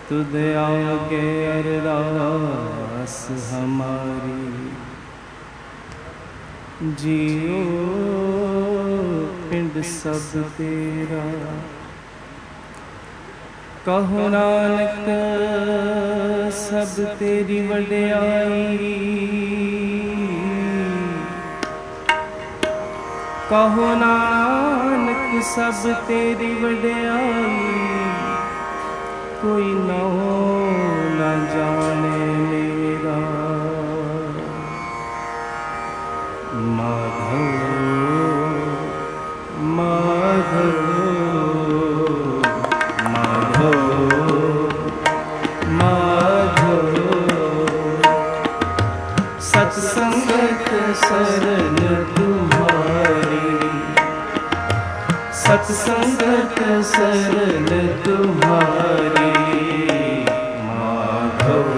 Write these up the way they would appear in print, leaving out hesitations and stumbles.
तुद आगे अरदास हमारी। जियो पिंड सब तेरा, कहो नानक सब तेरी वड्याई। कहो नानक सब तेरी वड्याई, कोई नहो न जाने मेरा। माधव माधव माधव, सत्संगत शरण तुम्हारी। सत्संगत शरण तुम्हारी। माधव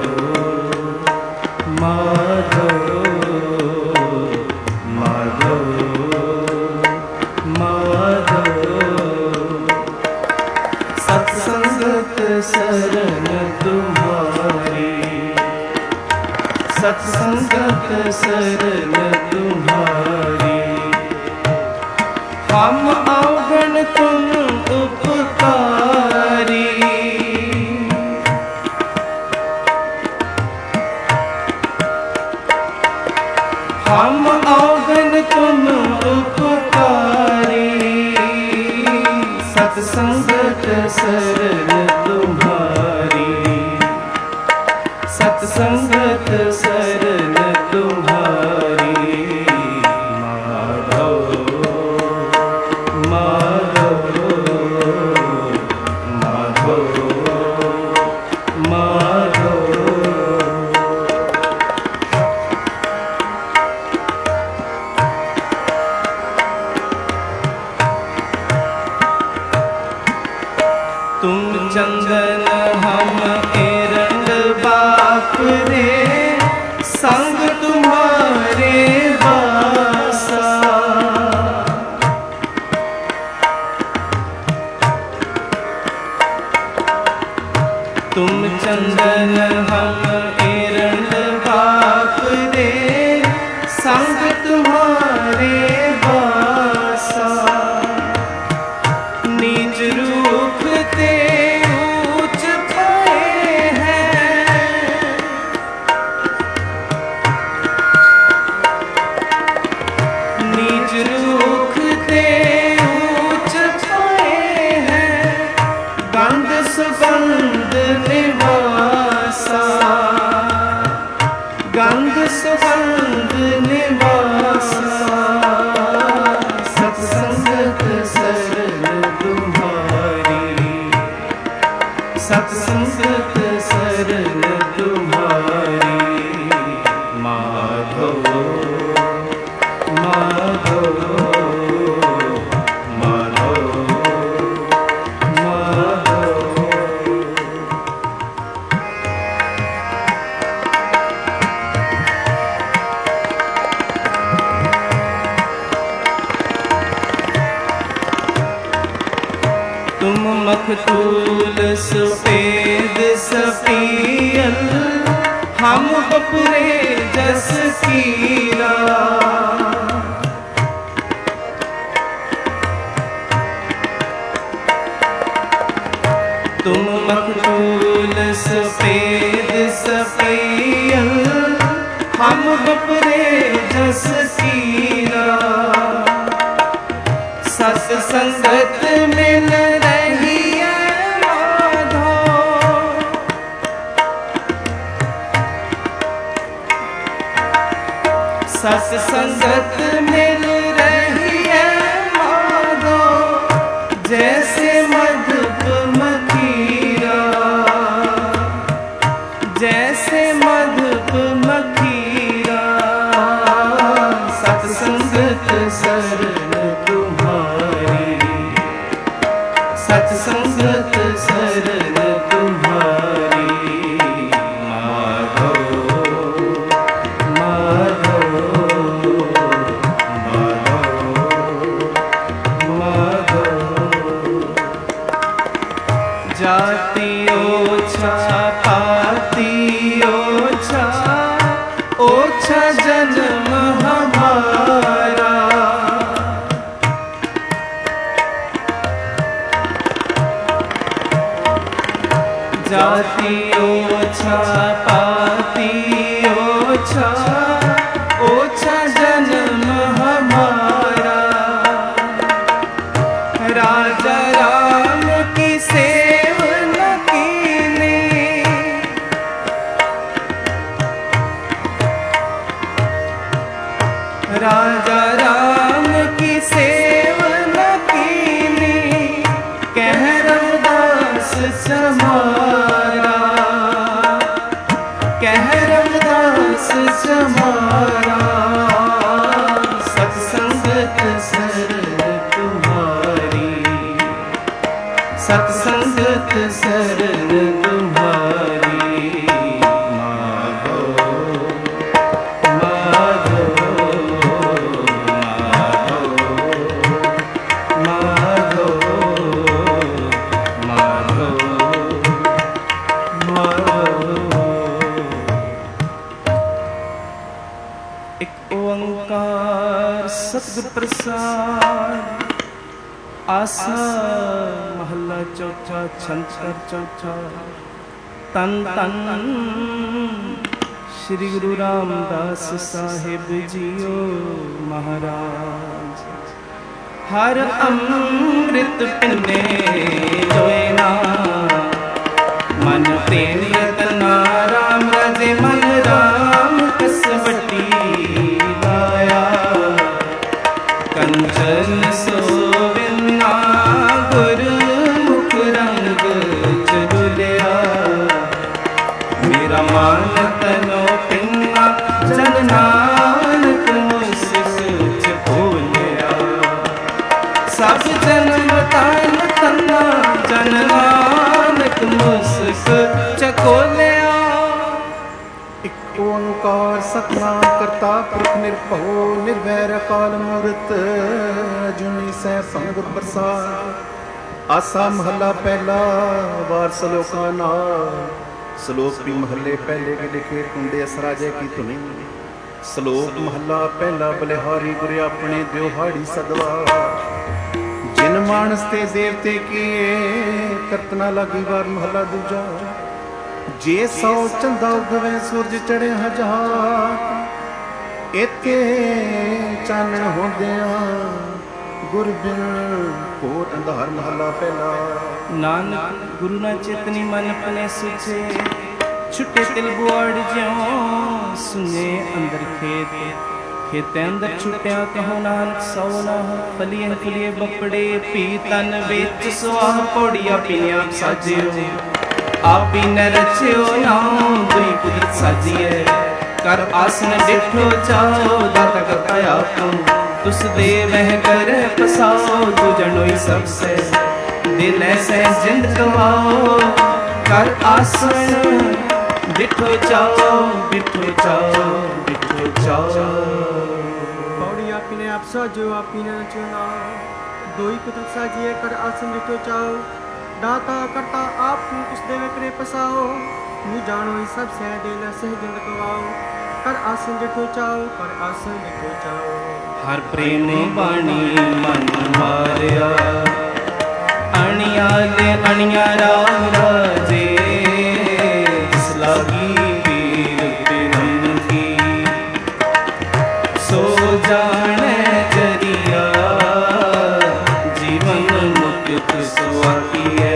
माधव माधव माधव, सत्संगत शरण तुम्हारी। सत्संगत शरण तुम्हारी। हम अवगण तुम उपकारी। हम अवगण तुम उपकारी। सत्संगत शरण तुम्हारी। सत्संगत शरण तुम्हारी। माधव माधव माधव माधव, तुम चंदन हम एरंड बाप रे, संग तुम्हारे बासा। तुम चंदन हम एरंड बाप रे, संग तुम्हारे बासा। निज रूप ते ऊंच पाए हैं, निज रूप ते ऊंच पाए हैं। गंध सुगंध निवासा। गंध सुगंध निवासा। सत्संगत शरण तुम्हारी। सत्संगत शरण तुम्हारी। माधव माधव माधव माधव, तुम मखतूल सफेद सफियल, हम बपुरे जस कीरा। तुम मखतूल सफेद सफियल, हम बपुरे जस कीरा। सत्संगत मिल रही है माधव। सत्संगत मिल रही है माधव, जैसे मधुप मखीरा। जैसे मधुप मखीरा। सत्संगत शरण तुम्हारी। सत्संगत शरण तुम्हारी। माधव माधव माधव माधव, जाति ओछा जाति ओछा पाति ओछा, ओछा जन्म हमारा। राजा राम की सेव न कीनी, राजा राम की सेव न कीनी, कह रविदास समारा, कह रविदास समारा। सत्संगत शरण तुम्हारी, सत्संगत शरण तुम्हारी। माधो माधो माधो माधो माधो। एक ओंकार सतगुर प्रसाद। आसा महला चौथा, छंतर चौथा। तन तन श्री गुरु रामदास साहिब जियो महाराज। हर अमृत पिने जोए ना, मन प्रेम रतना राम राजे मन राम कसवटी लाया। कंचन सोविना गुरमुख रंग चलुलिया। मेरा मान तनो पिन्ना जन नानक मुझसे खोलिया। सब जन्म तान तन्ना जन नानक मुझसे चकोलिया। एक ओंकार सतनाम करता पुरख निरभਉ निर्वैर अकाल मूरत अजूनी सैभ गुर प्रसाद। आसा महला पहला वार सलोका नाल। सलोक भी महले पहले के लिखे कुंडे असराजे की धुनी। सलोक महला पहला बलिहारी गुर अपने दिहाड़ी सदवा। जिन मानस ते देवते किए करतना लगी वार महला दूजा। जे सौ चंदा उगवे सूरज चढ़े हजार, इत्थे चानण होंदिया गुर बिन कोट अंधार। महला पहला। नानक गुरु न चेतनी मन पने सुचे, छुटे तिल बुआड़ ज्यों सुने अंदर खेत। खेते अंदर छुट्या कहो नानक सौ ना। फलिए फुलिए बपड़े पी तन बेच सुआह पौड़िया पीनिया साजियो। आप ही न रचियो नाम दुई कुदरत साजिए। कर आसन डिठो चाओ दाता करता आपो। तुस दे वह कर पसाओ तू जनोई सबसे। दिल ऐसे जिंद कमाओ कर आसन डिठो चाओ डिठो चाओ डिठो चाओ। पौड़ी आपी ने आप साजो आपी ने रचियो नाम दुई कुदरत साजिए। कर आसन डिठो चाओ दाता करता आप उस देवे करे पसाओ। मुँह जानो ही सब सह दिल सह जिंद कवाओ। कर आसन डिठो चाओ कर आसन डिठो चाओ। हर प्रेम बाणी मन मारिया। अणिया ले अणिया राम राजे। इस लागी पीर पिरन की सो जाने जरिया। जीवन मुक्त सुआकी है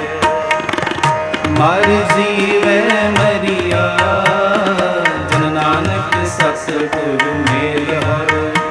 मर जीवे मरिया। जन नानक सतगुरु मेल हर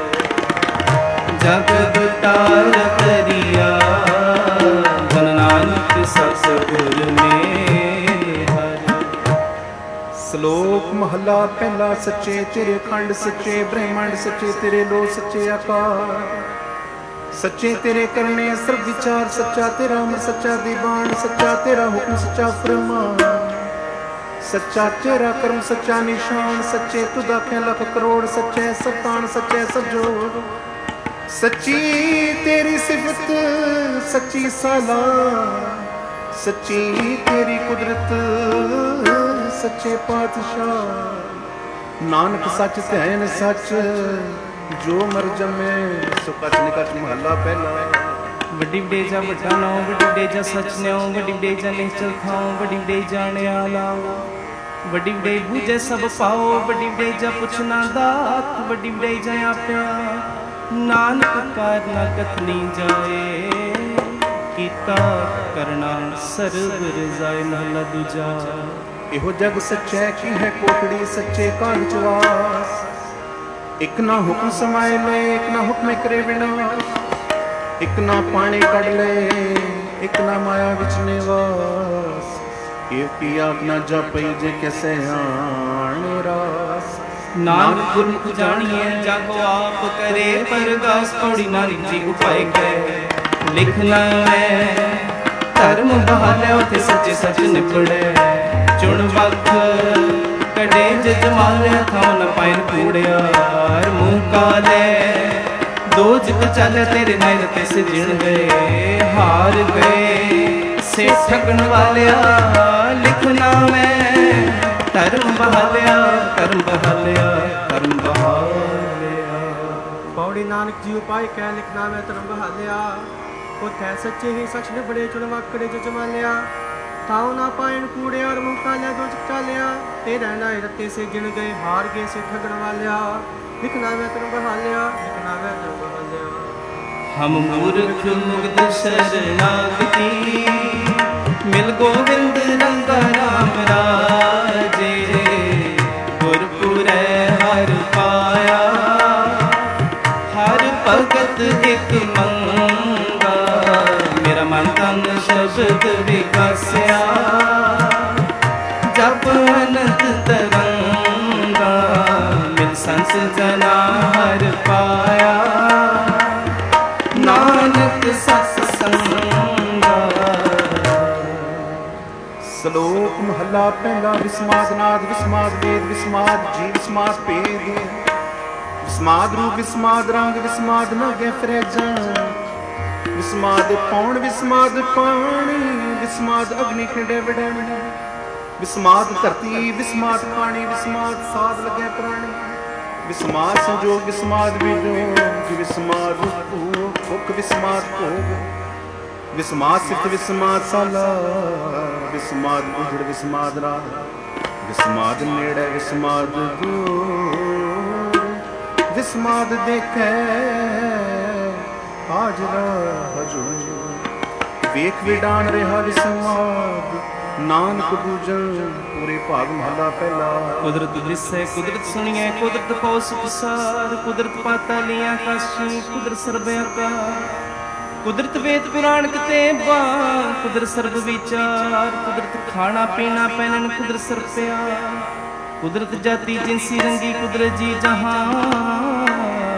जगत तार करिया। जन नानक सतगुरु मेल हर। श्लोक महला पहला। सच्चे तेरे खंड सच्चे ब्रह्मांड सच्चे तेरे लो सच्चे आकार। सच्चे तेरे करने सर्व विचार। सच्चा तेरा अमर सच्चा दीवान। सच्चा तेरा हुक्म सच्चा फरमान। सच्चा तेरा कर्म सच्चा निशान। सच्चे तुद आखे लख करोड़। सच्चे सब तान सच्चे सब जोड़। सच्ची तेरी सिफत सच्ची साला। सच्ची तेरी कुदरत सच्चे पातशाह। नानक सच धैन सच जो मर जमे। सो कच निकच महला पहला। ਵੱਡੀ ਵਡੇਜਾ ਵੱਡਾ ਨਾਉ, ਵੱਡੀ ਵਡੇਜਾ ਸੱਚ ਨਿਉ, ਵੱਡੀ ਵਡੇਜਾ ਨਿਹਚਲ ਥਾਉ, ਵੱਡੀ ਵਡੇਜ ਜਾਣਿਆ ਲਾਉ, ਵੱਡੀ ਵਡੇਜ ਬੂਝੇ ਸਭ ਪਾਓ, ਵੱਡੀ ਵਡੇਜਾ ਪੁੱਛਣਾ ਦਾਤ, ਵੱਡੀ ਵਡੇਜਾ ਆਪਿਆ ਨਾਨਕ ਕਾਰ ਨਾ ਕਥਨੀ ਜਾਏ, ਕੀਤਾ ਕਰਨਾ ਸਰਬ ਰਜ਼ਾਏ। ਮਹਲਾ ਦੂਜਾ। ਇਹੋ ਜਗ ਸੱਚੈ ਕੀ ਹੈ ਕੋਟੜੀ, ਸੱਚੇ ਕਾਲ ਚ ਵਾਸ, ਇੱਕ ਨਾ ਹੁਕਮ ਸਮਾਏ ਲਏ, ਇੱਕ ਨਾ ਹੁਕਮ ਕਰੇ ਵਿਨਾਸ਼, ਇੱਕ ਨਾ ਪਾਣੀ ਕੱਢ ਲਏ, ਇੱਕ ਨਾ ਮਾਇਆ ਵਿੱਚ ਨਿਵਾਸ, ਇਹ ਕੀ ਆਪ ਨਾ ਜਪਈ ਜੇ ਕੈਸੇ ਆਣੇ ਰਾਸ। ਨਾਨਕ ਗੁਰਮੁਖ ਜਾਣੀਏ ਜਾਗੋ ਆਪ ਕਰੇ, ਪਰਗਾਸ ਪੌੜੀ ਨਾਨਕ ਜੀ ਉਪਾਏ ਕਰੇ, ਲਿਖਣਾ ਹੈ ਧਰਮ ਬਹਾਲਿਆ ਉਥੇ ਸੱਚੇ ਸੱਚ ਨਿਪੜੇ, ਚੁਣ ਵਕਤ ਕੜੇ ਜਮਾਲਿਆ ਥਾਉ ਨ ਪਾਇਨ ਕੂੜਿਆ, ਮੂੰਹ ਕਾਲੇ ਦੋ ਜਿਤ ਚੱਲ ਤੇਰੇ ਨੈਣ ਤੇ ਸਿਜਣ ਗਏ, ਹਾਰ ਗਏ ਸੇ ਠਗਣ ਵਾਲਿਆ, ਲਿਖਣਾ ਮੈਂ ਧਰਮ ਬਹਾਲਿਆ, ਧਰਮ ਬਹਾਲਿਆ, ਧਰਮ ਬਹਾਲਿਆ। ਪੌੜੀ ਨਾਨਕ ਜੀ ਉਪਾਏ ਕਹਿ, ਲਿਖਣਾ ਮੈਂ ਧਰਮ ਬਹਾਲਿਆ, ਉਥੈ ਸੱਚੇ ਹੀ ਸੱਚ ਨੇ ਬੜੇ ਚੁਣ ਵਾਕੜੇ ਚ ਜਮਾਲਿਆ, ਥਾਉ ਨਾ ਪਾਇਣ ਕੂੜਿਆ, ਔਰ ਮੂੰਹ ਕਾਲਿਆ ਦੋ ਜਿਤ ਚਾਲਿਆ, ਤੇਰੇ ਨੈਣ ਰਤੇ ਸੇ ਗਿਣ ਗਏ, ਹਾਰ ਗਏ ਸੇ ਠਗਣ ਵਾਲਿਆ, ਲਿਖਣਾ ਮੈਂ ਧਰਮ ਬਹਾਲਿਆ, ਲਿਖਣਾ ਮੈਂ ਧਰਮ ਬਹਾਲਿਆ। ਹਮ ਮੂਰਖ ਮੁਗਧ ਸ਼ਰਨਾਗਤੀ, ਮਿਲ ਗੋਵਿੰਦ ਰੰਗਾ ਰਾਮ ਰਾਜੇ, ਗੁਰਪੁਰੈ ਹਰ ਪਾਇਆ, ਹਰ ਭਗਤ ਇਕ ਮੰਗਾ, ਮੇਰਾ ਮਨ ਤਨ ਸ਼ਬਦ ਵਿਕਾਸਿਆ, ਜਪ ਅਨੰਤ ਤਰੰਗਾ, ਮਿਲ ਸੰਤ ਜਨਾ ਹਰ ਪਾਇਆ, ਨਾਨਕ ਸਤ ਸੰਗਾ। ਸ਼ਲੋਕ ਮਹਲਾ ਪਹਿਲਾ। ਵਿਸਮਾਦ ਨਾਦ ਵਿਸਮਾਦ ਵੇਦ ਵਿਸਮਾਦ ਜੀ ਵਿਸਮਾਦ ਭੇਦ, ਵਿਸਮਾਦ ਰੂਪ ਵਿਸਮਾਦ ਰੰਗ ਵਿਸਮਾਦ ਨਗੇ ਫਰੇਜਾਂ, ਵਿਸਮਾਦ ਪੌਣ ਵਿਸਮਾਦ ਪਾਣੀ, ਵਿਸਮਾਦ ਅਗਨੀ ਖਿੰਡੇ ਵਡਾਣੀ, ਵਿਸਮਾਦ ਧਰਤੀ ਵਿਸਮਾਦ ਪਾਣੀ, ਵਿਸਮਾਦ ਸਾਧ ਲਗੇ ਪ੍ਰਾਣੀ, ਵਿਸਮਾਦ ਸੰਜੋਗ ਵਿਸਮਾਦ ਵਿਜੋਗ, ਵਿਸਮਾਦ ਭੁੱਖ ਵਿਸਮਾਦ ਭੋਗ, ਵਿਸਮਾਦ ਸਿਫਤ ਵਿਸਮਾਦ ਸਾਲਾ, ਵਿਸਮਾਦ ਉਜੜ ਵਿਸਮਾਦ ਰਾਤ, ਵਿਸਮਾਦ ਨੇੜੇ ਵਿਸਮਾਦ ਦੂਰ, ਵਿਸਮਾਦ ਦੇਖੈ ਹਾਜ਼ਰਾ ਹਜੂਰ, ਵੇਖ ਵਿਡਾਣ ਰਿਹਾ ਵਿਸਮਾਦ, ਨਾਨਕ ਬੂਝਣ ਪੂਰੇ ਭਾਗ ਮਹਲਾ ਪਹਿਲਾ। ਕੁਦਰਤ ਦ੍ਰਿਸ਼ੈ ਕੁਦਰਤ ਸੁਣੀਐ, ਕੁਦਰਤ ਪਉ ਸੁਖਸਾਰ, ਕੁਦਰਤ ਪਾਤਾਲੀਆਂ ਆਕਾਸ਼ੀ, ਕੁਦਰਤ ਸਰਬ ਆਕਾਰ, ਕੁਦਰਤ ਵੇਦ ਪੁਰਾਣ ਕਿਤੇਬਾ, ਕੁਦਰਤ ਸਰਬ ਵਿਚਾਰ, ਕੁਦਰਤ ਖਾਣਾ ਪੀਣਾ ਪਹਿਨਣ, ਕੁਦਰਤ ਸਰਪਿਆ, ਕੁਦਰਤ ਜਾਤੀ ਜਿਨਸੀ ਰੰਗੀ, ਕੁਦਰਤ ਜੀ ਜਹਾਨ,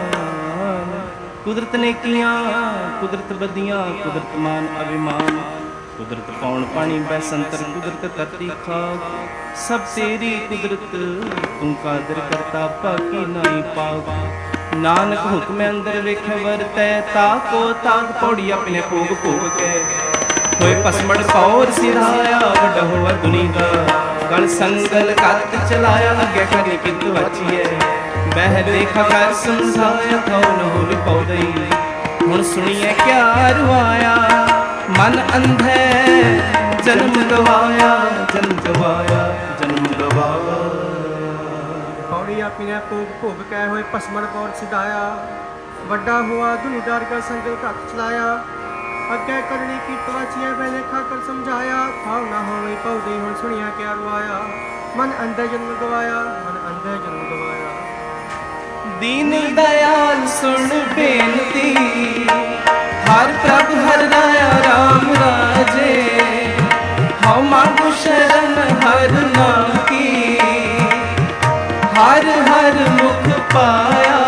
ਕੁਦਰਤ ਨੇਕੀਆਂ, ਕੁਦਰਤ ਬਦੀਆਂ, ਕੁਦਰਤ ਮਾਨ ਅਭਿਮਾਨ, ਕੁਦਰਤ ਪੌਣ ਪਾਣੀ ਬੈਸੰਤਰ, ਕੁਦਰਤ ਧਰਤੀ ਖਾਕ, ਸਭ ਤੇਰੀ ਕੁਦਰਤ, ਤੂੰ ਕਾਦਰ ਕਰਤਾ ਬਾਕੀ ਨਾਹੀ ਪਾਕ, ਨਾਨਕ ਹੁਕਮ ਅੰਦਰ ਵੇਖੈ ਵਰਤੈ, ਤਾਕੋ ਤਾਕ ਪੌੜੀ ਆਪਣੇ ਭੋਗ ਭੋਗ ਕੇ, ਹੋਏ ਭਸਮੜ ਪੌਰ ਸਿਧਾਇਆ, ਵੱਡਾ ਹੋਆ ਦੁਨੀ ਦਾ, ਗਲ ਸੰਗਲ ਕੱਤ ਚਲਾਇਆ, ਅੱਗੇ ਕਰੀ ਕਿਤ ਵਾਚੀਐ, ਬਹਿ ਦੇਖਾ ਕਰ ਸਮਝਾਇਆ, ਕਉ ਨ ਹੋਲੀ ਪਉਦਈ, ਹੁਣ ਸੁਣੀਐ ਕਿਆ ਰੁਆਇਆ, ਮਨ ਅੰਧੈ ਜਨਮ ਗਵਾਇਆ, ਜਨਮ ਗਵਾਇਆ, ਜਨਮ ਗਵਾਇਆ। ਪੌੜੀ ਆਪੀ ਨੇ ਭੋਗ ਭੋਗ ਕਹਿ, ਹੋਏ ਭਸਮੜ ਪੌਰ ਸਿਧਾਇਆ, ਵੱਡਾ ਹੁਆ ਦੁਨੀ ਡਾਰਗਾ ਸੰਗਲ ਘੱਟ ਚਲਾਇਆ, ਅੱਗੇ ਕਰਨੀ ਕੀ ਤਵਾਚੀਐ, ਪਹਿਲੇ ਖਾ ਕਰ ਸਮਝਾਇਆ, ਥਾਉ ਨਾ ਹੋਵੇ ਪਉਦਈ, ਹੁਣ ਸੁਣਿਆ ਕਿਆ ਰੁਆਇਆ, ਮਨ ਅੰਧੈ ਜਨਮ ਗਵਾਇਆ, ਮਨ ਅੰਧੈ ਜਨਮ ਗਵਾਇਆ। ਦੀਨ ਦਇਆਲ ਸੁਣ ਬੇਨਤੀ, ਹਰ ਪ੍ਰਭ ਹਰ ਰਾਇਆ ਰਾਮ ਰਾਜੇ, ਹਉ ਮੰਗੁ ਸ਼ਰਨ ਹਰ ਨਾਮ ਕੀ, ਹਰ ਹਰ ਮੁਖ ਪਾਇਆ,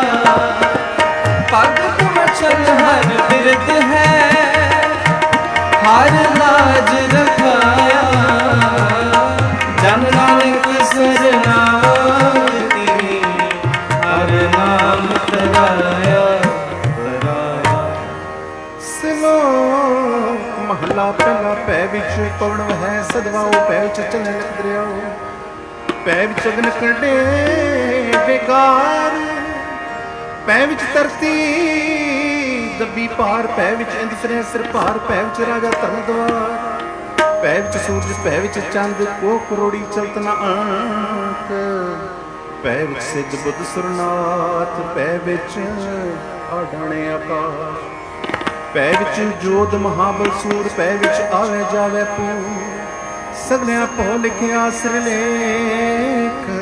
ਭਗਤ ਵਚਨ ਹਰ ਬਿਰਧ ਹੈ, ਹਰ ਲਾਜ ਰਖਾਇਆ, ਜਨ ਨਾਨਕ ਸਰਨਾਗਤੀ, ਹਰ ਨਾਮ ਤਰਾਇਆ। ਮਹਲਾ ਪਹਿਲਾ। ਪੈ ਵਿੱਚ ਪਵਨ ਹੈ ਸਦਵਾਓ, ਪੈ ਵਿੱਚ ਚੱਲਣ ਲੱਗ ਦਰਿਆਓ, ਪੈ ਵਿੱਚ ਅਗਨ ਕੰਡੇ ਬੇਕਾਰ, ਪੈ ਵਿੱਚ ਧਰਤੀ ਦੱਬੀ ਪਾਰ, ਪੈ ਵਿੱਚ ਇੰਦ ਫਿਰੇ ਸਿਰ ਭਾਰ, ਪੈ ਵਿੱਚ ਰਾਜਾ ਧਰਮ ਦਵਾਰ, ਪੈ ਵਿੱਚ ਸੂਰਜ, ਪੈ ਵਿੱਚ ਚੰਦ, ਕੋ ਕਰੋੜੀ ਚਲਤ ਨ ਅੰਕ, ਪੈ ਵਿੱਚ ਸਿੱਧ ਬੁੱਧ ਸੁਰਨਾਥ, ਪੈ ਵਿੱਚ ਆਡਾਣੇ ਆਕਾਸ਼, ਪੈ ਵਿੱਚ ਜੋਧ ਮਹਾਬਲ ਸੂਰ, ਪੈ ਵਿੱਚ ਆਵੇ ਜਾਵੇ ਪੂਰ, ਸਗਲਿਆਂ ਭੋ ਲਿਖਿਆ ਸਿਰ ਲੇਖ,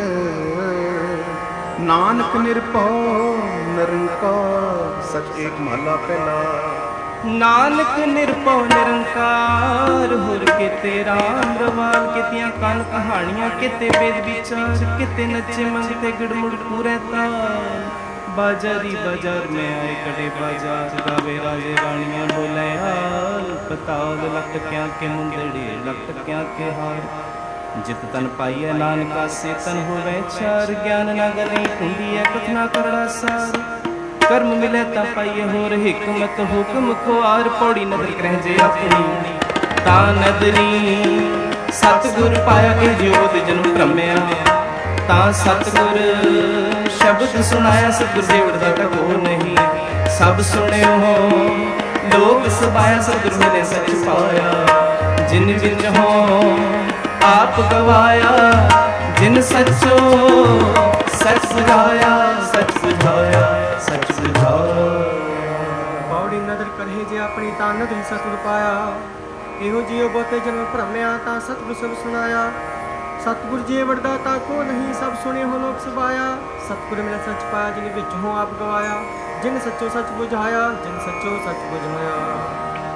ਨਾਨਕ ਨਿਰਭਉ ਨਿਰੰਕਾਰ। ਸਚ ਏਕ ਮਹਲਾ ਪਹਿਲਾ। ਨਾਨਕ ਨਿਰਭਉ ਨਿਰੰਕਾਰ, ਹੋਰ ਕਿਤੇ ਰਾਮ ਰਵਾਲ, ਕਿਤਿਆਂ ਕੰਨ ਕਹਾਣੀਆਂ, ਕਿਤੇ ਵੇਦ ਵਿਚਾਰ, ਕਿਤੇ ਨੱਚੇ ਮੰਗਤੇ ਗਿੜਮੁੜ ਪੂਰੇ ਤਾਲ। ਬਾਜ਼ਾਰੀ ਬਾਜ਼ਾਰ ਮੈਂ ਆਏ ਕੜੇ ਬਾਜ਼ਾਰ, ਗਾਵੇ ਰਾਜੇ ਰਾਣੀਆਂ ਬੋਲੇ ਹਾਲ। ਪਤਾਲ ਲਟਕਿਆਂ ਕੇ ਮੁੰਦੜੇ, ਲਟਕਿਆਂ ਕੇ ਹਾਰ, ਜਿਤ ਤਨ ਪਾਈਐ ਨਾਨਕਾ ਸੇ ਤਨ ਹੋਵੇ ਚਾਰ। ਗਿਆਨ ਨਾ ਗਲੀ ਹੁੰਦੀ ਕਥਨਾ ਕਰੜਾ ਸਾਰ, ਕਰਮ ਮਿਲੇ ਤਾਂ ਪਾਈਏ ਹੋਰ ਹਿਕਮਤ, ਹੁਕਮ ਖੁਆਰ। ਪੌੜੀ ਨਦਰ ਕਰਹਿ ਜੇ ਆਪਣੀ ਤਾਂ ਨਦਰੀ, ਸਤਿਗੁਰ ਪਾਇਆ ਇਹ ਜੋਤ ਜਨਮ ਭ੍ਰਮਿਆ, ਤਾਂ ਸਤਿਗੁਰ ਸ਼ਬਦ ਸੁਣਾਇਆ। ਸਤਿਗੁਰ ਦੇਵੜ ਦਾ ਤਾਂ ਕੋ ਨਹੀਂ, ਸਭ ਸੁਣਿਓ ਲੋਕ ਸਬਾਇਆ। ਸਤਿਗੁਰ ਮਿਲੇ ਸੱਚ ਪਾਇਆ, ਜਿਨ ਵਿੱਚ ਹੋ ਆਪ ਗਵਾਇਆ, ਜਿਨ ਸੱਚੋ ਸੱਚ ਸੁਝਾਇਆ, ਸੱਚ ਸੁਝਾਇਆ, ਸੱਚ ਸੁਝਾਇਆ। ਪੌੜੀ ਨਦਰ ਕਰਹੇ ਜੇ ਆਪਣੀ ਤਾਂ ਨਦਰੀ ਸਤਿਗੁਰ ਪਾਇਆ, ਇਹੋ ਜਿਉ ਬਹੁਤੇ ਜਨਮ ਭ੍ਰਮਿਆ, ਤਾਂ ਸਤਿਗੁਰ ਸਭ ਸੁਣਾਇਆ। ਸਤਿਗੁਰ ਜੀ ਵਰਦਾ ਤਾਂ ਕੋ ਨਹੀਂ, ਸਭ ਸੁਣੇ ਹੋ ਲੋਕ ਸਬਾਇਆ। ਸਤਿਗੁਰ ਮਿਲੇ ਸੱਚ ਪਾਇਆ, ਜਿਨ ਵਿੱਚ ਹੋ ਆਪ ਗਵਾਇਆ, ਜਿਨ ਸੱਚੋ ਸੱਚ ਬੁਝਾਇਆ, ਜਿਨ ਸੱਚੋ ਸੱਚ ਬੁਝਾਇਆ।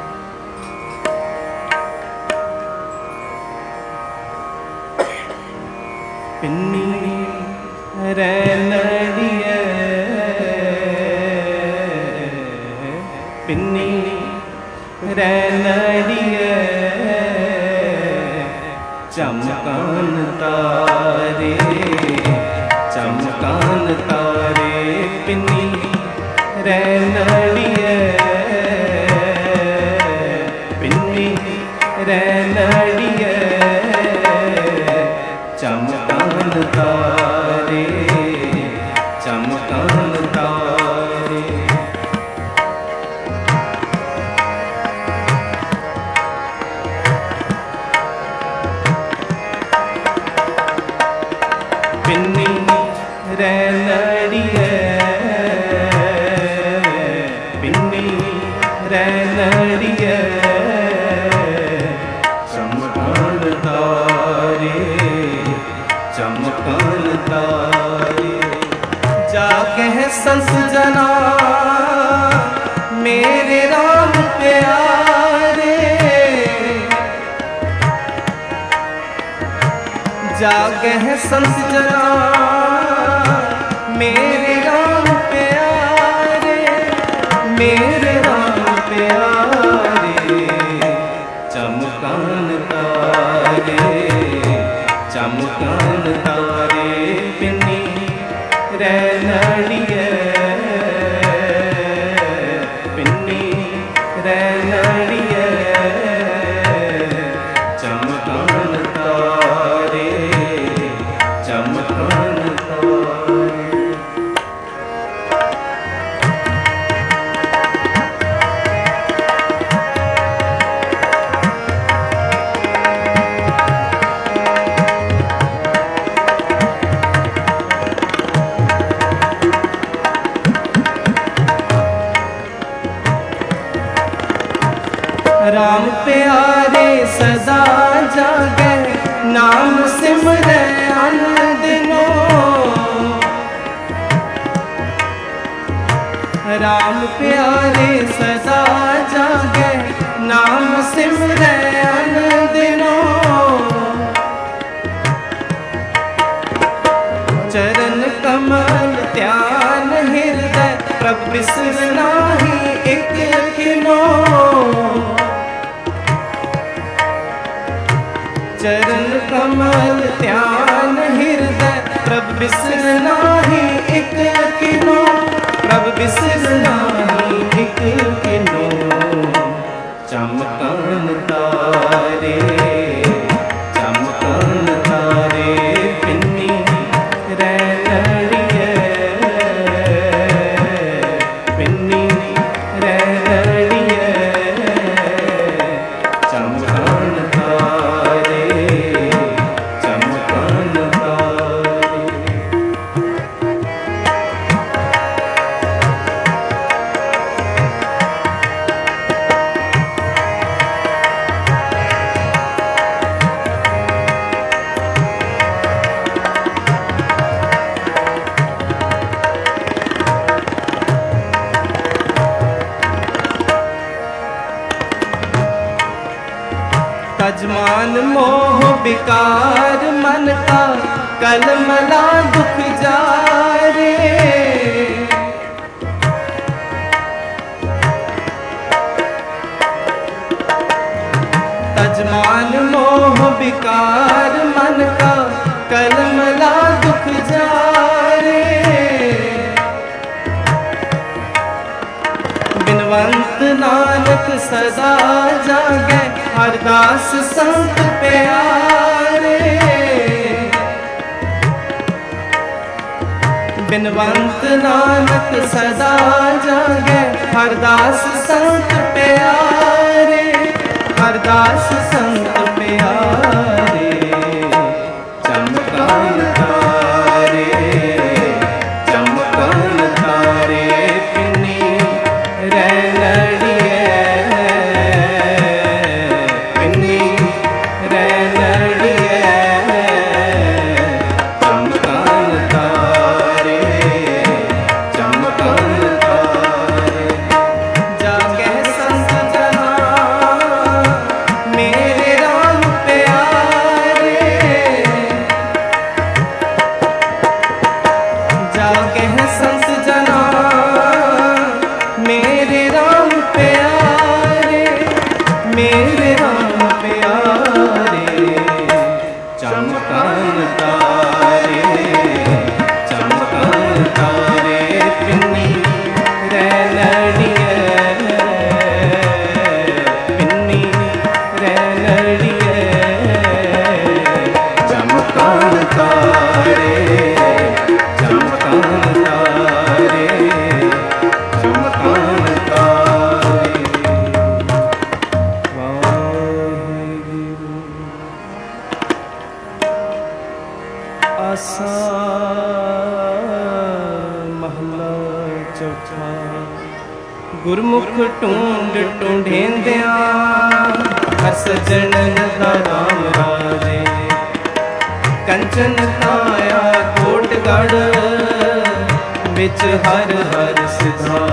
ਪਿੰਨੀ ਰੈਣੜੀਏ, ਪਿੰਨੀ ਰੈਣੜੀਏ, ਚਮਕਾਨ ਤਾਰੇ, ਚਮਕਾਨ ਤਾਰੇ। ਪਿੰਨੀ ਰੈਣੜੀਏ, ਪਿੰਨੀ ਰੈਣੜੀਏ, ਚਮਕਾਨ ਤਾਰੇ, ਚਮਕਾਨ ਤਾਰੇ। ਪਿੰਨੀ ਰੈਣੜੀਏ, ਪਿੰਨੀ ਰੈਣੜੀਏ, ਚਮਕਾਨ ਤਾਰੇ, ਚਮਕਾਨ ਤਾਰੇ। ਜਾ ਕਹਿ ਸੰਤ ਜਨਾ ਮੇਰੇ ਰਾਮ ਪਿਆਰੇ, ਜਾ ਕਹਿ ਸੰਤ ਜਨਾ ਮੇਰੇ ਰਾਮ ਪਿਆਰੇ, ਮੇਰੇ ਰਾਮ ਪਿਆਰੇ। ਚਮਕਾਨ ਤਾਰੇ, ਚਮਕਾਨ ਤਾਰੇ। ਪਿੰਨੀ ਰੈਣੜੀਏ, ਪਿੰਨੀ ਰੈਣੜੀਏ, ਚਮਕਾਨ ਤਾਰੇ, ਚਮਕਾਨ ਤਾਰੇ। राम प्यारे सदा जागे, नाम सिमरे अन दिनों। राम प्यारे सदा जागे, नाम सिमरे अन दिनों। चरण कमल ध्यान हृदय, प्रभ बिसर नाही एक किनो। चरण कमल ध्यान हृदय, प्रभ बिसर नाही एक किनो। प्रभ बिसर नाही एक किनो। चमकान तारे, चमकान तारे। पिन्नी रैणड़ीए, पिन्नी रैणड़ीए, तजमान मोह विकार मन का कलमला दुख जारे। तजमान मोह विकार मन का कलमला दुख जारे। बिनवंत नानक सदा जागे हरदास संत प्यारे। बिनवंत नानक सदा जागे हरदास संत प्यारे। हरदास संत प्यारे चमकान तारे। चमकान तारे पिन्नी रैनड़िए। पिन्नी रैनड़िए चमकान तारे। चमकान तारे जागे संत जना मेरे राम प्यारे। जागे हैं संत जना मेरे राम प्यारे। मेरे राम प्यारे चमकान तारे। चमकान तारे पिन्नी रैनड़िए। पिन्नी रैनड़िए चमकान तारे। चमकान तारे। चमकान तारे। वाहिगुरु। आसा महला चौथा। गुरमुख ढूंढ ढूंढेंदिया हर सजन का राम राजे। कंचन काया कोटगढ़ बिच हर हर सिधा।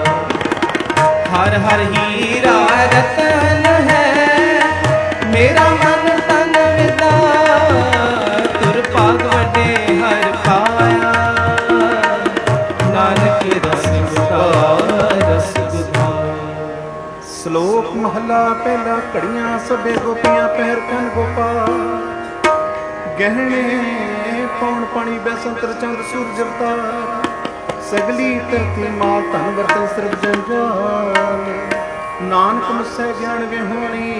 हर हर हीरा रतन है मेरा मन तन विदा। तुर पाग वडे हर पाया नानक रस गुदा। रस गुदा। ਸ਼ਲੋਕ ਮਹਲਾ ਪਹਿਲਾ। ਘੜੀਆਂ ਸਭੇ ਗੋਪੀਆਂ ਪਹਿਰ ਕਨ ਗੋਪਾਲ। ਗਹਿਣੇ ਪੌਣ ਪਾਣੀ ਬੈਸੰਤਰ ਚੰਦ ਸੂਰਜ ਅਵਤਾਰ। ਸਗਲੀ ਧਰਤੀ ਮਾਲ ਧਨ ਵਰਤਨ ਸਰਬ ਜੰਜਾਲ। ਨਾਨਕ ਮੁਸੈ ਗਿਆਨ ਵਿਹੋਣੀ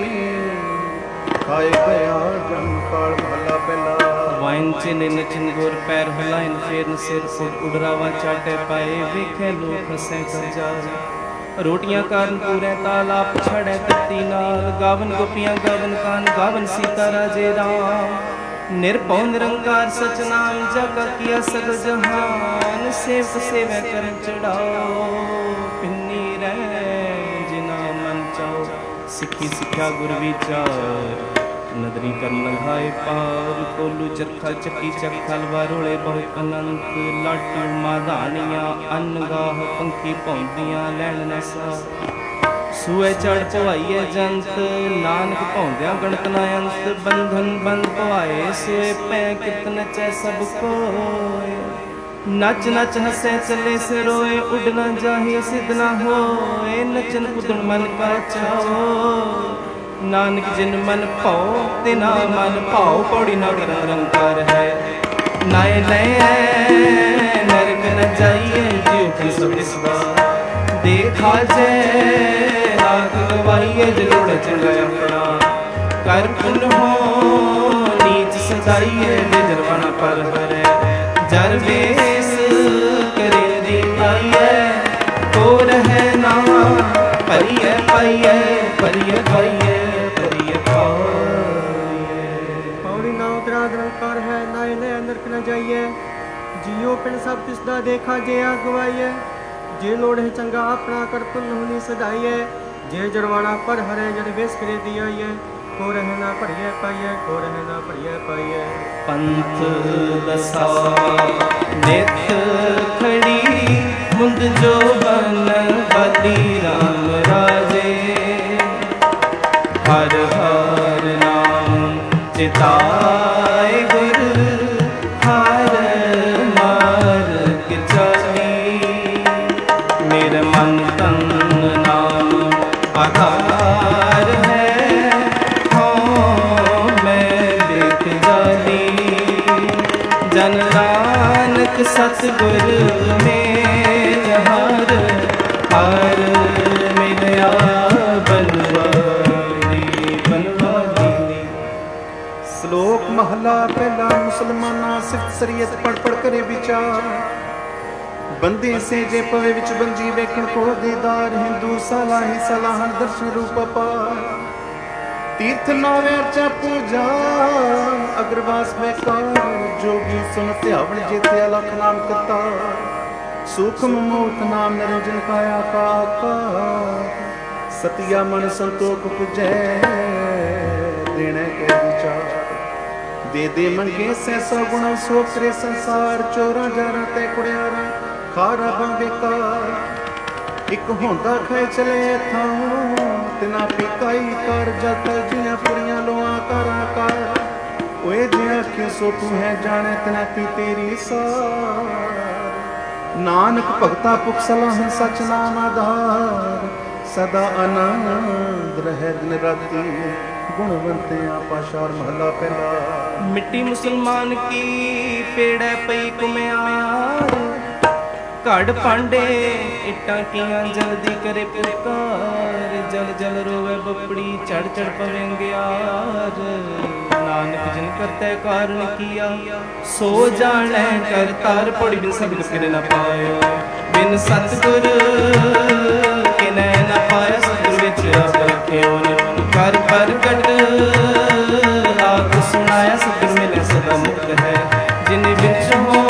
ਖਾਏ ਗਿਆ ਜਨਮ ਕਾਲ। ਮਹਲਾ ਪਹਿਲਾ। ਵਾਇਨ ਚਿਨ ਨਚਨ ਗੁਰ ਪੈਰ ਹਲਾਇਨ ਫੇਰਨ ਸਿਰ ਫੁੱਟ ਉਡਰਾਵਾ ਚਾਟੇ ਪਾਏ। ਵੇਖੇ ਲੋਕ ਹਸੈ ਕਰਜਾਏ। ਰੋਟੀਆਂ ਕਾਰਨ ਪੂਰੇ ਤਾਲਾਪ ਛੜੈ ਤਤੀ ਨਾਲ। ਗਾਵਨ ਗੋਪੀਆਂ ਗਾਵਨ ਕਾਨ ਗਾਵਨ ਸੀਤਾ ਰਾਜੇ ਰਾਮ। ਨਿਰਭਉ ਨਿਰੰਕਾਰ ਸਚ ਨਾਮ ਜਗਾ ਕੀਆ ਸਗਲ ਜਹਾਨ। ਸੇਵਕ ਸੇਵੈ ਕਰਨ ਚੜਾਓ ਪਿੰਨੀ ਰਹਿ ਜਿਨਾ ਮਨ ਚਾਓ। ਸਿੱਖੀ ਸਿੱਖਿਆ ਗੁਰ ਵਿਚਾਰ ਨਦਰੀ ਕਰਨ ਲੰਘਾਏ ਪਾਰ। ਕੋਲੂ ਚਰਖਾ ਚੱਕੀ ਚੱਕ ਖਲਵਾ ਰੋਲੇ ਬਹੁਤ ਅਨੰਤ। ਲਾਟੂ ਮਾਧਾਣੀਆਂ ਅਨਗਾਹ ਪੰਖੀ ਭੌਂਦੀਆਂ ਲੈਣ ਨਸਾ। ਸੂਏ ਚੜ ਭਵਾਈਏ ਜੰਤ ਨਾਨਕ ਭੌਂਦਿਆਂ ਗਣਤ ਨਾ ਅੰਤ। ਬੰਧਨ ਬੰਦ ਭਵਾਏ ਸੂਏ ਪੈ ਕਿਤ ਨਚੈ ਸਭ ਕੋਇ। ਨਚ ਨਚ ਹਸੈ ਚਲੇ ਸੇ ਰੋਏ ਉੱਡ ਨਾ ਜਾਹੀ ਸਿਧ ਨਾ ਹੋਏ। ਨਚਨ ਕੁਦਣ ਮਨ ਕਾ ਚਾਓ ਨਾਨਕ ਜਿਨ ਮਨ ਭਾਉ ਤਿਨਾ ਮਨ ਭਾਉ। ਪੌੜੀ ਨਾ ਕਰ ਨਿਰੰਕਾਰ ਹੈ ਨਾਏ ਲੈ ਨਰਕ ਨ ਜਾਈਏ। ਜਿਉ ਕੀ ਸਭ ਦਿਸਦਾ ਦੇਖਾ ਜੈ ਰਾਤ ਗਵਾਈਏ। ਜਲੋੜ ਚੰਗਾ ਆਪਣਾ ਕਰ ਪੁੰਨ ਹੋ ਨੀਚ ਸਦਾਈਏ। ਜੇ ਜਰਵਾਣਾ ਪਰ ਹਰੈ ਜਰ ਵੇਸ ਕਰੇ ਦੀ ਆਈਏ। ਕੋ ਰਹਿ ਨਾ ਭਰੀਏ ਪਾਈਏ। ਭਰੀਏ ਪਾਈਏ। ਭਰੀਏ ਪਾਈਏ। ਪੌੜੀ ਨਾ ਉਤਰਾ ਨਿਰੰਕਾਰ ਹੈ ਨਾਏ ਲੈ ਨਰਕ ਨ ਜਾਈਏ। ਜਿਉ ਪਿੰਡ ਸਭ ਤਿਸਦਾ ਦੇਖਾ ਜੇ ਅਗਵਾਈਏ। ਜੇ ਲੋੜ ਹੈ ਚੰਗਾ ਆਪਣਾ ਕਰ ਪੁੰਨ ਹੋਣੀ ਸਦਾਈਏ। ਜੇ ਜਰਵਾਣਾ ਪਰ ਹਰੇ ਜਦ ਵੇਸ ਕਰੇ ਦੀ ਆਈਏ। ਕੋ ਰਹਿ ਨਾ ਭਰੀਏ ਪਾਈਏ। ਕੋ ਰਹਿ ਨਾ ਭਰੀਏ ਪਾਈਏ। ਪੰਥ ਦਸਾ ਨਿਤ ਖੜੀ ਮੁੰਦ ਜੋ ਬਨ ਬਲੀ ਰਾਮ ਰਾਜੇ। ਹਰ ਹਰ चिताए गुर हार मार्ग चाली। मेरे मन तन नाम आधार है, हाँ मैं देख जाली। जन नानक सतगुर में हार हार मिलया बनवारी बनवारी। श्लोक महला पहला। मुसलमाना सिर्फ सरीयत पढ़ पढ़ करे विचार। बंदे से जे पवे विच बंजी वेखण को दीदार। हिंदू सलाही सलाहन दर्शन रूप अपार। तीर्थ नावे अर्चा पूजा अग्रवास बेकार। जोगी सुन ध्यावण जेते अलख नाम करतार। सूक्ष्म मूर्त नाम निरंजन काया का आकार। सतिया मन संतोख पुजै देने के विचार। दे दे मंगे सैसा गुण सो करे संसार। चोरा जारा ते कुड़ियारा खारा बन बेकार। एक होंदा खाए चले थां तिना पिकाई कर। जत जियां पुरियां लोआ करा कर। ओए जिया क्यों सो तू है जाने तना की तेरी सार। नानक भगता पुख सलाहन सच नाम आधार। सदा आनंद रहे दिन राती। गुणवंते पाशार महला पहला। मिट्टी मुसलमान की पेड़े पई कुम्यार। घड़ पांडे इट्टां कियां जल्दी करे पुकार। जल जल रोवे बपड़ी चढ़ चढ़ पवेंग्यार। नानक जिन करते कारण किया सो जाने कर तार। पौड़ी बिन सतगुर किने न पायो, बिन सतगुर किने न पाया। सतगुर विच आप रखियो कर प्रगट आख सुनाया। सतगुर मिले सदा मुक्त है जिन बिच हो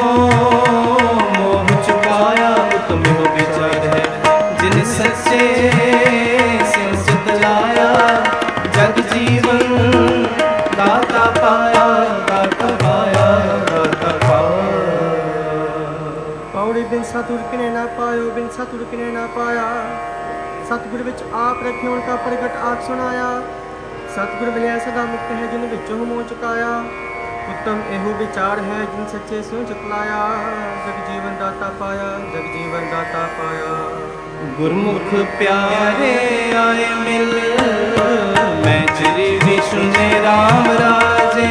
मोह चुकाया। उत्तम हो विचार है जिन सच्चे सिर लाया। जग जीवन दाता पाया, दाता पाया, दाता पाया। पौड़ी बिन सतगुर किने ना पायो, बिन सतगुर किने ना पाया। सतगुर विच आप रखियो उनका प्रगट आख सुनाया। सतगुर मिलिया सदा मुक्त है जिन विचों मोह चुकाया। उत्तम एहो विचार है जिन सच्चे स्यों चतलाया। जग जीवन दाता पाया, जग जीवन दाता पाया। गुरमुख प्यारे आए मिल, मैं चिरी विष्णु ने राम राजे।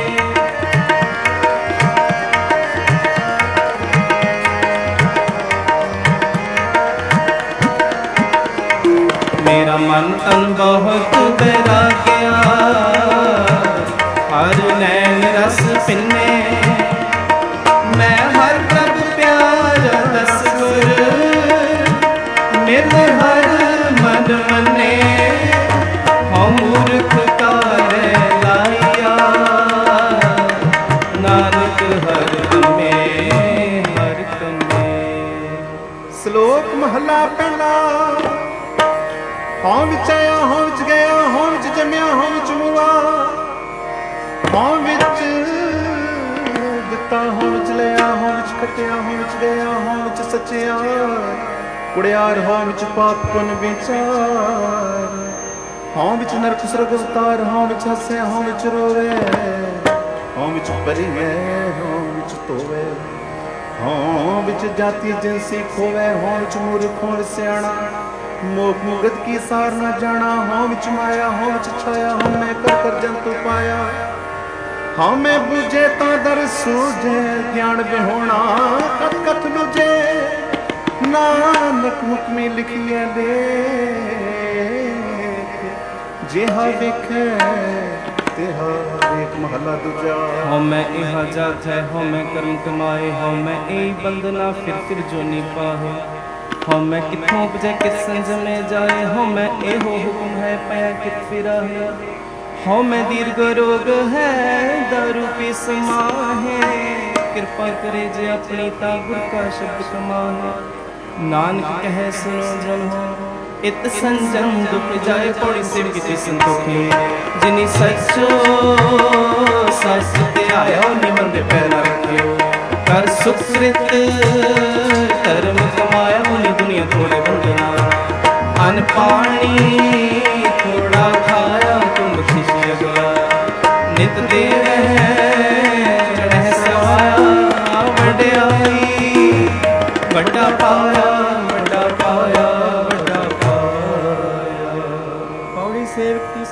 मेरा मन तन बहुत बैराग्या, हर नैन रस पिन्ने। मैं हर प्रभु प्यारा दस गुर, मिल हर मन मने। हम मूर्ख कारे लाया, नानक हर तमे हर तमे। श्लोक महला पहला। हों विच आया, हों विच गया, हों विच जम्या, हों विच मुआ। हों विच दिता, हों विच लिया, हों विच खटिया, हों विच गया, हों विच सचिया। कुड़ियार हों विच पाप पुन विचार। हों विच नरक सुरग अवतार, हों विच हसे, हों विच रोवे। हों विच परिवे, हों विच तोवे। हों विच जाति जिनसी खोवे, हों विच मूर्ख हों सियाणा। मोह मुगत की सार न जाना। हों विच माया, हों विच छाया, हों मैं कर कर जंतु पाया। हों मैं बुझे ता दर सूझे, ज्ञान बिहोना कत कत लुझे। नानक हुक्मी लिखिए दे, जेहा वेखे तेहा वेख महला दूजा। हो मैं इहा जात है, हो मैं कर्म कमाए। हो मैं यही बंदना फिर जोनी पाहे। हो मैं किथों उपजे कित संजमे जाए। हो मैं एहो हुक्म है पया कित फिरा है। हो मैं दीर्घ रोग है दारू पी समाहे। कृपा करे जे अपनी ता गुर का शब्द कमाहे। नानक कहे सुनो जन हो इत संजम दुख जाए। पौड़ी सिर किसी संतोखे जिनी सचो सस ते आया। निबंध पहला रखियो कर सुकृत धर्म कमाया। मुनि दुनिया थोड़े बंदना अन पानी थोड़ा खाया। तुम खुशी अगला नित दे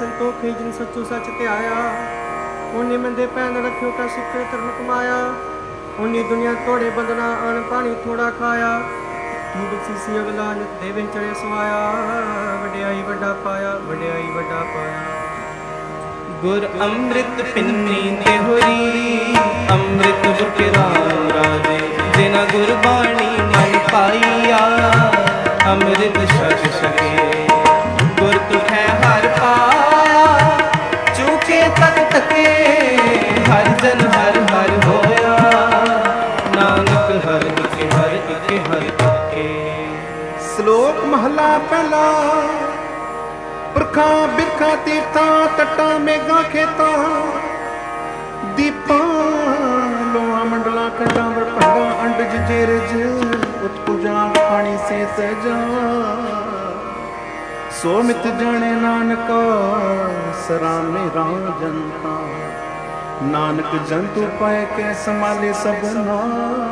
ਸੰਤੋਖੇ ਜਿਨ ਸੱਚੋ ਸੱਚ ਧਿਆਇਆ। ਉਹਨੇ ਮੰਦੇ ਪੈਨ ਰੱਖਿਓ ਕਾ ਸਿੱਖੇ ਧਰਮ ਕਮਾਇਆ। ਉਹਨੇ ਦੁਨੀਆ ਤੋੜੇ ਬੰਦਨਾ ਅਣ ਪਾਣੀ ਥੋੜਾ ਖਾਇਆ। ਤੂੰ ਬਖਸ਼ੀਸੀ ਅਗਲਾ ਨਿਤ ਦੇਵੇ ਚੜੇ ਸਵਾਇਆ। ਵਡਿਆਈ ਵੱਡਾ ਪਾਇਆ, ਵਡਿਆਈ ਵੱਡਾ ਪਾਇਆ। ਗੁਰ ਅੰਮ੍ਰਿਤ ਪਿੰਨੀ ਦੇਹੁਰੀ ਅੰਮ੍ਰਿਤ ਬੁਕਿਰਾ ਰਾਜੇ। ਜਿਨਾ ਗੁਰਬਾਣੀ ਮਨ ਪਾਈਆ ਅੰਮ੍ਰਿਤ ਛਕ ਛਕੇ। ਗੁਰ ਤੁਖੈ ਹਰ ਪਾਇਆ ਚੂਕੇ ਤਕ ਤਕੇ। ਹਰ ਜਨ ਹਰ ਹਰ ਹੋਇਆ ਨਾਨਕ ਹਰ ਇਕ ਹਰ ਇਕ ਹਰ ਇਕੇ। ਸ਼ਲੋਕ ਮਹਲਾ ਪਹਿਲਾ। ਪੁਰਖਾਂ ਬਿਰਖਾਂ ਤੀਰਥਾਂ ਤੱਟਾਂ ਮੇਘਾਂ ਖੇਤਾਂ। ਦੀਪਾਂ ਲੋਹਾਂ ਮੰਡਲਾਂ ਕੰਡਾਂ ਵਰਪੰਡਾਂ ਅੰਡਜ ਜੇਰਜ ਉਤਪੁਜਾਂ ਪਾਣੀ ਸੇ ਸਜਾ। ਸੋ ਮਿਤ ਜਾਣੇ ਨਾਨਕਾ ਸਰਾਮੇ ਰਾਮ ਜਨਤਾ। ਨਾਨਕ ਜੰਤੂ ਪਾਏ ਕੇ ਸੰਭਾਲੇ ਸਭਨਾ।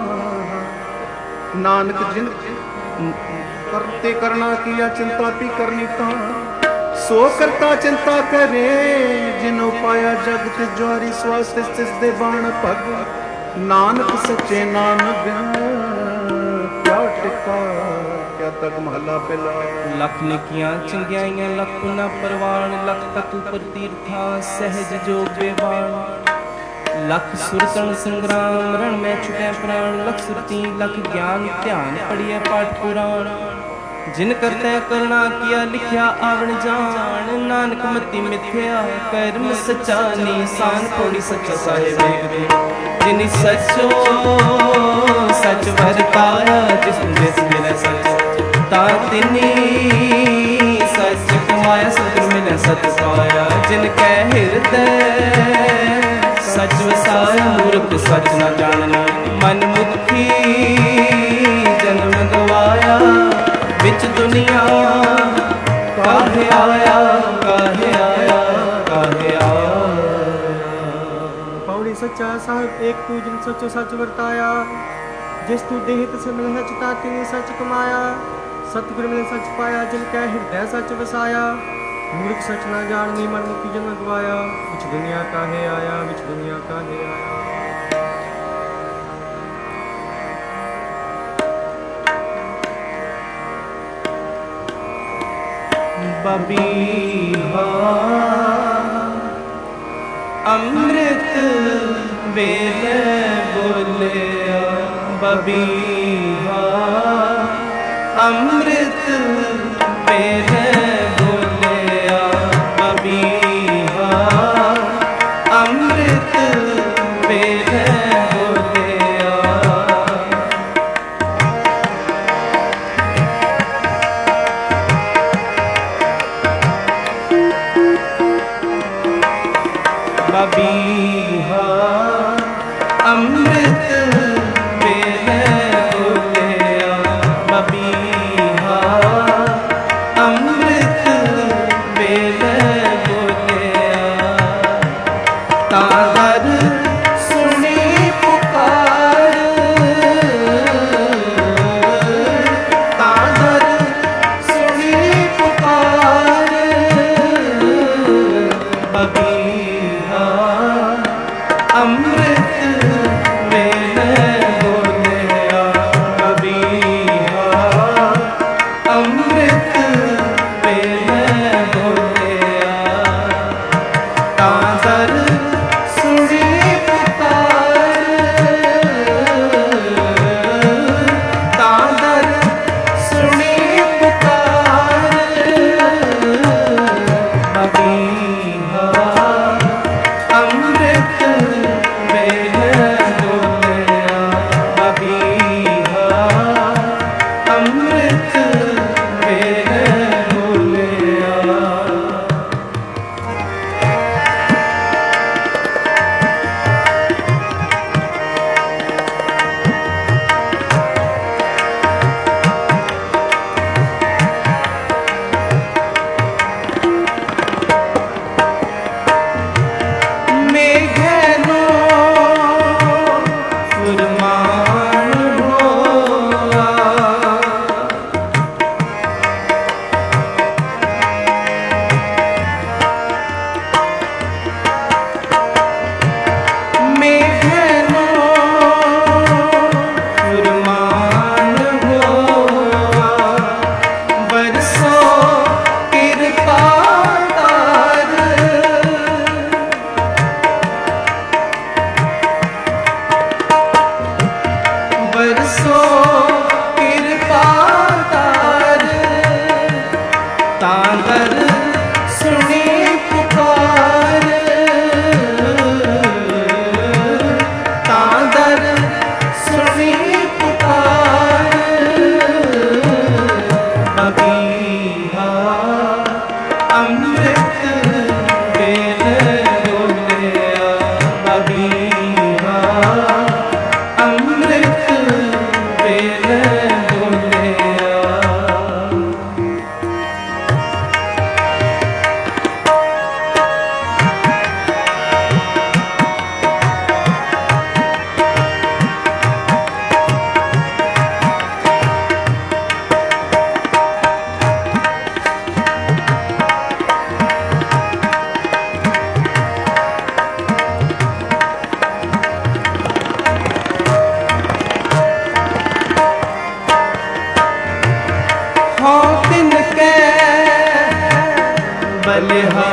ਨਾਨਕ ਜਿਨ ਕਰਤੇ ਕਰਨਾ ਕੀਆ ਚਿੰਤਾ ਵੀ ਕਰਨੀ ਤਾਂ। ਸੋ ਕਰਤਾ ਚਿੰਤਾ ਕਰੇ ਜਿਨੋ ਪਾਇਆ ਜਗ ਤੇ ਜਵਾਰੀ ਸਵਾਸ ਤਿਸ ਦੇ ਬਾਣ ਭਗ। ਨਾਨਕ ਸੱਚੇ ਨਾਨਕ ਕਿਆ ਟਿਕਾ ਕਿਆ ਤਕ ਮਹਲਾ ਪਹਿਲਾ। ਲੱਖ ਨਿੱਕੀਆਂ ਚੰਗਿਆਈਆਂ ਲੱਖ ਪੁਨਾ ਪਰਵਾਨ। ਲੱਖ ਤਤੂ ਪਰ ਤੀਰਥਾਂ ਸਹਿਜ ਜੋਗ ਬੇਵਾਨ। ਲੱਖ ਸੁਰਤਨ ਸੰਗਰਾਮ ਰਣ ਮੈਂ ਛੁਟੈ ਪ੍ਰਾਣ। ਲੱਖ ਸੁਰਤੀ ਲੱਖ ਗਿਆਨ ਧਿਆਨ ਪੜੀਐ ਪਾਠ ਪੁਰਾਣ। ਜਿਨ ਕਰਤੈ ਕਰਣਾ ਕੀਆ ਲਿਖਿਆ ਆਵਣ ਜਾਣ। ਨਾਨਕ ਮਤੀ ਮਿਥਿਆ ਕਰਮ ਸੱਚਾ ਨੀਸਾਨ। ਪੌੜੀ ਸੱਚਾ ਸਾਹਿਬ ਜਿਨੀ ਸੱਚੋ ਸੱਚ ਵਰਤਾਇਆ। ਜਿਸ ਮਿਲੈ ਸੱਚ ਤਾਂ ਤਿਨੀ ਸੱਚ ਕਮਾਇਆ। ਸਤਿਗੁਰ ਮਿਲੈ ਸੱਚ ਪਾਇਆ। ਜਿਨ ਕੈ ਹਿਰਦੈ ਸੱਚ ਵਸਾਇਆ। ਮੂਰਖ ਸੱਚ ਨਾ ਜਾਣਨਾ ਮਨ ਮੁਖੀ ਜਨਮ ਗਵਾਇਆ। ਵਿੱਚ ਦੁਨੀਆ ਕਾਹੇ ਆਇਆ ਕਾਹੇ ਆਇਆ ਕਾਹੇ ਆਇਆ। ਪੌੜੀ ਸੱਚਾ ਸਾਹਿਬ ਏਕ ਤੂੰ ਜਿਨ ਸੱਚੋ ਸੱਚ ਵਰਤਾਇਆ। ਜਿਸ ਤੂੰ ਦੇਹਿਤ ਸਿਮਰਨ ਸੱਚ ਤਾਂ ਤਿਨੀ ਸੱਚ ਕਮਾਇਆ। ਸਤਿਗੁਰ ਮਿਲੇ ਸੱਚ ਪਾਇਆ। ਜਿਨ ਕੈ ਹਿਰਦੈ ਸੱਚ ਵਸਾਇਆ। ਮੂਰਖ ਸੱਚ ਨਾ ਜਾਣਨੀ ਮਨ ਮੁਖੀ ਜਨਮ ਗਵਾਇਆ। ਵਿੱਚ ਦੁਨੀਆ ਕਾਹੇ ਆਇਆ ਵਿੱਚ ਦੁਨੀਆ ਕਾਹੇ ਆਇਆ। ਬਬੀਹਾ ਅੰਮ੍ਰਿਤ ਵੇਲੇ ਬੋਲਿਆ। ਬਬੀਹਾ ਅੰਮ੍ਰਿਤ ਵੇਲੇ ਬੋਲਿਆ। ਬਬੀਹਾ ਅੰਮ੍ਰਿਤ ਵੇਲੇ ਬੋਲਿਆ। ਬਬੀਹਾ ਅੰਮ੍ਰਿਤ ਵੇਲੇ ਬੋਲਿਆ। ਬਬੀਹਾ ਅੰਮ੍ਰਿਤ ਵੇਲੇ ਬੋਲਿਆ। ਤਾਂ ਦਰ ਸੁਣੀ ਪੁਕਾਰ। ਤਾਂ ਦਰ ਸੁਣੀ ਪੁਕਾਰ। ਬਬੀਹਾ ਅੰਮ੍ਰਿਤ ਵੇਲੇ ਬੋਲਿਆ। ਬਬੀਹਾ ਅੰਮ੍ਰਿਤ ਵੇਲੇ ਬੋਲਿਆ। ਤਾਂ ਦਰ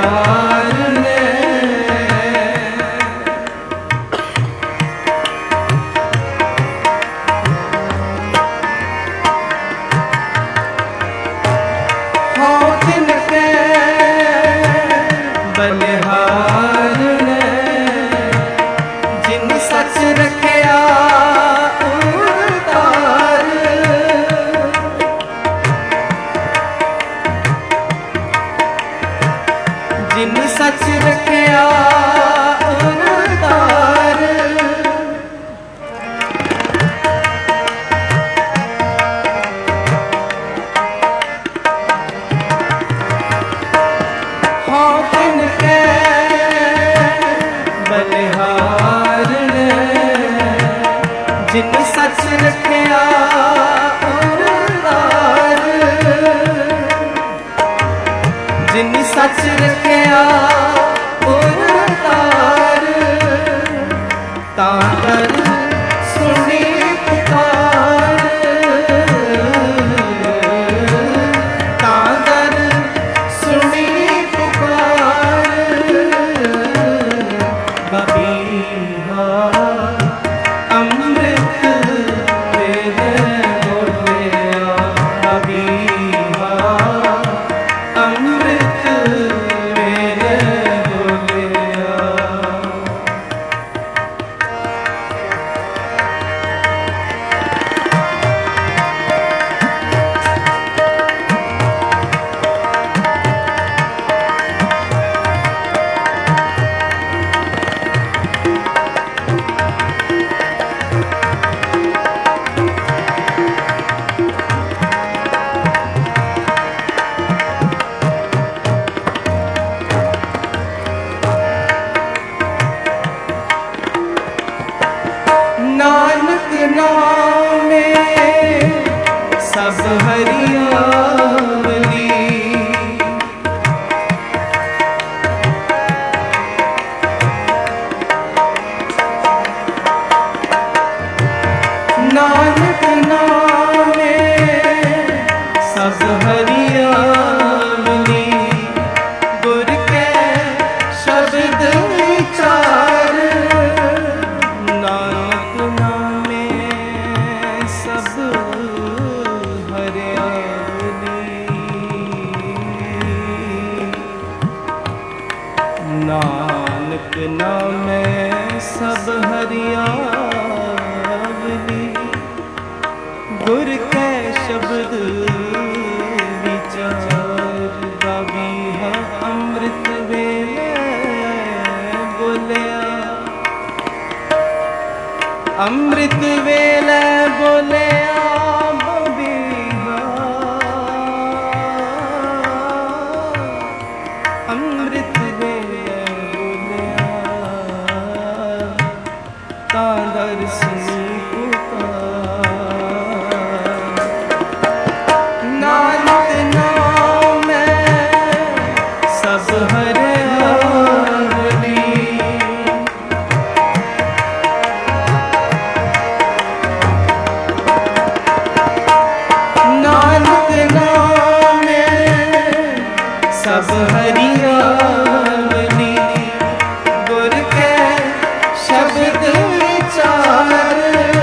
बलिहार ने हो तिनके बलिहार ने जिन सच रखिया उतार जिन सच रखिया उतार हो तिनके बलिहार ने जिन सच रखिया उतार जिन सच रखिया उतार ताकर सुनी पुकार ताकर सुनी पुकार बबीहा अमृत वेद बोलिया बबीहा अमृत वेद बोलिया। नानक नाम में सब हरियावली नानक नाम में सब हरियावली गुर के शब्द विचार नानक नामे सब हरियावली नानक नामे सब हरियावली गुर के शब्द विचार बबीहा अमृत वेले बोलिया अमृत वेले बोलिया बबीहा अमृत वेले बोलिया तादर सुनी पुकार नानक नाम में सब हरियावली नानक नाम में सब हरियावली गुर के शब्द विचार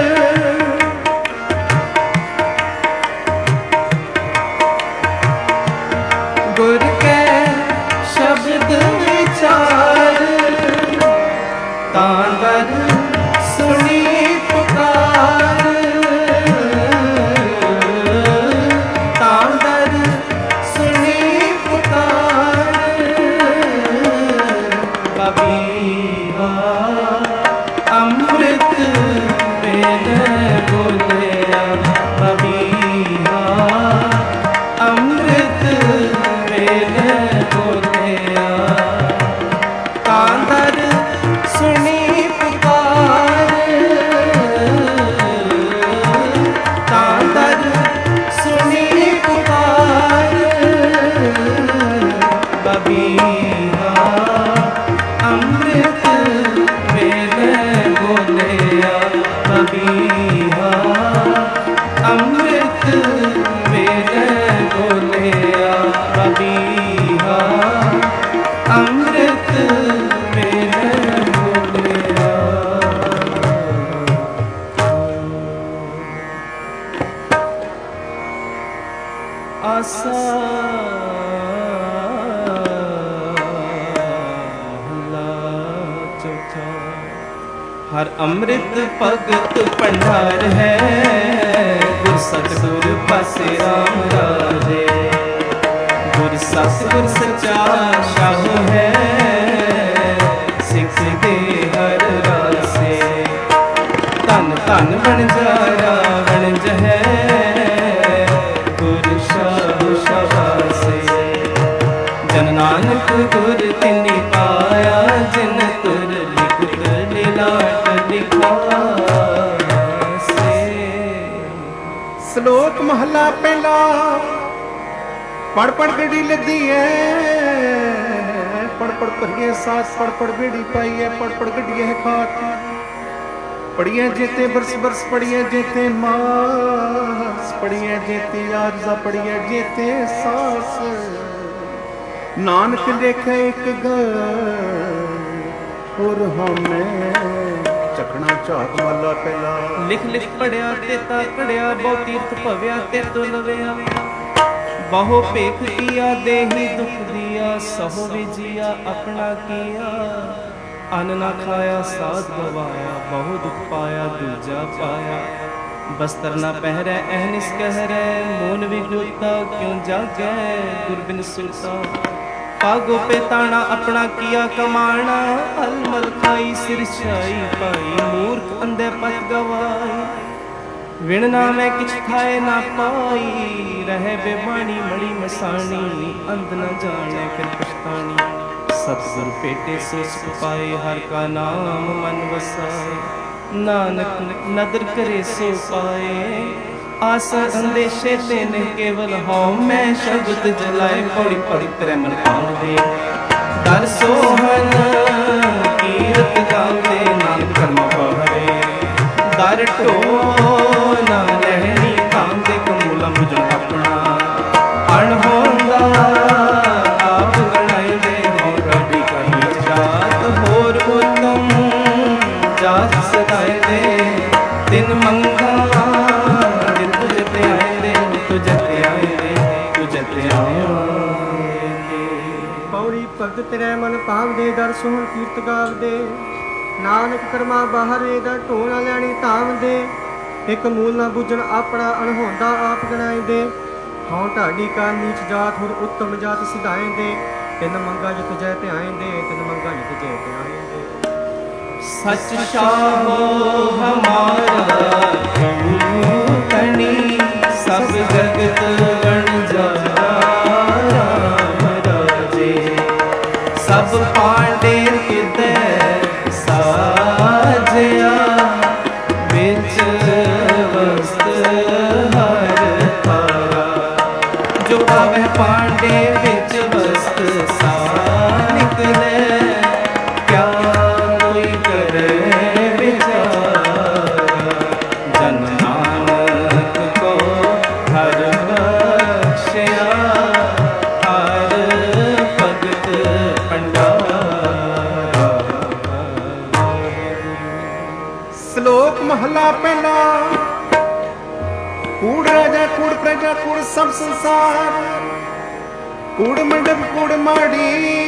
गुर के शब्द विचार तांगर सुनी पुकार तांगर सुनी पुकार बबीहा अमृत वेद बोलिया बबीहा अमृत वेद बोलिया तांदर सुनी पुकार हर अमृत भगत भंडार है, गुर सतगुर पासे राम राजे। गुर सतगुर सच्चा शाह है, सिख दे हर रासे। धन धन वणजारा वणज है, गुर शाह शाबासे। जन नानक गुर तिनी पाया, जिन तुर लिखत लीलाट लिखासे। श्लोक महला पहला। पढ़ पढ़ गड़ी लदी है, पढ़ पढ़ भरिए साथ, पढ़ पढ़ बेड़ी पाई है, पढ़ पढ़ गड्डिए है खात। पढ़िए जेते बरस बरस, पढ़िए जेते मास, पढ़िए जेते आरजा, पढ़िए जेते सास। नानक लेखे एक घर और हमें चखना झाक माला पहला। लिख लिख पढ़िया ते ताकड़िया, बहु तीर्थ भव्या ते तो लविया। बहु पेख किया देही दुख दिया, सहो विजिया अपना किया। अन्न ना खाया साध गवाया, बहु दुख पाया दूजा पाया। बस्तर ना पहरै अहनिस कहरै, मोन विगुता क्यों जागै गुरबिन सुरता। पागो पे ताना अपना किया कमाना, अलमल खाई सिर छाई पाई। मूर्ख अंधे पत गवाई, विण ना मैं किछ खाए ना पाई। रहे बेबानी मड़ी मसानी, अंध न जाने फिर पछतानी। सतगुर पेटे सो सुख पाए, हर का नाम मन वसाए। नानक नदर करे सो पाए, आसा अंदेशे तेने केवल हौ मैं शब्द जलाए। पौड़ी पौड़ी तेरे मन पावे, दर सोहन कीरत गावे। नानक कर्म पहरे, दर टो ना लहनी तांदे। कमूला मुझन अपना अणहोंदा, आप गणाए दे हो कभी कहीं जात। होर उत्तम जात सदाए दे, दिन मंगा पौड़ी भगत तेरे मन भावदे, दर सोहन कीर्त गावदे। नानक कर्मा बाहरे, दर ढो ना लैनी धामदे। एक मूल ना बुझन अपना अणहोंदा, आप गणाए दे। हौं ढाडी का नीच जात, होर उत्तम जात सिधाए दे। तिन मंगा जित जय ध्याए दे, तिन मंगा जित जय ध्याए दे। सच चाहो हमारा कनी, सब जगत बन जारा राम राजे। सब पांडे किते साजया, बिच वस्त हर थारा। जो पावे पांडे बिच वस्त सा निकले, क्या कोई करे विचारा। जन नानक को हर बख्शिया, हर भगत भंडारा। श्लोक महला पहला। कूड़ राजा कूड़ प्रजा कूड़ सब संसार। कूड़ मंडप कूड़ माड़ी,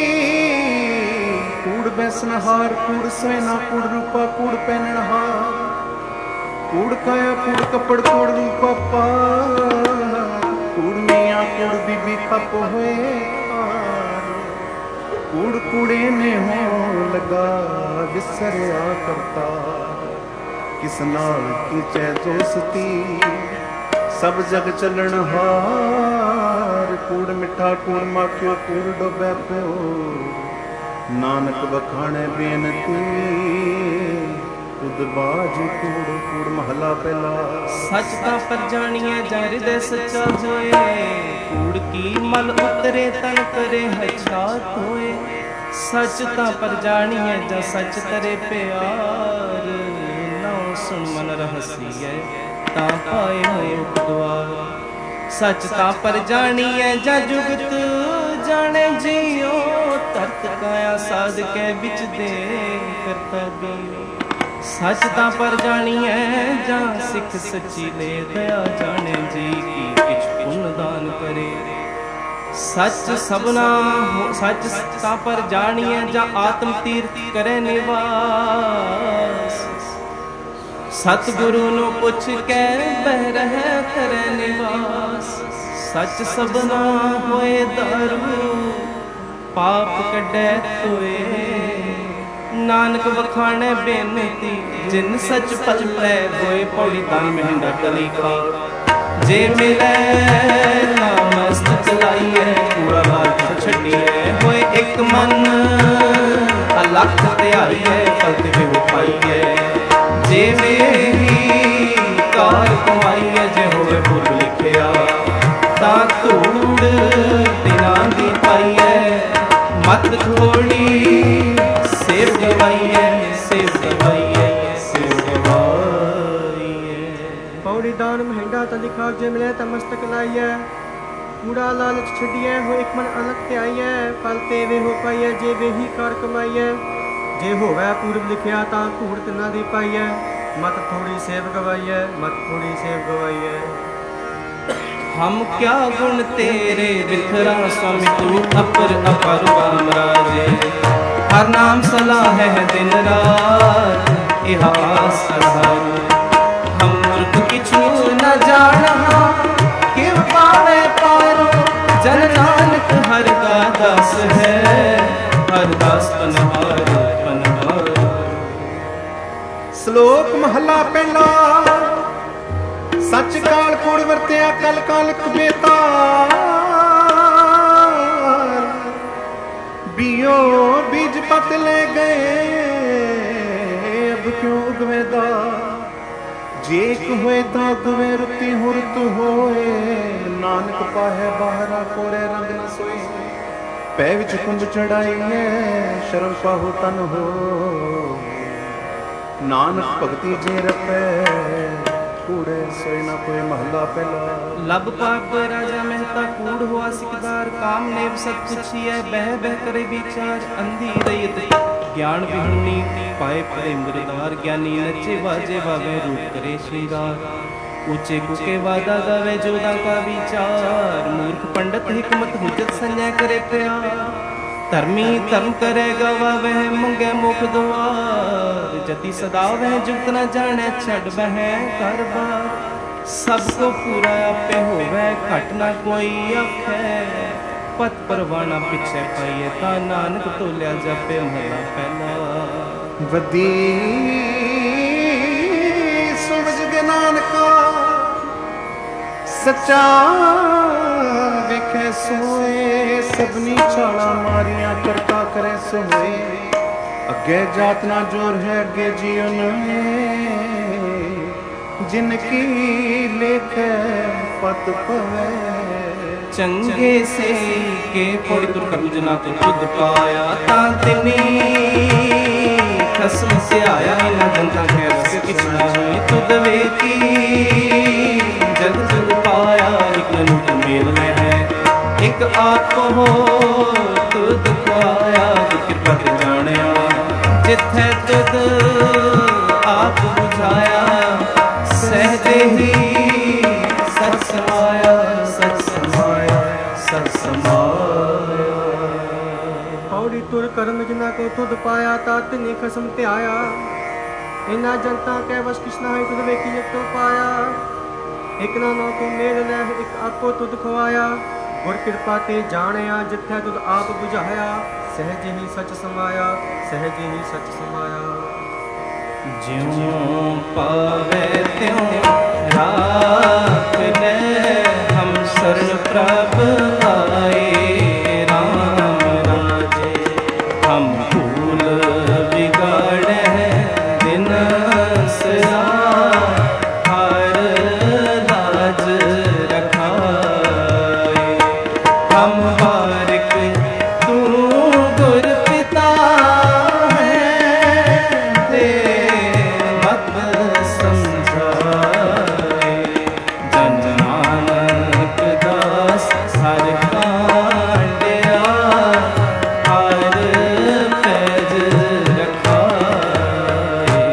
कूड़ बैसनहार। कूड़ सैना कूड़ रूपा, कूड़ पहननहार। कूड़ काया कूड़ कपड़, कूड़ रूपा पार। कूड़ मियाँ कूड़ बीबी खप होए खार। कूड़ कूड़े ने हो लगा, विसरिया करता। किस नाल कीचै दोस्ती, सब जग चलन हार। कूड़ मिठा कूड़ माखियो, कूड़ डोबे प्यो। नानक बखाणे बेनती, उदबाज कूड़। कूड़ महला पहला। सच ता पर जानिए जा हृदय सच्चा होए। कूड़ की मल उतरे तन करे हछात होए। सच ता पर जानिए जा सच तरे प्यार। नौ सुन मन रहसिए, ता पाए मोक्ष द्वार। सच ता पर जानिए जा जुगत जाने जियो। तरत काया साध के बिच दे करता दियो। सच ता पर जानिए जा सिख सच्ची ले, दया जाने जी की किछ पुण्य दान करे। सच सबना सच ता पर जानिए जा आत्म तीर्थ करे निवास। सतगुरु नु पुछ के बह रह करे निवास। सच सबना होए दारू पाप कड्डे तोए। नानक वखाणे बेनती जिन सच पल्ले होए। पौड़ी दान महिंदा कली का जे मिले नामस्त चलाइए। पूरा लाख छड़िए होए एक मन अलख त्याइए। फल ते हो पाइए जे मेरी कार कमाइए। जे होए भुल लिखिया ता धूड़ दिना दी पाइए। मत थोड़ी सेव गवाइए सेव गवाइए सेव गवाइए। पौड़ी दान महिंदा त लिखा जे मिले त मस्तक लाइए। कूड़ा लालच छड़िए हो एक मन अलग ते आइए। फल ते वे हो पाइए जे वे ही कार कमाइए। जे होवे पूर्व लिखिया ता धूड़ तिना दी पाइए। मत थोड़ी सेव गवाइए मत थोड़ी सेव गवाइए। हम क्या गुण तेरे बिखरा स्वामी तू अपर अपर राजे। हर नाम सलाह है दिन रात इहास सहारू। हम मूर्ख किछु न जानहा किव पावे पारो। जन नानक हर का दास है हर दास पनहारो पनहारो। श्लोक महला पहला। सच काल कूड़ वरत्या कल कालक बेतार। बियो बीज पत ले गए अब क्यों उगवेदा। जे हुए ता गुवे रुती हुरत होए। नानक पाहे बाहरा कोड़े रंग न सोए। पै विच कुंभ चढ़ाई है शर्म पाहु तन हो। नानक भगती जे रपे कूड़े सोए न कोई। महला पहला। लब पाप राजा मेहता कूड़ हुआ सिकदार। काम नेव सब कुछिए बह बह करे विचार। अंधी रहित ज्ञान विहुनी पाए परे मुरदार। ज्ञानी नचे बाजे वावे रूप करे श्रृंगार। ऊंचे कुके वादा गावे जोदा का विचार। मूर्ख पंडित हिकमत हुजत संजय करे प्यार। धर्मी धर्म करे गवा वह मंगे मुख द्वार। जति सदा वह जुगत न जाने छड़ वह कर बार। सबको पूरा आपे होवे घट न कोई आखे। पत परवाना पिछे पाइए ता नानक तोलिया जापे महला पहला। वदी समझ के नानका सच्चा वेखे सोए। सबनी छाला मारिया करता करे सोए। अगे जात ना जोर है अगे जीवन जिनकी लेख पत पवे। चंगे से के पौड़ी तुर कर जना तो खुद पाया। ता तिनी खसम से आया ना जनता के रस किछ नहीं। तुद वे की जग जग पाया। एक नूत मेल में है एक आप हो तुद पाया। कृपा ते जानिया जिथे तुद आप बुझाया। सहजे ही सच समाया सच समाया सच समाया। पौड़ी तुर कर्म जिना को तुद पाया ता तिनी खसम ते आया। इना जनता के वश कृष्णा है तुद वेखी जग तो पाया। एक ना नो तू मेल ले एक आपको तुद खवाया। गुर कृपा ते जानिया जिथे तुद आप बुझाया। सहज ही सच समाया सहज ही सच समाया। ज्यों पावे त्यों राख ले हम शरण प्रभ आए। राम राजे हम भूल बिगाड़े दिन सदा। हर लाज रखाए हम बारिक तू गुर पिता है। दे मत समझाए जन नानक दास हर कांडिया। हर पैज रखाए।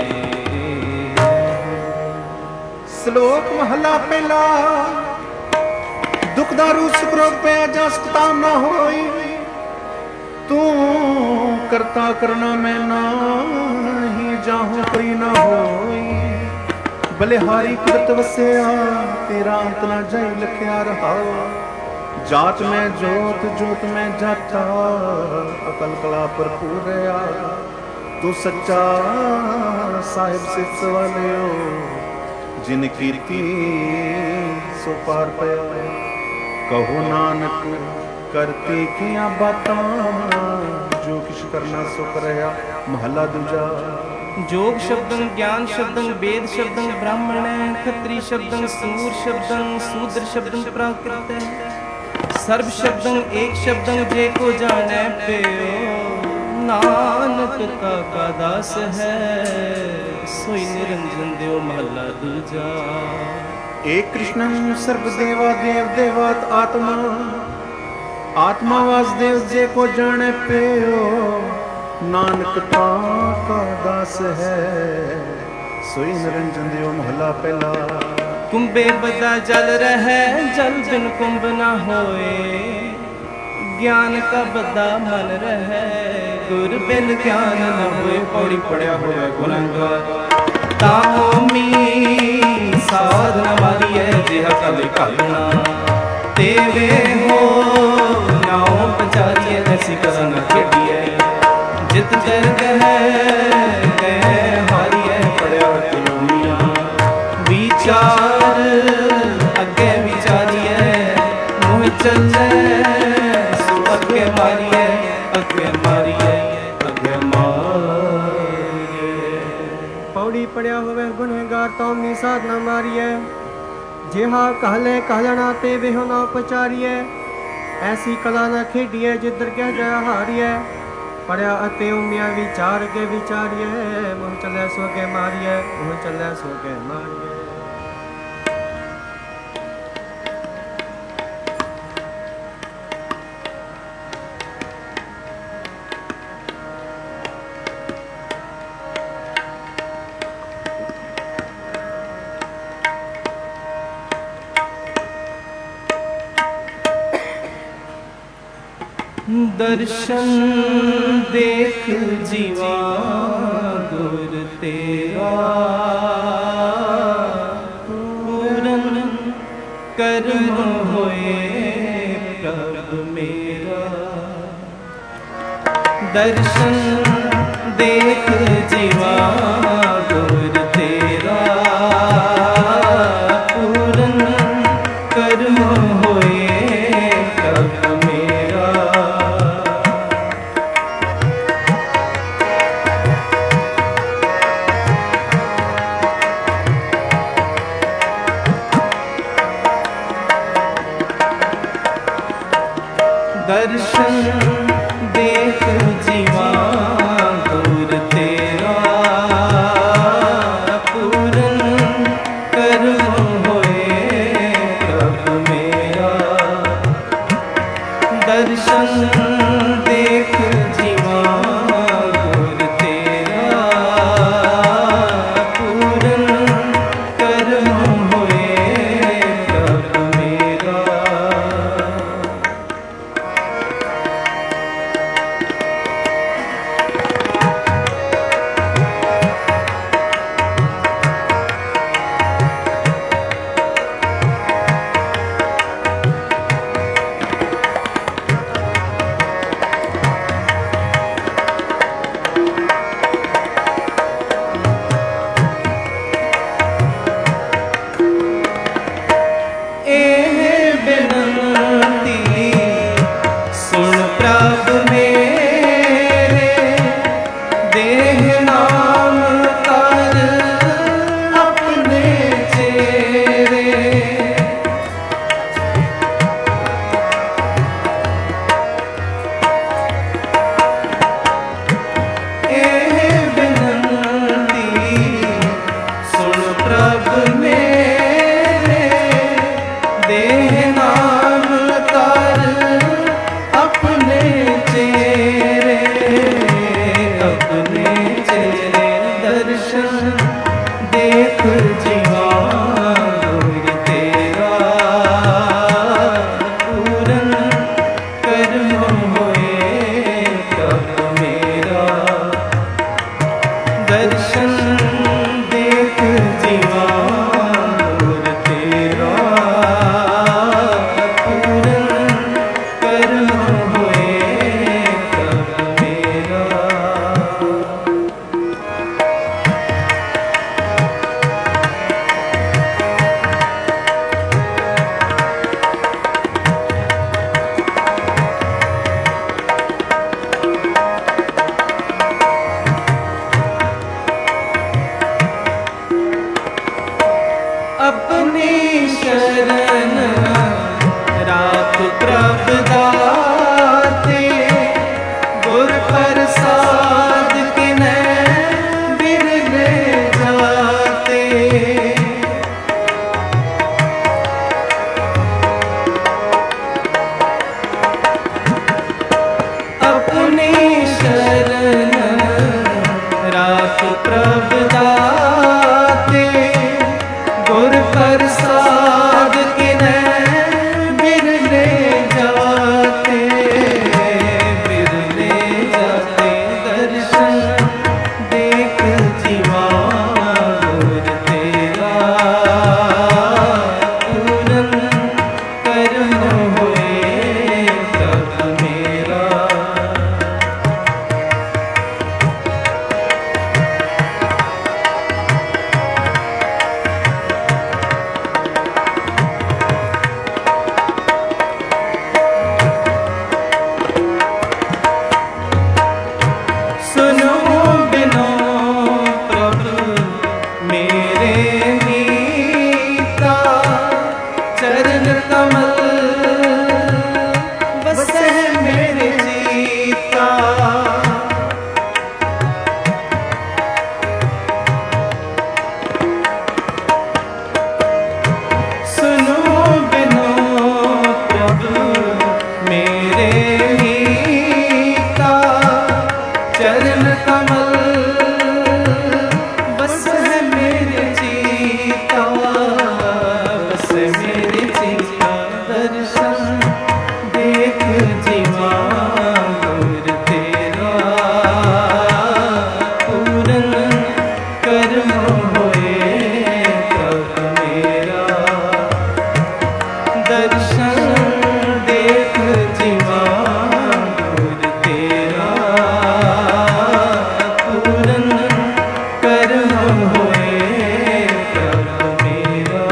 श्लोक महला पहला। दुख दारू सुकरो पे जसकताम ना होई, तू करता करना मैं नाही जाहूं परी ना होई। बलिहारी कुदरत वसया तेरा अंत ना जाई लखिया रहा। जात में जोत जोत में जाता अकल कला भरपूर रहा। तू सच्चा साहिब सिद्ध वालियो जिन कीती सो पार पाया। कहो नानक करती किया बातां जो किश करना सो करया। महला दूजा। जोग शब्दं ज्ञान शब्दं वेद शब्दं ब्राह्मण खत्री शब्दं सूर शब्दं शूद्र शब्दं प्राकृत। सर्व शब्दं एक शब्दं जे को जाने पेयो। नानक का दास है सोई निरंजन देव। महला दूजा। एक कृष्णं सर्वदेवा देव देवात आत्मा। आत्मा वासुदेव जे को जाने पेयो। नानक का दास है सोई निरंजन देव। महला पहला। कुंभे बदा जल रहे जल बिन कुंभ न होए। ज्ञान का बदा मन रहे गुर बिन ज्ञान न होए। पौड़ी पड़िया होए गुरंगा तामी साधना मारिए जिहा कल कालना। तेवे हो नाओ पचारिए ऐसी करन खेड़िए। जित दर्द है हारिए पड़िया तिलोनिया। विचार अगे विचारिए मुँह चले सो अगे मारिए। अगे मारिए अगे मारिए। पौड़ी पड़िया होवे गुनहगार तामी साधना मारिए। जिहा कहले कहलना ते वेहो ना पचारिए। ऐसी कला न खेडिए जिधर कह जाया हारिए। पढ़िया अते उमिया विचार के विचारिए। मुँह चले सो के मारिए। मुँह चले सो के मारिए। दर्शन देख जीवा गुर तेरा। पूरन कर्म होए प्रभ मेरा। दर्शन देख जीवा गुर तेरा। पूरन कर्म होए प्रभ मेरा। दर्शन देख जीवा गुर तेरा। पूरन कर्म होए प्रभ मेरा। दर्शन देख जीवा गुर तेरा। पूरन कर्म होए प्रभ मेरा। कमल बस है मेरे जीता, बस है मेरे जीता। दर्शन देख जीवा गुर तेरा, पूरन कर्म होए प्रभ मेरा। दर्शन देख जीवा गुर तेरा, पूरन कर्म होए प्रभ मेरा।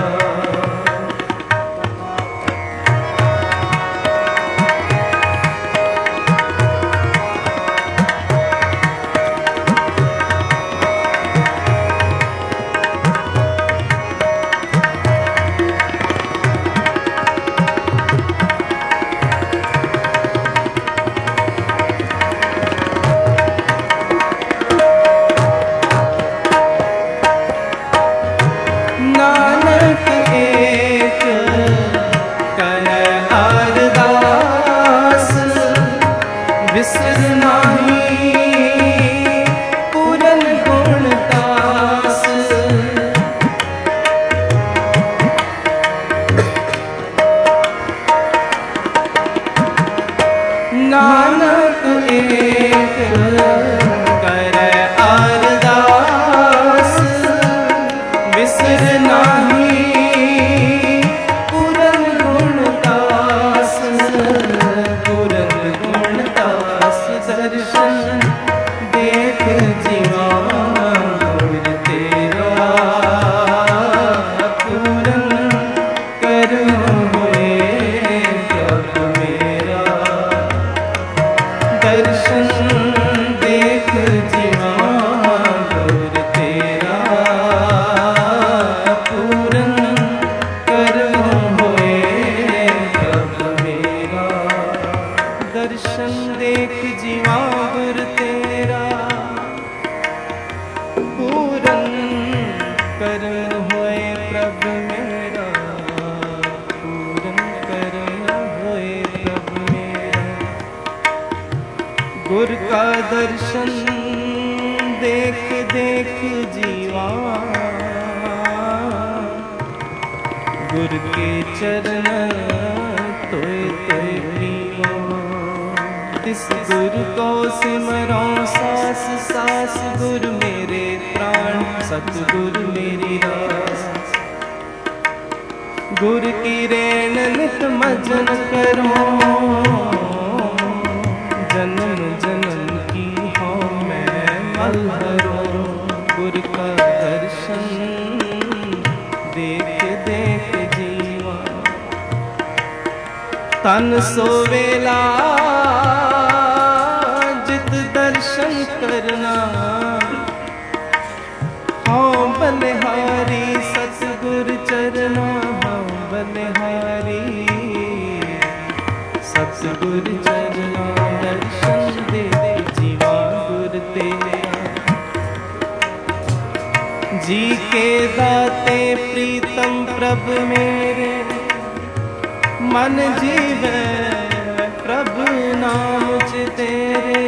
नानक एक कर अरदास, विसर नाही पूरन गुणदास। नानक एक कर अरदास, विसर नाही पूरन गुणदास, पूरन गुणदास। दर्शन देख जीवा गुर तेरा, पूरन कर्म होए प्रभ मेरा। दर्शन देख जीवा गुर तेरा, पूरन कर्म होए प्रभ मेरा। दर्शन देख जीवा गुर तेरा, पूरन कर्म होए प्रभ मेरा, पूरन कर्म होए प्रभ मेरा। गुर का दर्शन देख देख जीवा, गुर के चरण तोय तोय प्रीवा। तिस गुर को सिमरो सास सास, गुर मेरे प्राण सतगुर मेरी रास। गुर की रेण नित मजन करो, जन्म जन्म की हो मैं मलहरो। गुर का दर्शन देख देख जीवा, तन सोवेला जित दर्शन करना। हाँ बलिहारी सतगुर चरना, हाँ बलिहारी सतगुर चरना। दर्शन दे जीवा गुर तेरा, जी के दाते प्रीतम प्रभ मेरे। मन जीवे प्रभु नाम तेरे,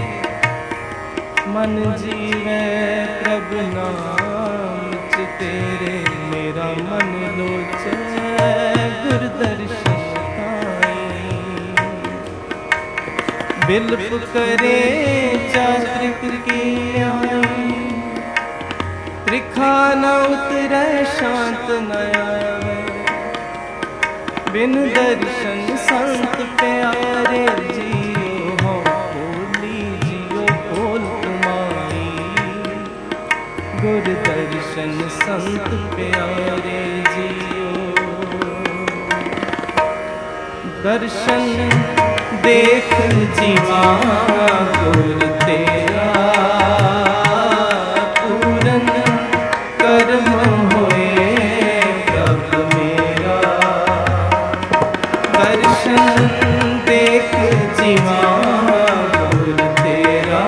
मन जीवे प्रभु नाम तेरे। मेरा मन लोचे गुर दर्शन ताई, बिलप करे चात्रिक की आई। त्रिखा न उतरे शांत न आवे, बिन दर्शन संत प्यारे। जियो हो खोली जियो खोल तुम्हारी, गुर दर्शन संत प्यारे जियो। दर्शन देख जीवा गुर तेरा, पूरन कर्म होए प्रभ मेरा। दर्शन देख जीवा गुर तेरा,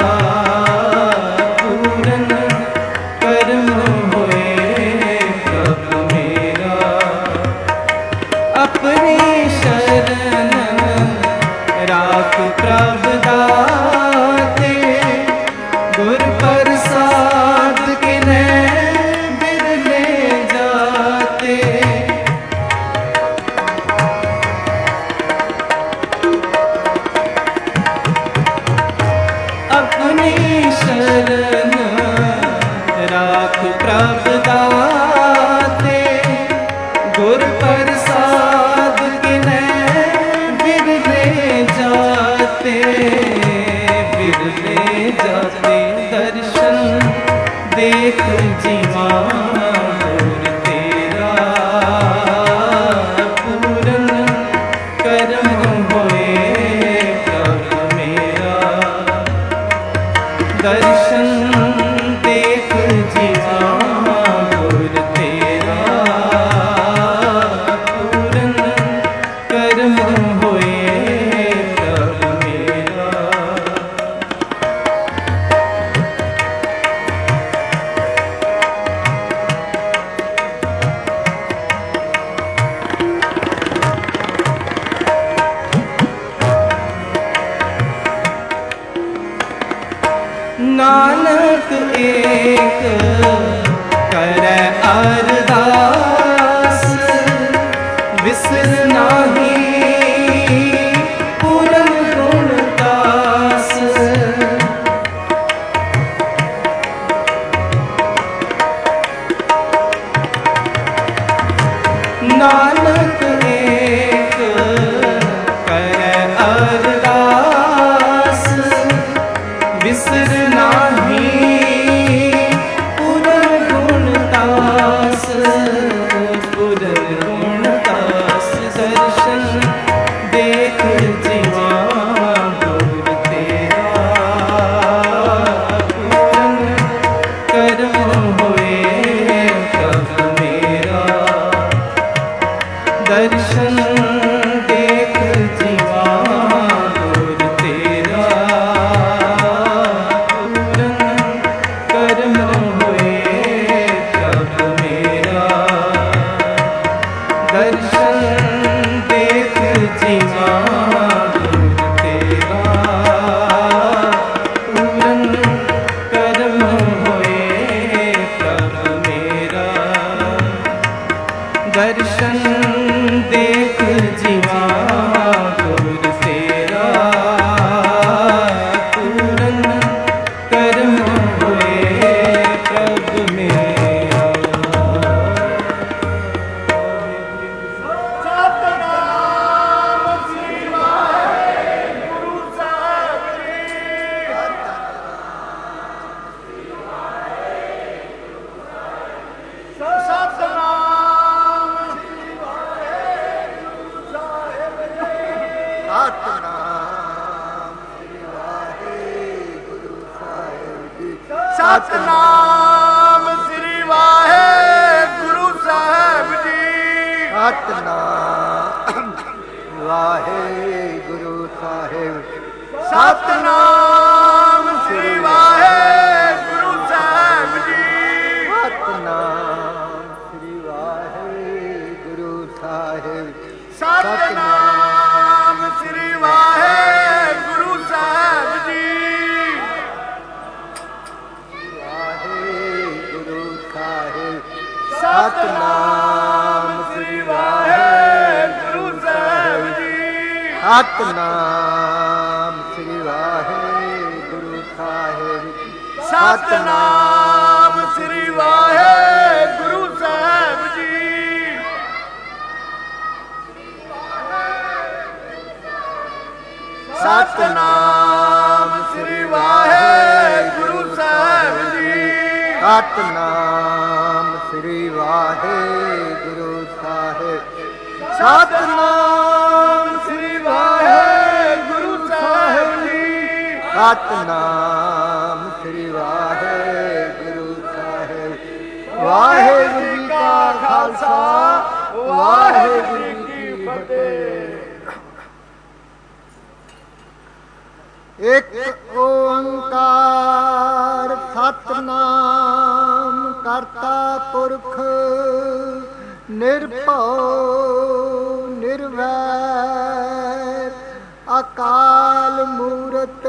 पूरन कर्म होए प्रभ मेरा। अपनी शरण राख प्रभ दाते, जाते दर्शन देख जीवा गुर तेरा पूरन कर्म होए प्रभ मेरा। दर्शन देख जीवा गुर तेरा पूरन कर्म होए प्रभ मेरा। नानक एक करे अरदास विसर नाही पूरन गुण दास। नानक एक करे अरदास विसर नाही पूरन गुण दास। पूरन गुण दास दर्शन देख जीवा गुर तेरा पूरन कर्म होए प्रभ मेरा। दर्शन देख जीवा गुर तेरा पूरन कर्म होए प्रभ मेरा। दर्शन देख जीवा गुर तेरा पूरन कर्म होए प्रभ मेरा। दर्शन देख जीवा गुर तेरा पूरन कर्म होए प्रभ मेरा। ਸਤਨਾਮ ਸ੍ਰੀ ਵਾਹਿਗੁਰੂ ਸਾਹਿਬ ਜੀ। ਸਤਨਾਮ ਵਾਹਿਗੁਰੂ ਸਾਹਿਬ। ਸਤਨਾਮ ਸ੍ਰੀ ਵਾਹਿਗੁਰੂ ਸਾਹਿਬ ਜੀ। ਸਤਨਾਮ ਸ੍ਰੀ ਵਾਹਿਗੁਰੂ ਸਾਹਿਬ। ਸਤਨਾਮ ਸ੍ਰੀ ਵਾਹਿਗੁਰੂ ਸਾਹਿਬ ਜੀ। ਵਾਹਿਗੁਰੂ ਸਾਹਿਬ। ਸਤਨਾਮ ਸ੍ਰੀ ਵਾਹਿਗੁਰੂ ਸਾਹਿਬ ਜੀ। ਸਤਨਾਮ ਸ੍ਰੀ ਵਾਹਿਗੁਰੂ ਸਾਹਿਬ। ਸਤਨਾਮ ਸ੍ਰੀ ਵਾਹਿਗੁਰੂ ਸਾਹਿਬ ਜੀ। ਸਤਨਾਮ ਸ੍ਰੀ ਵਾਹਿਗੁਰੂ ਸਾਹਿਬ ਜੀ। ਸਤਨਾਮ ਸ੍ਰੀ ਵਾਹਿਗੁਰੂ ਸਾਹਿਬ। ਸਤਨਾਮ ਸ੍ਰੀ ਵਾਹਿਗੁਰੂ ਸਾਹਿਬ ਜੀ। ਸਤਨਾਮ ਸ੍ਰੀ ਵਾਹਿਗੁਰੂ ਸਾਹਿਬ। ਵਾਹਿਗੁਰੂ ਜੀ ਕਾ ਖਾਲਸਾ ਵਾਹਿਗੁਰੂ ਜੀ ਕੀ ਫਤਿਹ। ਇੱਕ ਓੰਕਾਰ ਸਤਨਾਮ ਕਰਤਾ ਪੁਰਖ ਨਿਰਭਉ ਨਿਰਵੈਰ ਅਕਾਲ ਮੂਰਤ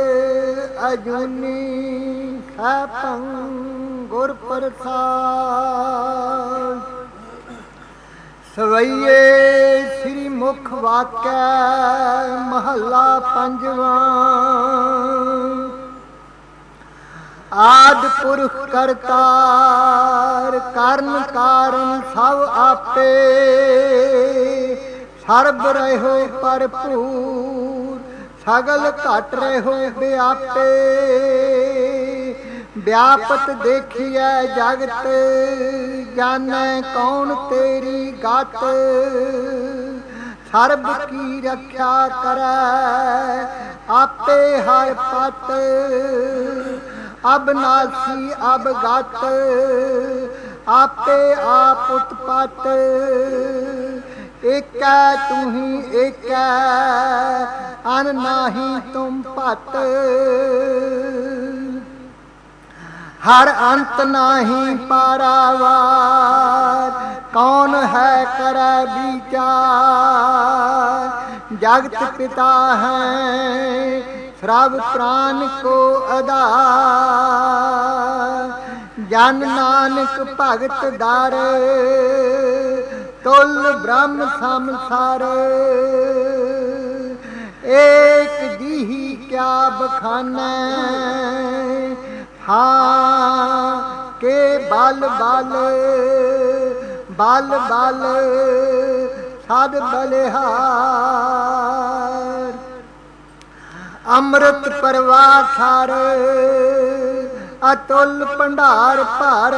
ਅਜੂਨੀ ਸੈਭੰ ਗੁਰ ਪ੍ਰਸਾਦ। ਸਵਈਏ ਸ੍ਰੀ ਮੁਖ ਵਾਕਿਆ ਮਹੱਲਾ ਪੰਜਵਾਂ। ਆਦਿ ਪੁਰਖ ਕਰਤਾਰ ਕਰਨ ਕਾਰਨ ਸਭ ਆਪੇ ਸਰਬ ਰਹਿਓ ਭਰਪੂਰ ਸਗਲ ਘਟ ਰਹੋ ਵਿਆਪੇ। ਵਿਆਪਤ ਦੇਖੀਐ ਜਗਤ, ਜਾਣੈ ਕੌਣ ਤੇਰੀ ਗਤ। ਸਰਬ ਕੀ ਰੱਖਿਆ ਕਰੈ, ਆਪੇ ਹਰ ਪਤ। ਅਬਨਾਸੀ ਅਬਗਤ, ਆਪੇ ਆਪ ਉਤਪਤ। ਏਕੈ ਤੁਹੀ ਏਕੈ, ਅਨ ਨਾਹੀ ਤੁਮ ਭਤ। ਹਰ ਅੰਤ ਨਾਹੀ ਪਾਰਾਵਾਰ, ਕੌਣ ਹੈ ਕਰੈ ਵਿਚਾਰ। ਜਗਤ ਪਿਤਾ ਹੈ, ਸਰਬ ਪ੍ਰਾਨ ਕੋ ਆਧਾਰ। ਜਨ ਨਾਨਕ ਭਗਤ ਦਰ, ਤੁਲ ਬ੍ਰਹਮ ਸੰਸਾਰ। ਏਕ ਜੀਹੀ ਕਿਆ ਬਖਾਨੈ, ਹਾਂ ਕੇ ਬਲ ਬਲ। ਬਲ ਬਲ ਸਦ ਬਲਿਹਾਰ। ਅੰਮ੍ਰਿਤ ਪ੍ਰਵਾਹ ਥਰ, ਅਤੁਲ ਭੰਡਾਰ ਭਰ।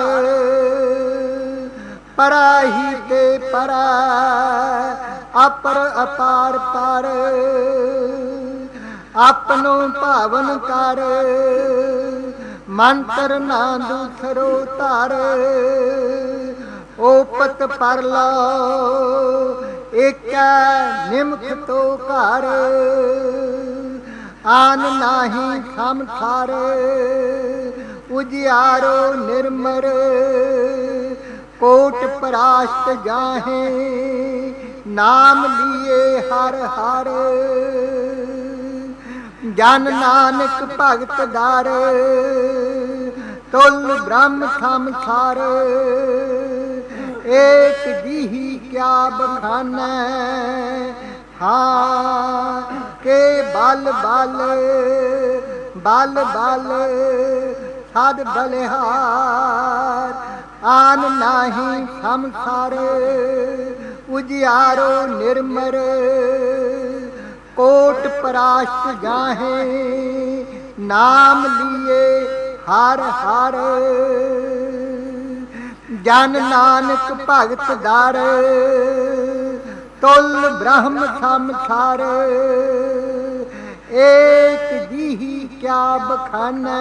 ਪਰਾਹੀ ਤੇ ਪਰੈ, ਅਪਰ ਅਪਾਰ ਪਰ। ਆਪਨੋ ਭਾਵਨ ਕਰ, ਮੰਤਰ ਨਾ ਦੂਸਰੋ ਧਰ। ਓਪਤ ਪਰ ਲਓ, ਏਕੈ ਨਿਮਖ ਤੋ ਘਰ। ਆਨ ਨਾਹੀ ਸਮਥਾਰ, ਉਜਿਆਰੋ ਨਿਰਮਰ। ਕੋਟ ਪਰਾਸ਼ਟ ਜਾਹੇ, ਨਾਮ ਲੀਏ ਹਰ ਹਰ। ਜਨ ਨਾਨਕ ਭਗਤ ਦਰ, ਤੁਲ ਬ੍ਰਹਮ ਸੰਸਾਰ। ਏਕ ਜੀਹੀ ਕਿਆ ਬਖਾਨੈ, ਹਾਂ ਕੇ ਬਲ ਬਲ। ਬਲ ਬਲ ਸਦ ਬਲਿਹਾਰ। ਆਨ ਨਾਹੀ ਸੰਸਾਰ, ਉਜਿਆਰੋ ਨਿਰਮਰ। ਕੋਟ ਪਰਾਸ਼ਟ ਜਾਹੇ, ਨਾਮ ਲੀਏ ਹਰ ਹਰ। ਜਨ ਨਾਨਕ ਭਗਤ ਦਰ, ਤੁਲ ਬ੍ਰਹਮ ਸੰਸਾਰ। ਏਕ ਜੀਹੀ ਕਿਆ ਬਖਾਨੈ,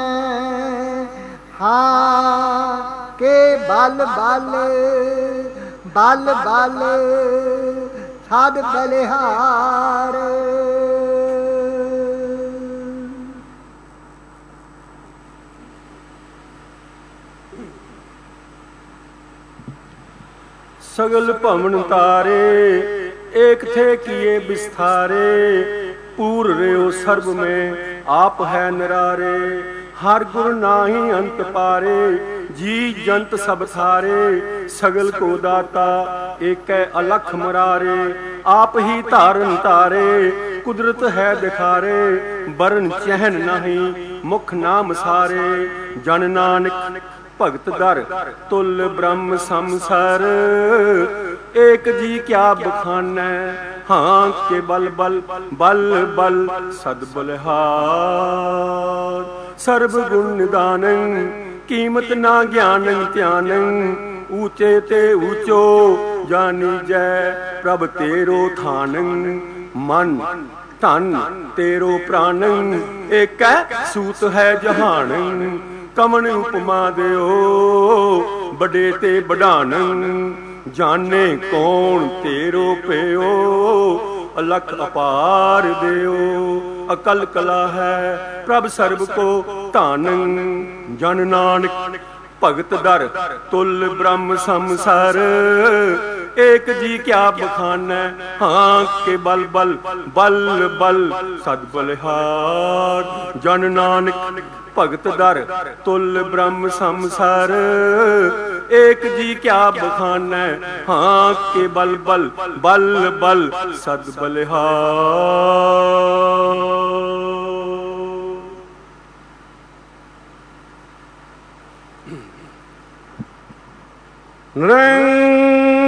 ਹਾਂ ਕੇ ਬਲ ਬਲ। ਬਲ ਬਲ ਸਦ ਬਲਿਹਾਰ। ਸਗਲ ਭਵਨ ਤਾਰੇ, ਏਕ ਥੇ ਕੀਏ ਬਿਸਥਾਰੇ। ਪੂਰ ਰਿਓ ਸਰਬ ਮੈਂ, ਆਪ ਹੈ ਨਿਰਾਰੇ। ਹਰ ਗੁਰ ਨਾਹੀ ਅੰਤ ਪਾਰੇ, ਜੀ ਜੰਤ ਸਭ ਥਾਰੇ। ਸਗਲ ਕੋ ਦਾਤਾ, ਏਕੈ ਅਲਖ ਮੁਰਾਰੇ। ਆਪ ਹੀ ਧਾਰਨ ਧਾਰੇ, ਕੁਦਰਤ ਹੈ ਦਿਖਾਰੇ। ਬਰਨ ਚਹਿਨ ਨਾਹੀ, ਮੁਖ ਨਾਮ ਸਾਰੇ। ਜਨ ਨਾਨਕ ਭਗਤ ਦਰ, ਤੁਲ ਬ੍ਰਹਮ ਸੰਸਾਰ। ਏਕ ਜੀ ਕਿਆ ਬਖਾਨੈ, ਹਾਂ ਕੇ ਬਲ ਬਲ। ਬਲ ਬਲ ਸਦ ਬਲਿਹਾਰ। ਸਰਬ ਗੁਣ ਨਿਦਾਨੰ, ਕੀਮਤ ਨਾ ਗਿਆਨੰ ਧਿਆਨੰ। ਊਚੇ ਤੇ ਊਚੋ, ਜਾਨੀਜੈ ਪ੍ਰਭ ਤੇਰੋ ਥਾਨੰ। ਮਨ ਧਨ ਤੇਰੋ ਪ੍ਰਾਨੰ, ਏਕੈ ਸੂਤ ਹੈ ਜਹਾਨੰ। ਕਮਨ ਉਪਮਾ ਦਿਓ, ਬੜੇ ਤੇ ਬਢਾਨੰ। ਜਾਣੇ ਕੌਣ ਤੇਰੋ ਪਿਓ, ਅਲਖ ਅਪਾਰ ਦਿਓ। ਅਕਲ ਕਲਾ ਹੈ ਪ੍ਰਭ ਸਰਬ ਕੋ ਧਾਨੰ। ਜਨ ਨਾਨਕ ਭਗਤ ਦਰ, ਤੁਲ ਬ੍ਰਹਮ ਸੰਸਾਰ। ਏਕ ਜੀ ਕਿਆ ਬਖਾਨੈ, ਹਾਂ ਕੇ ਬਲ ਬਲ। ਬਲ ਬਲ ਸਦ ਬਲਿਹਾਰ। ਜਨ ਨਾਨਕ ਭਗਤ ਦਰ, ਤੁਲ ਬ੍ਰਹਮ ਸੰਸਾਰ। ਏਕ ਜੀ ਕਿਆ ਬਖਾਨੈ, ਹਾਂ ਕੇ ਬਲ ਬਲ। ਬਲ ਬਲ ਸਦ ਬਲਿਹਾਰ।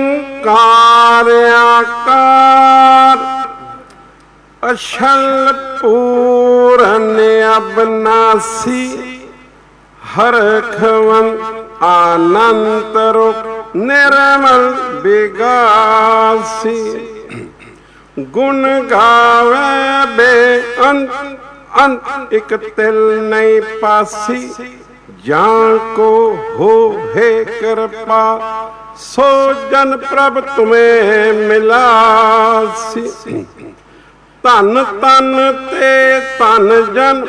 ਨਿਰੰਕਾਰ ਆਕਾਰ, ਅਛਲ पूरन अबनासी हरखवंत आनंत रूप निर्मल विगासी गुण गावे बे अंत अंत एक तिल नहीं पासी जान को हो हे कृपा सो जन प्रभ तुम्हें मिलासी धन तन ते धन जन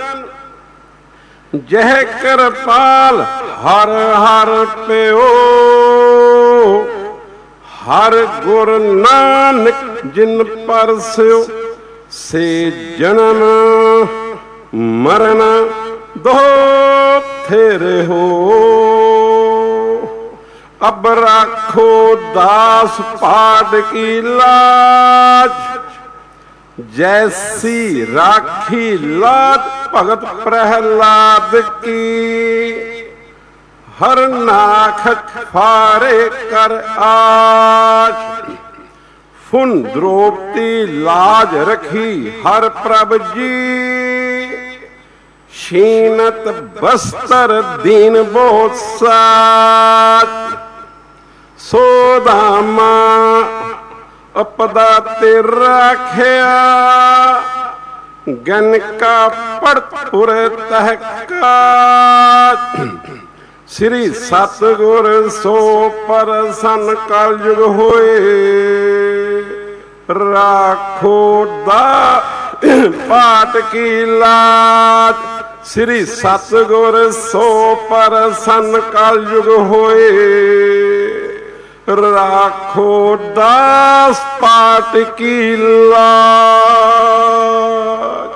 जह कृपाल हर हर प्यो हर गुर नानक जिन परस्यो से जन्म मरण दो फेरे हो अब राखो दास पाठ की लाज जैसी राखी लाज भगत प्रहलाद की हर नाख फारे कर आज फुन द्रौपदी लाज रखी हर प्रभ जी शीनत बस्तर दीन बहुत साज सोदामा अपदा ते राखिया गन का पड़पुर तहका श्री सतगुर सो परसन कलयुग होए राखो दा पाठ की लाज श्री सतगुर सो परसन कलयुग होए राखो दास पाठ की लाज।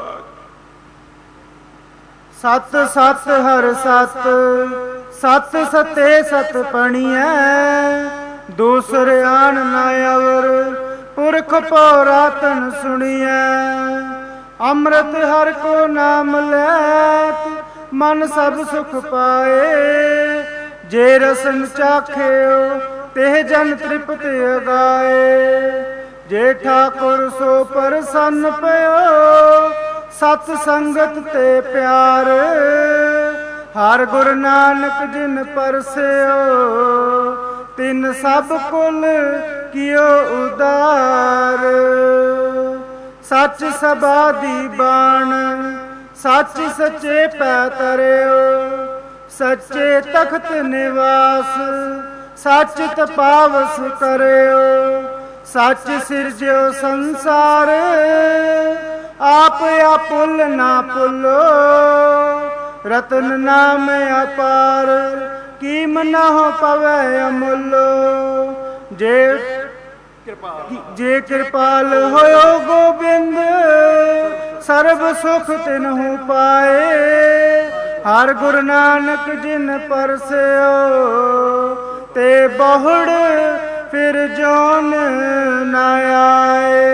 सत सत हर सत सत सते सत पणिया दूसरे आन न अवर पुरख पौरातन सुनिया अमृत हर को नाम लैत मन सब सुख पाए जे रसन चाख्यो तेह जन तृप्त अगाए जे ठाकुर सो प्रसन्न पयो सत संगत ते प्यार हर गुरु नानक जिन परस्यो तिन सब कुल कियो उदार सच सबादी बाण सच सचे पै तरियो सच्चे तख्त निवास सच तपावस करियो सच सिरजो संसार आप या पुल ना पुलो रतन नाम अपार कीम न हो पवै अमुलो जे कृपाल होयो गोबिंद सर्व सुख तिन्हु पाए हर गुरु नानक जिन परस्यो ते बहुड़ फिर जोन न आए।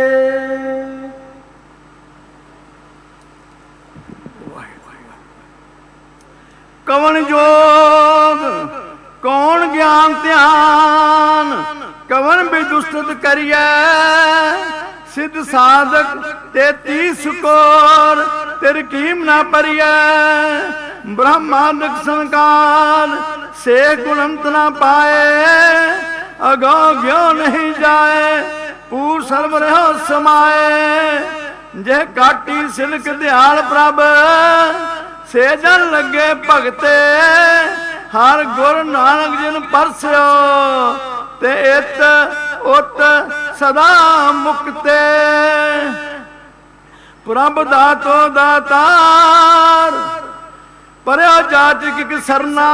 कवन जोग कौन ज्ञान ध्यान कवन विदुष्ट करिए सिद्ध साधक 33 कोर तेरी कीम ना परिए ब्रह्मांड संकार से गुणंत ना पाए अगो ग्यो नहीं जाए पूर सर्व रहो समाए जे काटी सिलक दयाल प्रभ से जन लगे भगते हर गुरु नानक जिन परस्यो ते इत उत सदा मुक्ते प्रभ दातो दातार परयो जातिक की सरना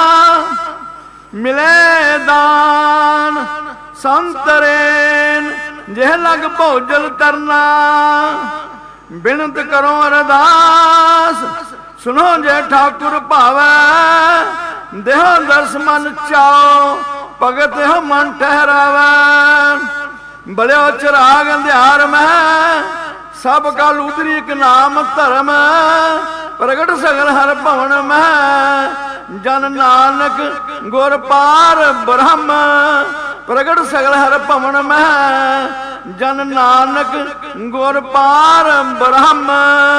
मिले दान संतरेन जे लग भोजल करना बिनत करो अरदास सुनो जे ठाकुर भावै देहो दर्श मन चाओ भगत हो मन ठहरावै बड़ो चिराग अंधियार में सब कल उतरी एक नाम धर्म प्रगट सगल हर भवन में जन नानक गुर पार ब्रह्म प्रगट सगल हर भवन में ਜਨ ਨਾਨਕ ਗੁਰ ਪਾਰ ਬ੍ਰਹਮ।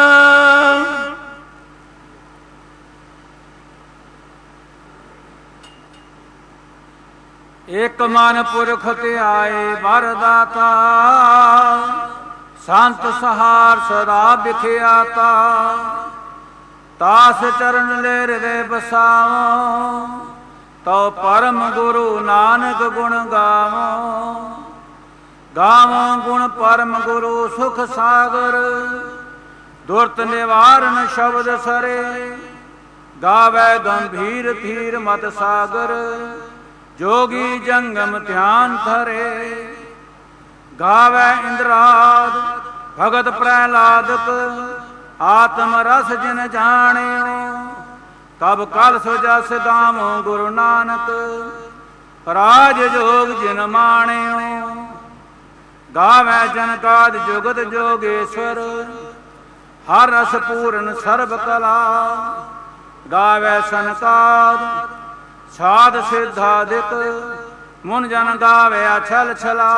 ਇਕ ਮਨ ਪੁਰਖ ਧਿਆਏ ਵਰਦਾਤਾ, ਸੰਤ ਸਹਾਰ ਸਦਾ ਵਿਖਿਆਤਾ। ਤਾਸ ਚਰਨ ਲੈ ਹਿਰਦੇ ਬਸਾਵੋ, ਤਉ ਪਰਮ ਗੁਰੂ ਨਾਨਕ ਗੁਣ ਗਾਵੋ। ਗਾਵੋ ਗੁਣ ਪਰਮ ਗੁਰੂ ਸੁਖ ਸਾਗਰ, ਦੁਰਤ ਨਿਵਾਰਨ ਸ਼ਬਦ ਸਰੇ। ਗਾਵੇ ਗੰਭੀਰ ਧੀਰ ਮਤ ਸਾਗਰ, ਜੋਗੀ ਜੰਗਮ ਧਿਆਨ ਧਰੇ। ਗਾਵੇ ਇੰਦਰਾਦ ਭਗਤ ਪ੍ਰਹਿਲਾਦਕ, ਆਤਮ ਰਸ ਜਿਨ ਜਾਣਿਓ। ਤਬ ਕਲ ਸੋ ਜਸ ਗਾਵੋ ਗੁਰੂ ਨਾਨਕ, ਰਾਜ ਜੋਗ ਜਿਨ ਮਾਣਿਓ। ਗਾਵੇ ਜਨਕਾਦ ਜੁਗਤ ਜੋਗੇਸ਼ਵਰ, ਹਰ ਰਸ ਪੂਰਨ ਸਰਬ ਕਲਾ। ਗਾਵੇ ਸਨਕਾਦ ਸਾਧ ਸਿਧਾਦਿਕ, ਮੁਨ ਜਨ ਗਾਵੇ ਅਛਲ ਛਲਾ।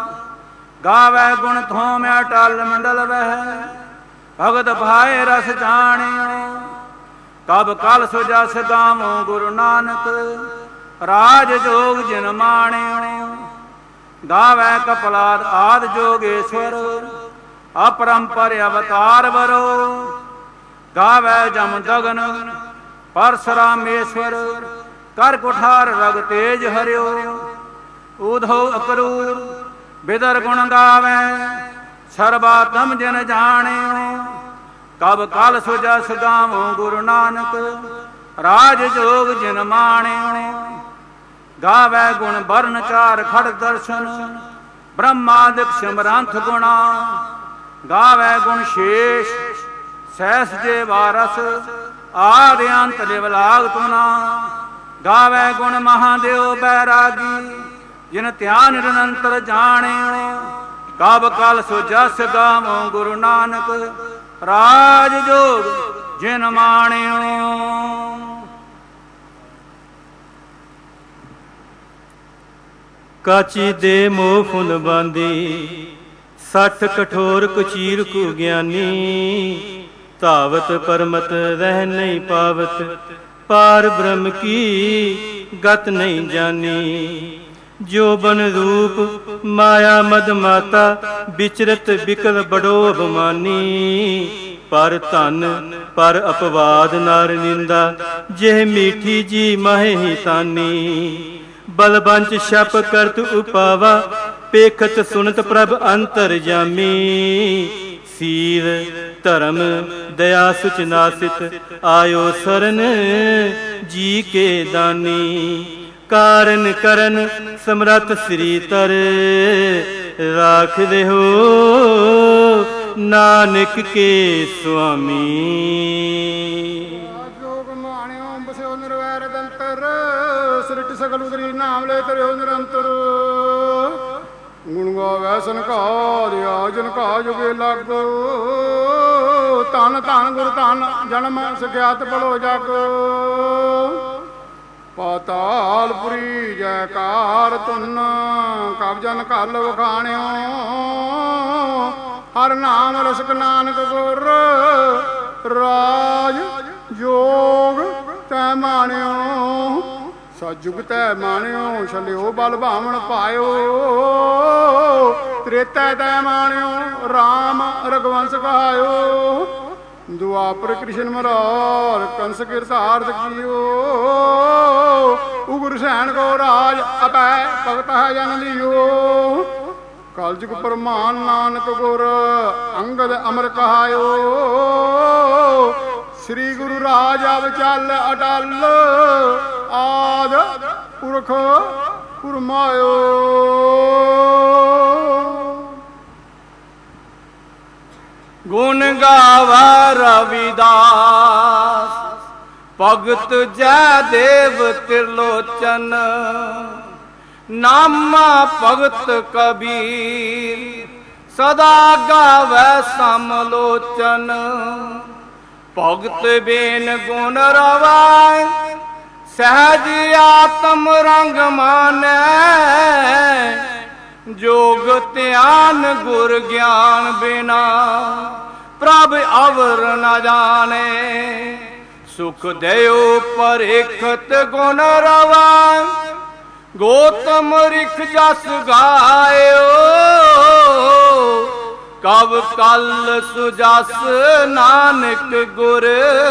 ਗਾਵੇ ਗੁਣ ਥੋਮ ਅਟਲ ਮੰਡਲ ਵਹਿ, ਭਗਤ ਭਾਏ ਰਸ ਜਾਣਿਓ। ਤਬ ਕਲ ਸੋ ਜਸ ਗਾਵੋ ਗੁਰੂ ਨਾਨਕ, ਰਾਜ ਜੋਗ ਜਿਨ ਮਾਣਿਓ। ਗਾਵੇ ਕਪਲਾਦ ਆਦ ਜੋਗੇਸ਼ਵਰ, ਅਪਰੰਪਰ ਅਵਤਾਰ ਵਰੋ। ਗਾਵੇ ਜਮ ਦਗਨ ਪਰਸਰਾਮੇਸ਼ਵਰ, ਕਰ ਕੁਠਾਰ ਰਗ ਤੇਜ ਹਰਿਓ। ਉਧੋ ਅਕਰੂਰ ਬਿਦਰ ਗੁਣ ਗਾਵੇ, ਸਰਬਾਤਮ ਜਨ ਜਾਣਿਓ। ਕਬ ਕਲ ਸੋ ਜਸ ਗਾਵੋ ਗੁਰੂ ਨਾਨਕ, ਰਾਜ ਜੋਗ ਜਿਨ ਮਾਣਿਓ। ਗਾਵੇ ਗੁਣ ਬਰਨ ਚਾਰ ਖੜ ਦਰਸ਼ਨ, ਬ੍ਰਹਮਾਦਿਕ ਸਿਮਰੰਥ ਗੁਣਾ। ਗਾਵੇ ਗੁਣ ਸ਼ੇਸ਼ ਸਹਿਸ ਜੇ ਵਾਰਸ, ਆਦ ਅੰਤ ਲਿਵ ਲਾਗ ਤੁਨਾ। ਗਾਵੇ ਗੁਣ ਮਹਾਦੇਵ ਬੈਰਾਗੀ, ਜਿਨ ਧਿਆਨ ਨਿਰੰਤਰ ਜਾਣਿਓ। ਕਬ ਕਲ ਸੋ ਜਸ ਗਾਵੋ ਗੁਰੂ ਨਾਨਕ, ਰਾਜ ਜੋਗ ਜਿਨ ਮਾਣਿਓ। ਕਾਚੀ ਦੇ ਮੋਹ ਫੁਨ ਬਾਂਦੀ, ਸੱਠ ਕਠੋਰ ਕੁਚੀਰ ਕੁ ਗਿਆਨੀ। ਧਾਵਤ ਪਰਮਤ ਰਹਿ ਨਹੀਂ ਪਾਵਤ, ਪਾਰ ਬ੍ਰਹਮ ਕੀ ਗਤ ਨਹੀਂ ਜਾਨੀ। ਜੋ ਬਨ ਰੂਪ ਮਾਇਆ ਮਦ ਮਾਤਾ, ਵਿਚਰਤ ਬਿਕਲ ਬੜੋ ਅਭਮਾਨੀ। ਪਰ ਧਨ ਪਰ ਅਪਵਾਦ ਨਰ ਨਿੰਦਾ, ਜਿਹ ਮੀਠੀ ਜੀ ਮਾਹੇ ਹੀ ਤਾਨੀ। ਬਲਬੰਚ ਛਪ ਕਰਤ ਉਪਾਵਾ, ਪੇਖਤ ਸੁਨਤ ਪ੍ਰਭ ਅੰਤਰ ਜਾਮੀ। ਸੀਲ ਧਰਮ ਦਇਆ ਸੁਚ ਨਾਸਿਤ, ਆਇਓ ਸਰਨ ਜੀ ਕੇ ਦਾਨੀ। ਕਾਰਨ ਕਰਨ ਸਮਰੱਥ ਸ੍ਰੀ ਤਰ, ਰਾਖ ਦੇਹੋ ਨਾਨਕ ਕੇ ਸੁਆਮੀ। ਜੋਗ ਮਾਣਿਓ ਬਸਿਓ ਨਿਰਵੈਰ ਦੰਤਰ, ਸ੍ਰਿਟ ਸਗਲ ਉਦਰੀ ਨਾਮ ਲੈ ਤਰਿਓ ਨਿਰੰਤਰ। ਗੁਣ ਗਾਵੈ ਸੰਕਾਰਿਆ ਜਨ ਕਾ ਜੁਗੇ ਲਾਗੋ। ਧੰਨ ਧੰਨ ਗੁਰ ਧੰਨ ਜਨਮ ਸਖਿਆਤ ਭਲੋ ਜਾਗੋ। ਪਾਤਾਲਪੁਰੀ ਜੈਕਾਰ ਧੁਨ, ਕਬ ਜਨ ਘਲ ਵਖਾਣਿਓ। ਹਰ ਨਾਮ ਰਸਕ ਨਾਨਕ ਗੁਰ, ਰਾਜ ਜੋਗ ਤੈ ਮਾਣਿਓ। ਸਤਿਯੁਗ ਤੈ ਮਾਣਿਓ, ਛਲਿਓ ਬਲ ਭਾਵਨ ਪਾਇਓ। ਤ੍ਰੇਤੈ ਤੈ ਮਾਣਿਓ, ਰਾਮ ਰਘੁਵੰਸ਼ ਕਹਾਇਓ। ਦੁਆਪਰ ਕ੍ਰਿਸ਼ਨ ਮਰਾਰ, ਕੰਸ ਕਿਰਤਾਰਥ ਕੀਓ। ਉਗਰ ਸੈਣ ਕੋ ਰਾਜ, ਅਪੈ ਭਗਤ ਹੈ ਜਨ ਲਿਓ। ਕਲਯੁਗ ਪ੍ਰਮਾਨ ਨਾਨਕ ਗੁਰ, ਅੰਗਦ ਅਮਰ ਕਹਾਇਓ। ਸ੍ਰੀ ਗੁਰੂ ਰਾਜ ਅਵ ਚੱਲ ਅਟਲ, ਆਦ ਪੁਰਖ ਪੁਰਮਾਇਓ। ਗੁਣ ਗਾਵਾ ਰਵਿਦਾਸ, ਭਗਤ ਜੈ ਦੇਵ ਤਿਰਲੋਚਨ। ਨਾਮਾ ਭਗਤ ਕਬੀਰ, ਸਦਾ ਗਾਵੈ ਸਮਲੋਚਨ। ਭਗਤ ਬੇਨ ਗੁਣ ਰਵਾਇ, ਸਹਿਜ ਆਤਮ ਰੰਗ ਮਾਨੈ। जोग ध्यान गुर ज्ञान बिना प्रभ अवर न जाने। सुख दयो परिखत गुण रवा गौतम रिख जस गायो। कब कल सुजस नानक गुर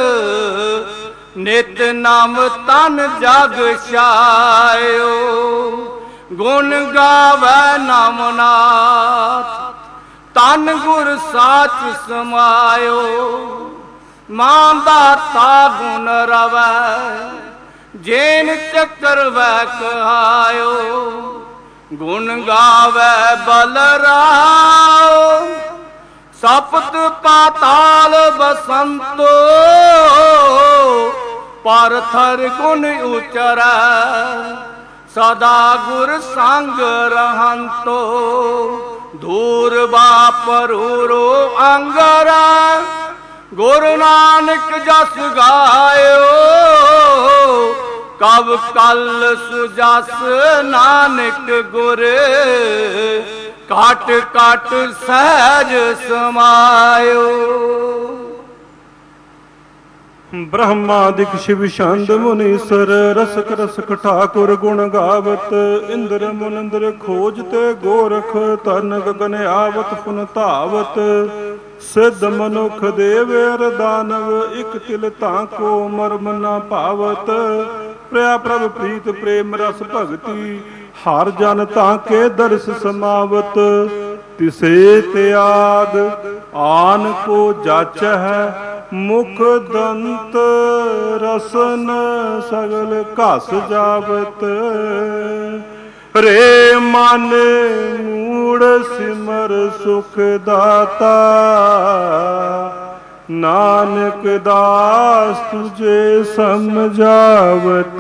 नित नाम तन जग छायो। गुण गावै नामनाथ तन गुर साच समायो। मां दाता गुण रवै जेन चक्कर वै कहायो। गुण गावै बलराओ सप्त पाताल बसंतो। पारथर गुण उचरै सदा गुर संग रहंतो। धूर बापरूरो अंगरा गुरु नानक जस गायो। कब कल सुजस नानक गुर काट काट सहज समायो। ब्रह्मादिक शिव छंद मुनीसर रसक रसक ठाकुर गुण गावत। इंद्र मुनिंद्र खोजते गोरख तन गगन आवत पुन धावत। सिद्ध मनुख देवेर दानव इक तिल ताको मर्म न पावत। प्रिया प्रभ प्रीत प्रेम रस भगति हर जन ताके दर्श समावत। तिसे त्याग आन को जाचह मुख दंत रसन सगल घस जावत। रे मन मूड़ सिमर सुख दाता नानक दास तुझे समझावत।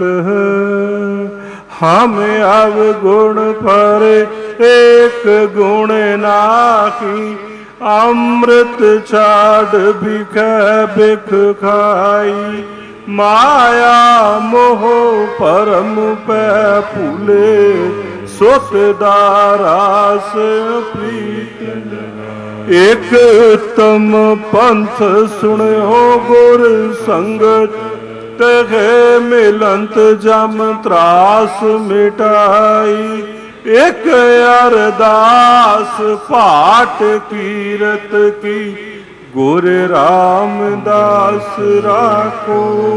हम अवगुण पर एक गुण नाखी अमृत छाड़ बिख बिख खाई। माया मोह परम पै फूले सुत दारास प्रीत। एक उत्तम पंथ सुनो गुर संगत तहे मिलंत जम त्रास मिटाई। एक अरदास पाठ कीरत की गुर रामदास राखो।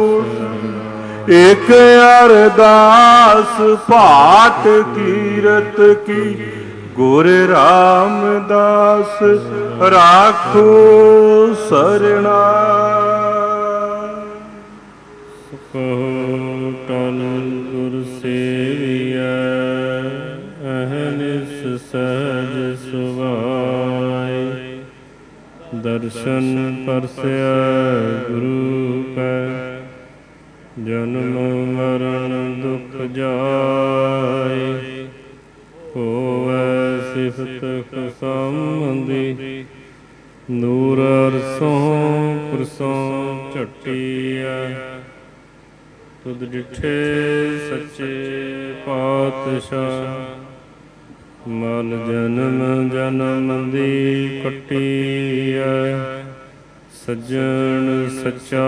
एक अरदास पाठ कीरत की गुर रामदास राखो सरना। टल गुर सेविया अहनिस सहज सुभाए। दर्शन परसया गुरु पै जन्म मरण दुख जाए। होवै सिफत खसामंदी नूर अरसों पुरसों झटिया। तुद डिठे सच्चे पातशाह मल जन्म जन्म दी कटिया। सज्जन सच्चा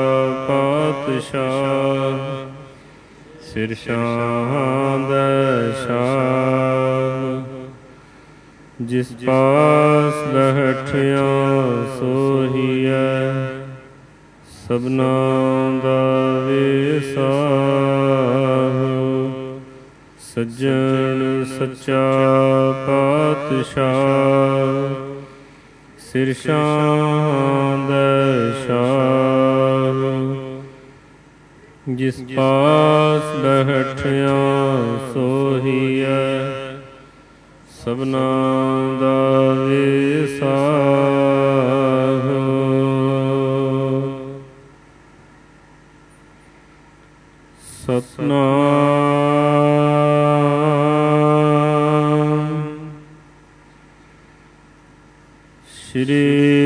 पातशाह सिर शाह दै शाह। जिस पास बैठिया सोहिया सबना दा वेसाह। सज्जन सच्चा पातशाह सिर शाह दै शाह। जिस पास बैठिया सोहिया सबना दा वेसाह। सतनाम श्री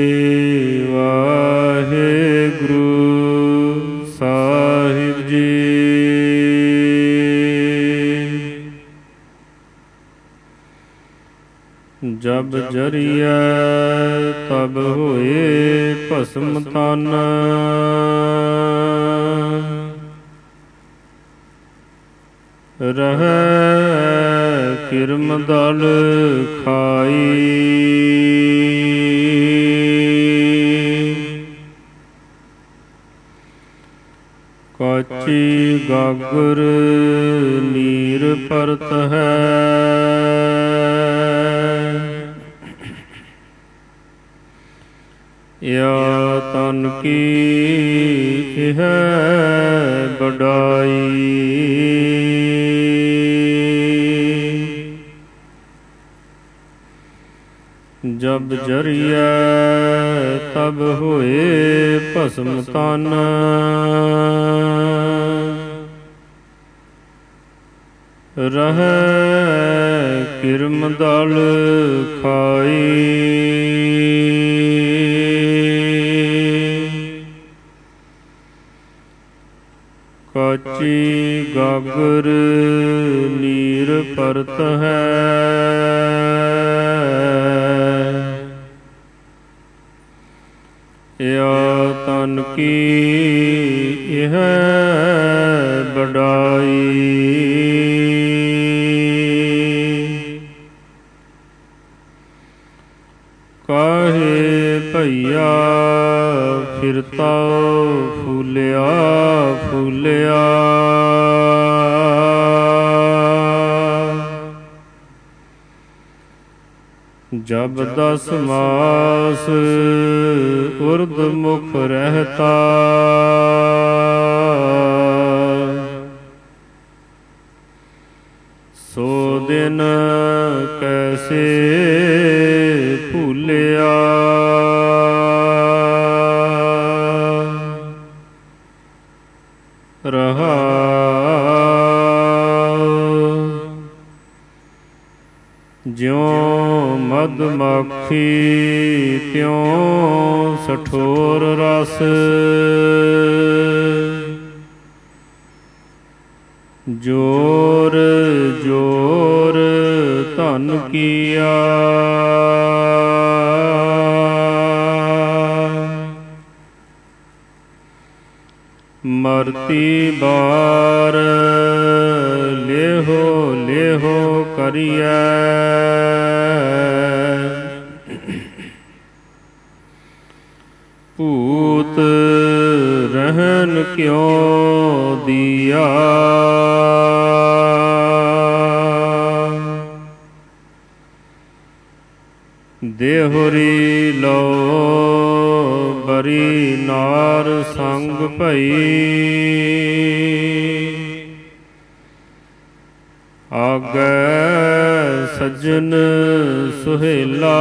वाहेगुरु साहिब जी। ਜਬ ਜਰੀਐ ਤਬ ਹੋਏ ਭਸਮ ਤਨ। ਰਹੈ ਕਿਰਮ ਦਲ ਖਾਈ। ਕਾਚੀ ਗਾਗਰ ਨੀਰ ਪਰਤ ਹੈ। ਯਾ ਤਨ ਕੀ ਇਹ ਬਡਾਈ। ਜਬ ਜਰੀਐ ਤਬ ਹੋਏ ਭਸਮ ਤਨ। ਰਹੈ ਕਿਰਮ ਦਲ ਖਾਈ। ਕਾਚੀ ਗਾਗਰ ਨੀਰ ਪਰਤ ਹੈ। ਯਾ ਤਨ ਕੀ ਇਹ ਬਡਾਈ। ਕਾਹੇ ਭਈਆ ਫਿਰਤਾ ਫੂਲਿਆ ਫੂਲਿਆ। ਜਬ 10 ਮਾਸ ਉਰਦ ਮੁਖ ਰਹਿਤਾ। ਸੋ ਦਿਨ ਕੈਸੇ ਭੂਲਿਆ। ਰਹਾਉ ਜਿਉ ਮਧਮਾਖੀ ਤਿਉ ਸਠੋਰ ਰਸ। ਜੋਰ ਜੋਰ ਧਨ ਕੀਆ। ਮਰਤੀ ਬਾਰ ਲੇਹੋ ਲੇਹੋ ਕਰੀਐ। ਭੂਤ ਰਹਿਨ ਕਿਉ ਦੀਆ। ਦੇਹੁਰੀ ਲੋ ਬਰੀ ਨਾਰ ਸੰਗ ਭਈ। ਆਗੈ ਸੱਜਣ ਸੁਹੇਲਾ।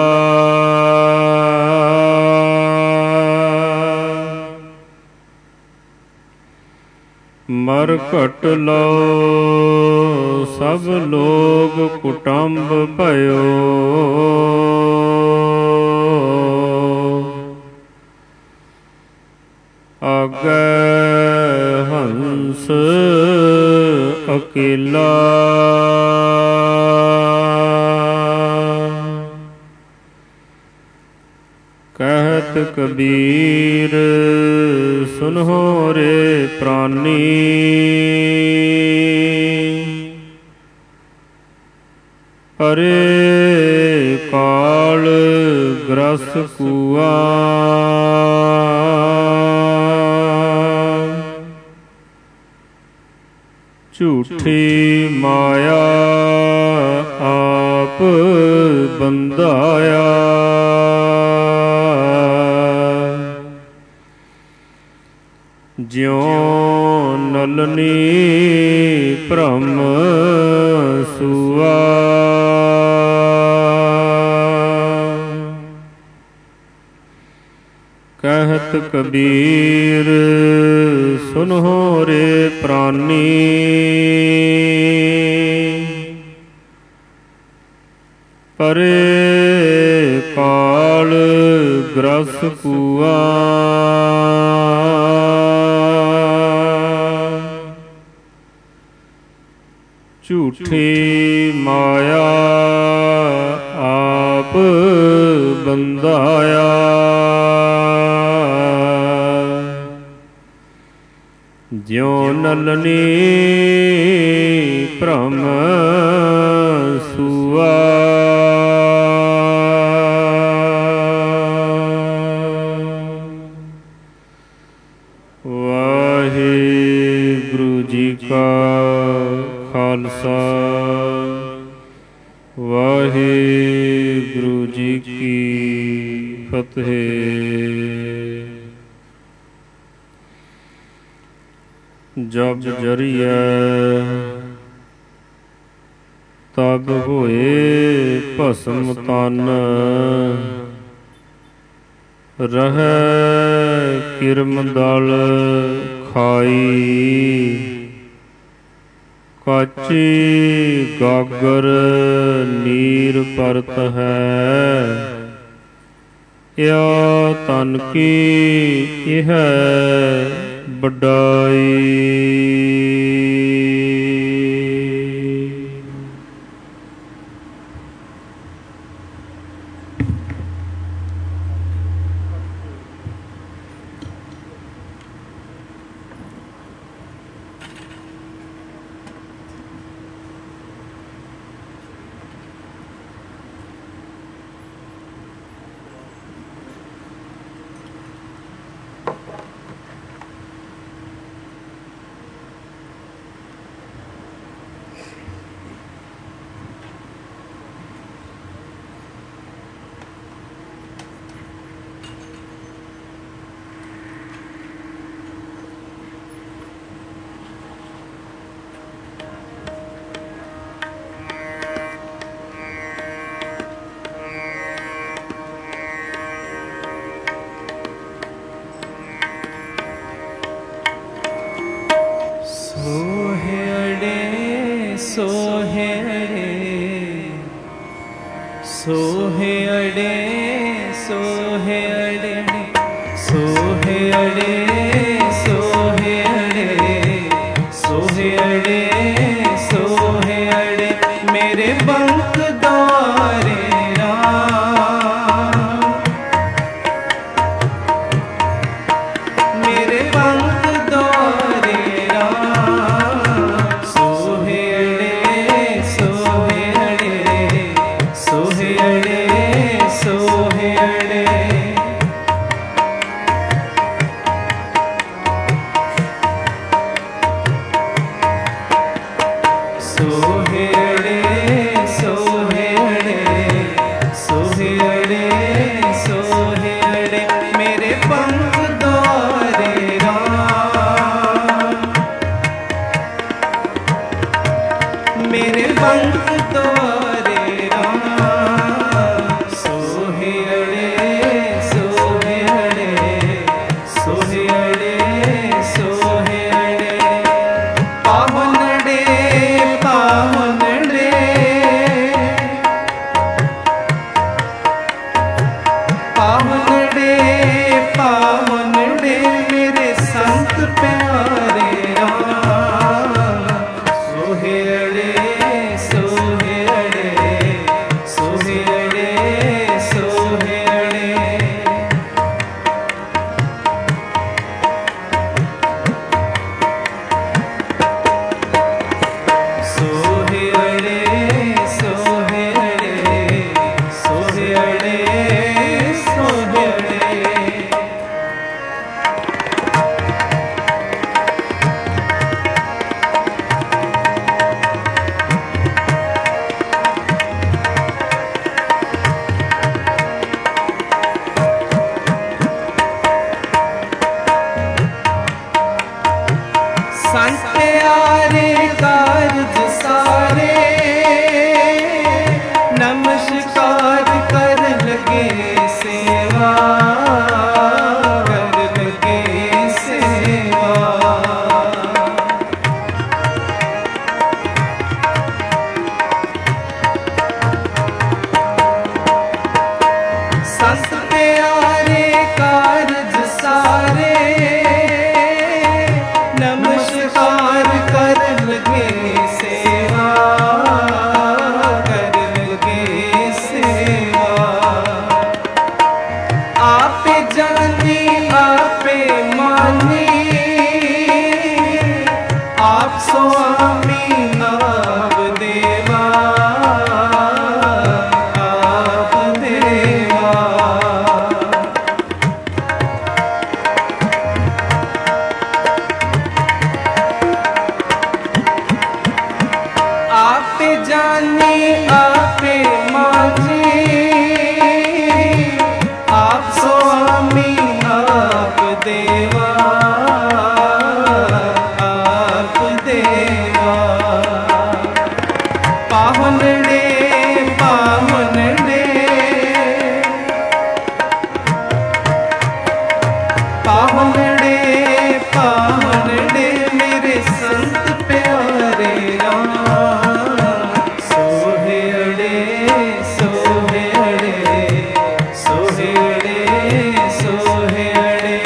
ਮਰਕਟ ਲੋ ਸਭ ਲੋਗ ਕੁਟੰਬ ਭਇਓ। ਆਗੈ ਹੰਸ ਅਕੇਲਾ। ਕਹਿਤ ਕਬੀਰ ਸੁਨਹੁ ਰੇ ਪ੍ਰਾਨੀ। ਅਰੇ ਕਾਲ ਗ੍ਰਸ ਕੂਆ। ਝੂਠੀ ਮਾਇਆ ਆਪ ਬੰਧਾਇਆ। ਜਿਉ ਨਲਨੀ ਭ੍ਰਮ ਸੂਆ। ਕਹਿਤ ਕਬੀਰ ਸੁਨਹੁ ਰੇ ਪ੍ਰਾਨੀ। ਪਰੇ ਕਾਲ ਗ੍ਰਸ ਕੂਆ। ਝੂਠੀ ਮਾਇਆ ਆਪ ਬੰਧਾਇਆ। ਜਿਉ ਨਲਨੀ ਭ੍ਰਮ ਸੂਆ। ਵਾਹਿਗੁਰੂ ਜੀ ਕਾ ਖਾਲਸਾ, ਵਾਹਿਗੁਰੂ ਜੀ ਕੀ ਫਤਿਹ। ਜਬ ਜਰੀਐ ਤਬ ਹੋਏ ਭਸਮ ਤਨ। ਰਹੈ ਕਿਰਮ ਦਲ ਖਾਈ। ਕਾਚੀ ਗਾਗਰ ਨੀਰ ਪਰਤ ਹੈ। ਯਾ ਤਨ ਕੀ ਇਹ ਵਡਾਈ। सेवा जानी आपे माझी, आप स्वामी आप देवा, आप देवा। पावनड़े पावनड़े पावनड़े पावनड़े मेरे संत प्यारे राम। सोहेड़े सोहेड़े सोहेड़े सोहेड़े।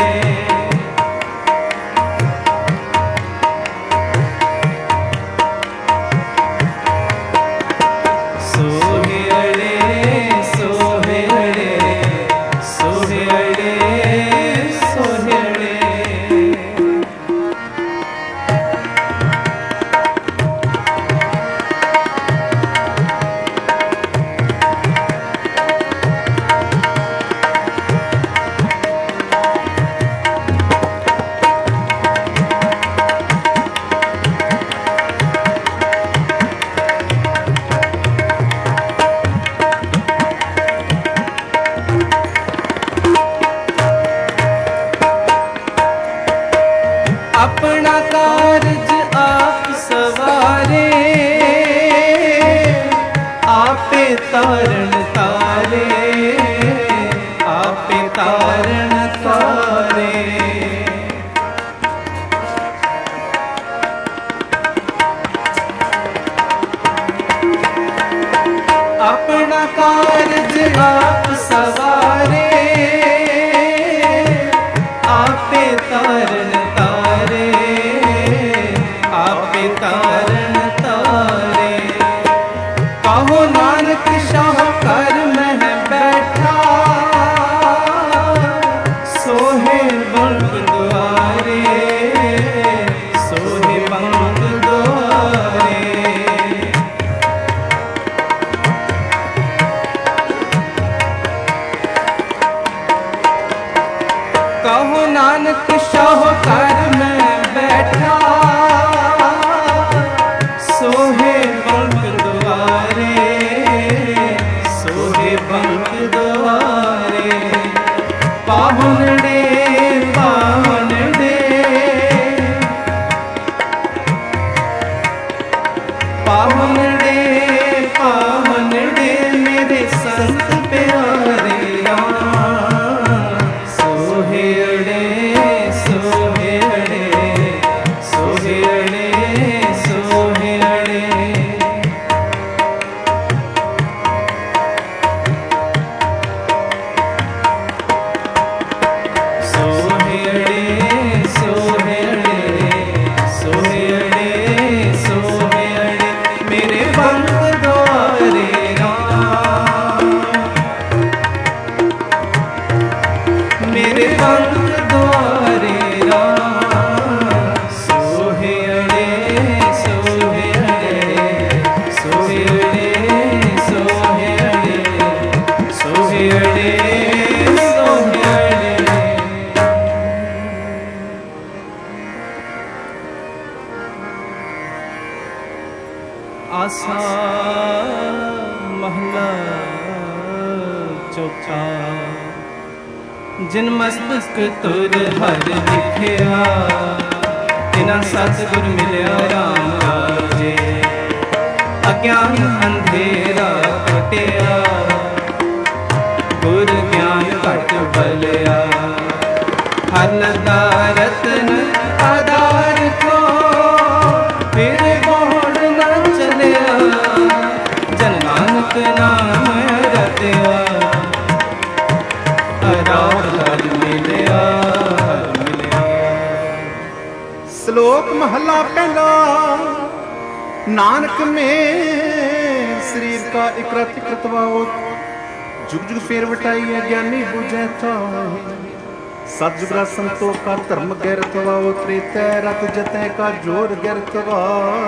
सोहेड़े सोहेड़े सोहेड़े सोहेड़े। अपना कारज आप सवारे, आपे तारण तारे, आपे तारण तारे। अपना कारज आप सवारे, आपे तारण तारे, आपे तारण तारे। कहो नानक शाहकार में बैठा, सोहे बंग द्वारे, सोहे बंग द्वारे। कहो नानक शाहकार में बैठा, सोहे बंग द्वारे, सोहे बंग द्वारे। पावनड़े पावनड़े पावनड़े पावनड़े मेरे संत प्यारे राम। सोहेड़े सोहेड़े सोहेड़े सोहेड़े। सोहेड़े सोहेड़े सोहेड़े सोहेड़े मेरे बंग द्वारे राम। मेरे बंग द्वारे राम। सोहेड़े सोहेड़े सोहेड़े सोहेड़े सोहेड़े सोहेड़े। आसा महला चौथा। जिन मस्तक तुर हर लिखिया, तिना सतगुर मिलिया राम राजे। अज्ञान अंधेरा कटिया, गुर ज्ञान घट बलिया। हर लगा रतन आधार को, फिर बोड़ न चलिया। जन नानक नाम रतिया, हर मिलिया मिलिया। श्लोक महला पहला। नानक में शरीर का इकरत इकरतवाओ, जुग जुग फेर वटाई है ज्ञानी बुझे था। सतजुगरा संतों का धर्म गैरतवाओ, त्रेता रत जतै का जोर गैरतवा।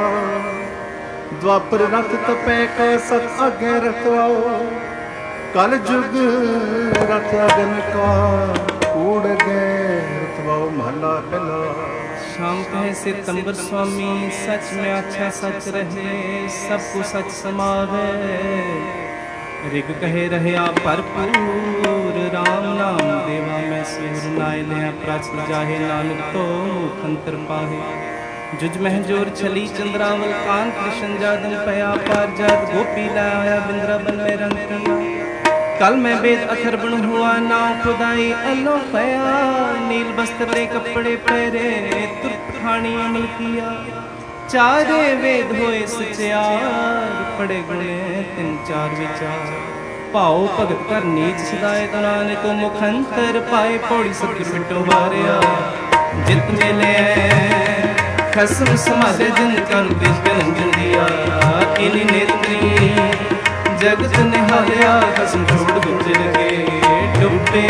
द्वापर रत तपै का सत अगैरतवाओ, कल जुग रत अगन का कूड़ गैरतवाओ। महला पहला। शाम कहे सितंबर स्वामी सच में अच्छा सच रहे सबको सच समावे। ऋग कहे रहे आप भरपूर राम नाम देवा मैं सूर नाय लिया प्राचल जाहे नानक तो मुखंतर पाहे। जुज महजोर छली चंद्रावल कांत कृष्ण जादम पया पार जात गोपी लाया बिंद्रावन में रंग किया। कल मैं वेद अथर बन हुआ नाव खुदाई अलो पया नील वस्त्र ले कपड़े पहरे तुर्क खानी अमल किया। चारे वेद होए सचियार पड़े गुणे तिन चार विचार। पाओ भगत कर नीच सदाए दुनाने तो मुखंतर पाए पौड़ी सतगुर बिटो वारिया। जित मिले खसम समारे जिन कर बिज गंजन दिया। इनी नेत्री जगत निहालिया खसम छोड़ गुजर के डुबे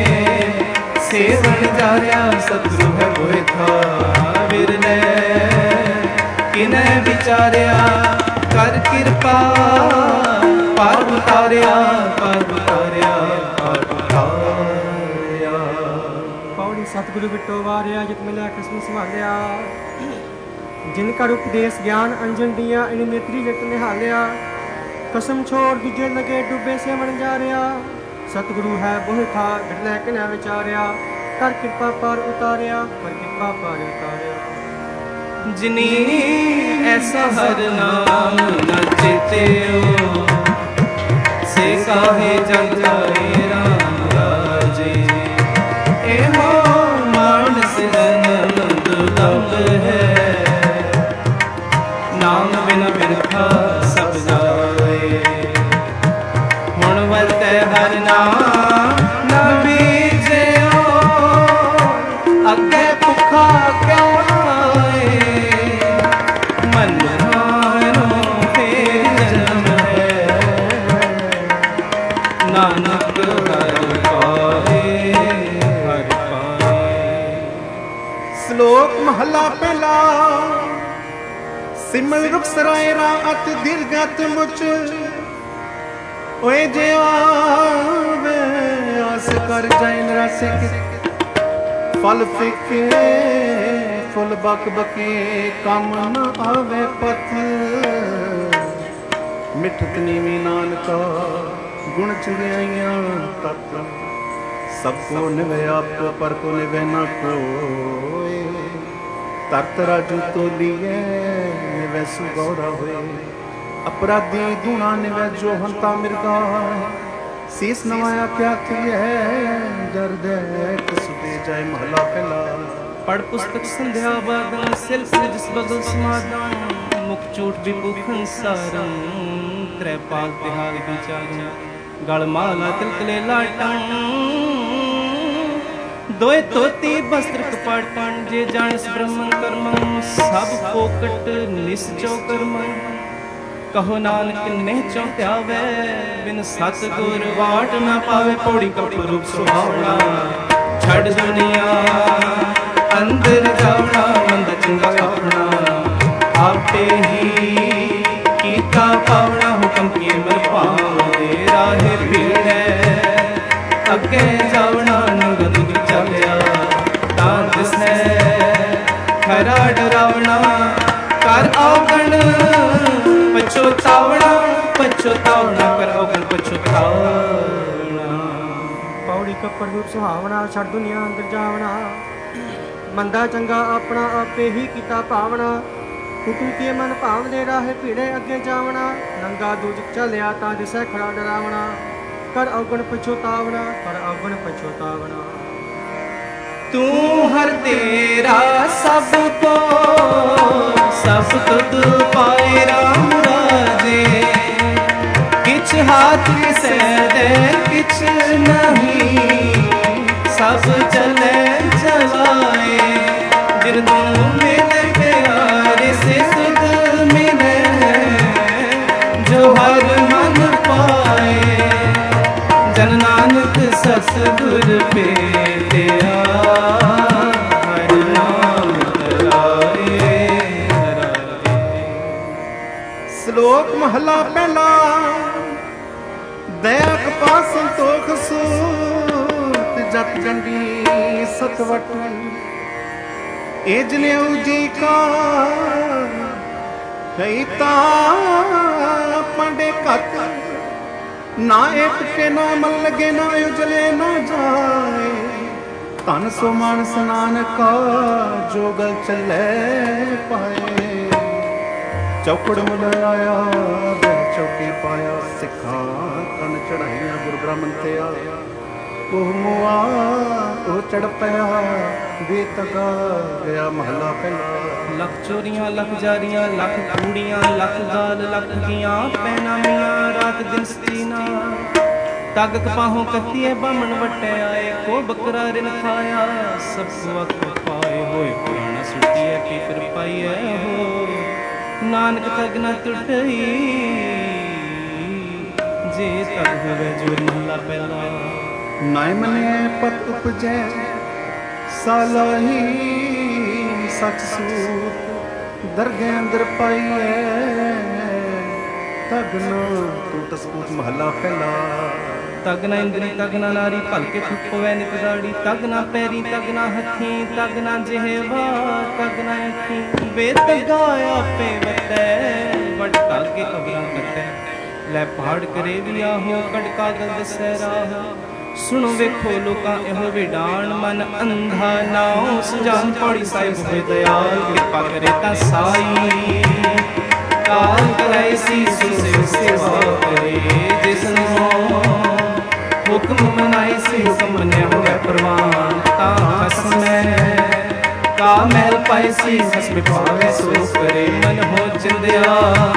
सेवन जारिया सतगुरु है बोए था विरले किने विचारिया कर कृपा पार उतारिया पार उतारिया पार उतारिया। पौड़ी सतगुरु बिटो वारिया जित मिला खसम संभालिया। जिनका उपदेश ज्ञान अंजन दिया इन नेत्री जगत निहालिया। कसम छोड़ दूजे लगे डूबे से मन जा रहा। सतगुरु है बोह था बिरले किने विचारिया कर कृपा पार उतारिया कर कृपा पार उतारिया। जिनी ऐसा हर नाम न चेते से काहे जग जाए राम राजे। एहो मानस जन्म दुर्लभ है नाम बिन बिरखा सब जाए। हुण वरतै हर नाम न बीजियो अगे भुखा क्यों आए। मन हारो फेर जन्म है नानक हर पाए हर पाए। श्लोक महला पहला सिमल रुख सराय रात दीर्घत मुच ओए जे आवे आस कर जाए नरासे फल फिके फुल बक बके काम न आवे पथ। मिठत नीवी नानका गुण चुगियाइया तत सबको निवे आपको पर को निवे न कोई। तरत राजू तो लिए निवे सुगौरा हुए अपराधी गुणा निवे जो हंता मिर्गा। शीस नवाया क्या थी है दर्द सुते जाए महला पहला। पढ़ पुस्तक संध्या बादन सिल जिस बगल समादन मुख चूट विभूखन सारम। त्रैपाल तिहार विचार गल माला तिलकले लाटन। दोए तोती वस्त्र कपाटन जे जानस ब्रह्मन कर्मन सब फोकट निस्चो कर्मन। कहो नानक नेह चो त्यावे बिन सतगुर वाट न पावे। पौड़ी कप रूप सुहावना छड़ दुनिया अंदर जावना मंद चंगा अपना। आपे ही कीता पावना हुक्म किए मर पावे। राहे भीड़ अगे जावना नंग दुग चलिया तां दिसने खरा डरावना। कर औगण पछोतावना पछोतावना कर औगण पछोतावना। पौड़ी कपड़ रूप सुहावना छड़ दुनिया अंदर जावना। मंदा चंगा अपना आपे ही कीता पावना। हुक्म किए मन भाव दे राहे भीड़े अगे जावना। नंगा दूज चलिया तां दिसै खड़ा डरावना। कर अवगुण पछोतावना कर अवगुण पछोतावना। तू हर तेरा सबको सब तुद पाए राम राजे। किछ हाथ से दे किछ नहीं सब चले चलाए। जिन दोनों मिल प्यारे से सुध मिले जो हर मन पाए। जन नानक सतगुर पेटिया हर नाम धराए धराए। श्लोक महला पहला दया कपा संतोख सूत जत जंडी सतवट। ਇਹ ਜਨੇਊ ਜੀ ਕਾ ਕਈ ਤਾਂ ਪਾਂਡੇ ਘੱਟ ਨਾ ਇਹ ਟੁੱਟੇ ਨਾ ਮਨ ਲਗੇ ਨਾ ਉਜਲੇ ਨਾ ਜਾਏ ਧਨ ਸੋ ਮਾਨਸ ਨਾਨਕਾ ਜੋਗਲ ਚੱਲੇ ਪਾਏ ਚੌਕੜ ਮੁਲ ਆਇਆ ਬੈ ਚੌਕੀ ਪਾਇਆ ਸਿੱਖਾਂ ਕੰਨ ਚੜਾਈਆਂ ਗੁਰ ਬ੍ਰਾਹਮਣ ਤੇ ਆ ਉਹ ਮੁਆ ਉਹ ਚੜ ਪਿਆ ਬੇਤਗਾ ਗਿਆ ਮਹਲਾ ਪਹਿਲਾ ਲੱਖ ਚੋਰੀਆਂ ਲੱਖ ਜਾਰੀਆਂ ਲੱਖ ਕੂੜੀਆਂ ਲੱਖ ਗਾਲ ਲੱਖ ਗੀਆਂ ਪੈਣਾ ਮੀਆਂ ਰਾਤ ਦਿਨ ਸਤੀਨਾ ਤਗ ਕਪਾਹੋਂ ਕੱਤੀਏ ਬਾਮਣ ਵਟੇ ਆਏ ਕੋ ਬੱਕਰਾ ਰਿਨ ਖਾਇਆ ਸਭ ਵਕ ਪਾਏ ਹੋਏ ਪੁਰਾਣਾ ਸੁਟੀਏ ਕੀ ਫਿਰ ਪਾਈਏ ਹੋ ਨਾਨਕ ਤਗ ਨਾ ਟੁੱਟਈ ਜੇ ਤਗ ਹੋਵੇ ਜੋ ਮਹਲਾ ਪਹਿਲਾ ਨਾਇ ਮਨੇ ਪਤ ਉਪਜੈ ਸਾਲਾਹੀ ਸਚ ਸੂਤ ਦਰਗਹਿ ਅੰਦਰ ਪਾਈਐ ਤਗਨ ਟੂਟ ਸਪੂਤ ਮਹਲਾ ਪਹਿਲਾ ਤਗ ਨਾ ਇੰਦਰੀ ਤਗ ਨਾ ਨਾਰੀ ਭਲਕੇ ਥੁੱਪਵੇ ਨਿਤ ਦਾੜੀ ਤਗ ਨਾ ਪੈਰੀ ਤਗ ਨਾ ਹੱਥੀ ਤਗ ਨਾ ਜਿਹਵਾ ਤਗ ਨਾ ਅੱਖੀ ਵੇ ਤਗਾ ਆਪੇ ਵਟੈ ਵਟ ਤਾਗੇ ਕਬਰਾਂ ਕੱਟੈ ਲੈ ਪਹਾੜ ਕਰੇ ਵੀ ਆਹੋ ਕੜਕਾ ਗਲ ਦਸੈ ਰਾਹ ਸੁਣੋ ਵੇਖੋ ਲੋਕਾਂ ਇਹੋ ਵਿਡਾਣ ਮਨ ਅੰਧਾ ਨਾਉ ਸੁਜਾਨ ਪੌੜੀ ਸਾਹਿਬ ਹੋਏ ਦਇਆਲ ਕਿਰਪਾ ਕਰੇ ਤਾਂ ਸਾਈ ਕਾਲ ਕਰਾਈ ਸੀ ਸੁਸੇ ਸੇਵਾ ਕਰੇ ਜਿਸ ਨੂੰ ਹੁਕਮ ਮਨਾਈ ਸੀ ਹੁਕਮ ਮੰਨਿਆ ਹੋਵੇ ਪ੍ਰਵਾਨ ਤਾਂ ਹਸਮੈ ਕਾ ਮਹਿਲ ਪਾਈ ਸੀ ਹਸਮੇ ਪਾਵੇ ਸੋ ਕਰੇ ਮਨ ਹੋ ਚਿੰਦਿਆ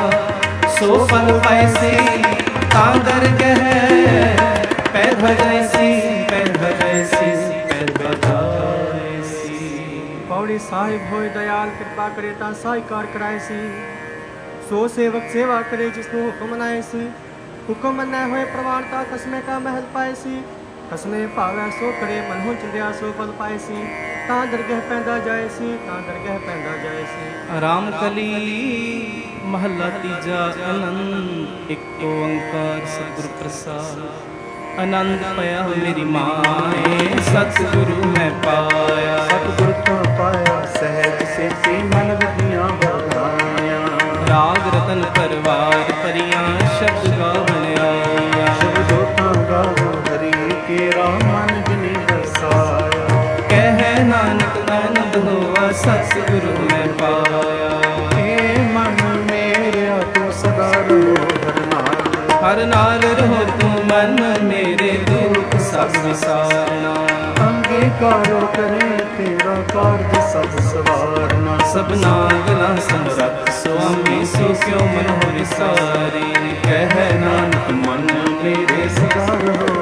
ਸੋ ਫਲ ਪਾਈ ਸੀ ਤਾਂ ਦਰਗਹਿ ਪੈਰ ਭਜਾਏ ਸੀ ਪੈਰ ਭਜਾਏ ਸੀ ਪੈਰ ਭਜਾਏ ਸੀ ਪੌੜੀ ਸਾਹਿਬ ਹੋਏ ਦਇਆਲ ਕਿਰਪਾ ਕਰੇ ਤਾਂ ਸਹਾਇਕਾਰ ਕਰਾਏ ਸੀ ਸੋ ਸੇਵਕ ਸੇਵਾ ਕਰੇ ਜਿਸ ਨੂੰ ਹੁਕਮ ਮਨਾਏ ਸੀ ਹੁਕਮ ਮੰਨਿਆ ਹੋਏ ਪ੍ਰਵਾਨ ਤਾਂ ਕਸਮੇ ਕਾ ਮਹਿਲ ਪਾਏ ਸੀ ਕਸਮੇ ਭਾਵੈ ਸੋ ਕਰੇ ਮਨ ਹੋ ਚਿੰਦਿਆ ਸੋ ਫਲ ਪਾਏ ਸੀ ਤਾਂ ਦਰਗਹਿ ਪੈਂਦਾ ਜਾਏ ਸੀ ਤਾਂ ਦਰਗਹਿ ਪੈਂਦਾ ਜਾਏ ਸੀ ਰਾਮ ਕਲੀ ਮਹੱਲਾ ਤੀਜਾ ਆਨੰਦ ਇੱਕ ਓੰਕਾਰ ਸਤਿਗੁਰ ਪ੍ਰਸਾਦ ਆਨੰਦ ਪਿਆ ਮੇਰੀ ਮਾਏ ਸਤਿਗੁਰੂ ਮੈਂ ਪਾਇਆ ਸਤਿਗੁਰ ਤੋਂ ਪਾਇਆ ਸਹਿਜ ਸੇਤੀ ਮਨ ਵਿਧੀਆਂ ਬਰਦਾਇਆ ਰਾਗ ਰਤਨ ਪਰਵਾਰ ਪਰੀਆਂ ਸ਼ਬਦ ਗਾਵਣ ਆਇਆ ਸ਼ਬਦੋ ਤਾਂ ਗਾਵੋ ਹਰੀ ਕੇਰਾ ਮਨ ਜਿਨੀ ਵਸਾਇਆ ਕਹਿ ਨਾਨਕ ਆਨੰਦ ਹੋਆ ਸਤਿਗੁਰੂ ਮੈਂ ਪਾਇਆ ਏ ਮਨ ਮੇਰਿਆ ਤੂੰ ਸਦਾ ਰਹੋ ਹਰ ਨਾਲ ਰਹੋ ਤੂੰ ਮਨ ਮੇਰੇ ਦੁੱਖ ਸਭ ਵਿਸਾਰਨਾ ਅੰਗੀਕਾਰੋ ਕਰੇ ਤੇਰਾ ਕਾਰਜ ਸਭ ਸਵਾਰਨਾ ਸਭਨਾ ਗਲਾਂ ਸਮਰੱਥ ਸੁਆਮੀ ਸੋ ਕਿਉ ਮਨ ਹੋ ਵਿਸਾਰੀ ਕਹਿ ਨਾਨਕ ਮਨ ਮੇਰੇ ਸਦਾ ਰਹੋ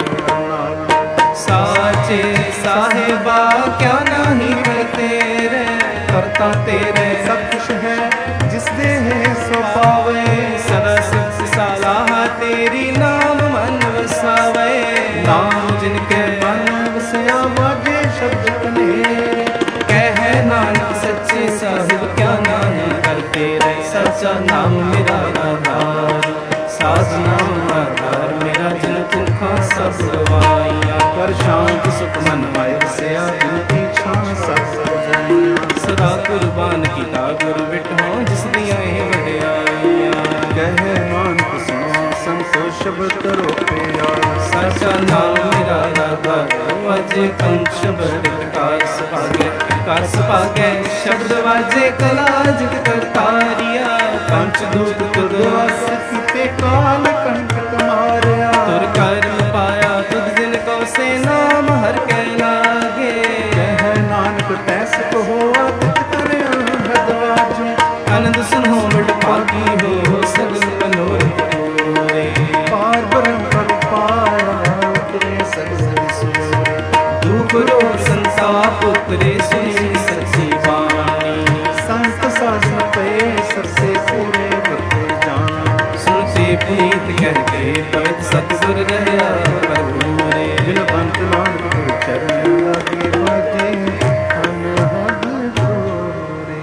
ਸਾਚੇ ਸਾਹਿਬਾ ਕਿਆ ਨਹੀਂ ਕਰ ਤੇਰੇ ਕਰਤਾ ਤੇਰੇ ਸਭ ਕੁਛ ਹੈ ਜਿਸ ਦੇ ਹੈ ਸੋ ਪਾਵੇ ਸਦਾ ਸਿਫਤ ਸਲਾਹ ਤੇਰੀ ਨਾਮ ਮਨ ਵਸਾਵੇ ਨਾਮ ਜਿਨ ਕੇ ਮਨ ਵਸਿਆ ਵਾਜੇ ਸ਼ਬਦ ਕਨੇਰੇ ਕਹਿ ਨਾਨਕ ਸੱਚੇ ਸਾਹਿਬ ਕਿਆ ਨਾਮ ਕਰ ਤੇਰੇ ਸੱਚਾ ਨਾਮ ਮੇਰਾ ਆਧਾਰ ਸਾਧ ਨਾਮ ਆਧਾਰ ਮੇਰਾ ਜਿਨ ਤੁਖਾਂ ਸਭ ਗਵਾਈਆਂ ਕਰ ਸ਼ਾਂਤ ਸੁਖ ਮਨ ਮਾਇ ਵਸਿਆ ਜਿਨ ਕੀ ਛਾਂ ਸਭ ਜਾਈਆਂ ਸਦਾ ਕੁਰਬਾਨ ਕੀਤਾ ਗੁਰ ਵਿਟਹੁ ਜਿਸ ਦੀਆਂ ਇਹ ਵਡਿਆਈਆਂ ਕਹਿ ਨਾਨਕ ਸੁਣੋ ਸੰਤੋ ਸ਼ਬਦ ਕਰੋ ਪਿਆਰ ਸੱਚਾ ਨਾਮ ਮੇਰਾ ਆਧਾਰ ਵਾਜੇ ਪੰਚ ਸ਼ਬਦ ਕਾਰ ਸੁਭਾਗੇ ਕਾਰ ਸੁਭਾਗੇ ਸ਼ਬਦ ਵਾਜੇ ਕਲਾ ਜਿਤ ਕਰਤਾਰੀਆ ਪੰਚ ਦੂਤ ਤੁਧ ਵਸ ਕੀਤੇ ਕਾਲ ਕੰਟਕ ਮਾਰਿਆ ਤੁਰ ਕਰਮ ਪਾਇਆ ਤੁਧ ਦਿਨ ਕੋ ਸੇ ਨਾਮ ਹਰ ਕੈ ਲਾਗੇ ਕਹਿ ਨਾਨਕ ਤੈਸ ਕੋ ਆਦਿਤ ਕਰਿਆ ਹਦਵਾਜੂ ਆਨੰਦ ਸੁਨੋ ਵਡ ਭਾਗੀ ਹੋ ਸਗਲ ਮਨੋਰਥ ਪੂਰੇ ਪਾਰ ਬ੍ਰਹਮ ਪਦ ਪਾਇਆ ਉਤਰੇ ਸਗਲ ਸੂਰੇ ਦੁਖ ਰੋਗ ਸੰਤਾਪ ਉਤਰੇ ਸੁਣੀ ਸੱਚੀ ਬਾਣੀ ਸੰਤ ਸਾਜਨ ਪਏ ਸਰਸੇ ਪੂਰੇ ਵਰਤੇ ਜਾਣ ਸੁਣਤੇ ਪੁਨੀਤ ਕਹਿ ਕੇ ਪਵਿੱਤ ਸਤਿਗੁਰ ਰਹਿਆ ਪਰਪੂਰੇ ਜਿਨ ਬੰਤ ਨਾਨਕ ਗੁਰ ਚਰਨ ਲਾਗੇ ਵਾਜੇ ਅਨਹਦ ਜੋਰੇ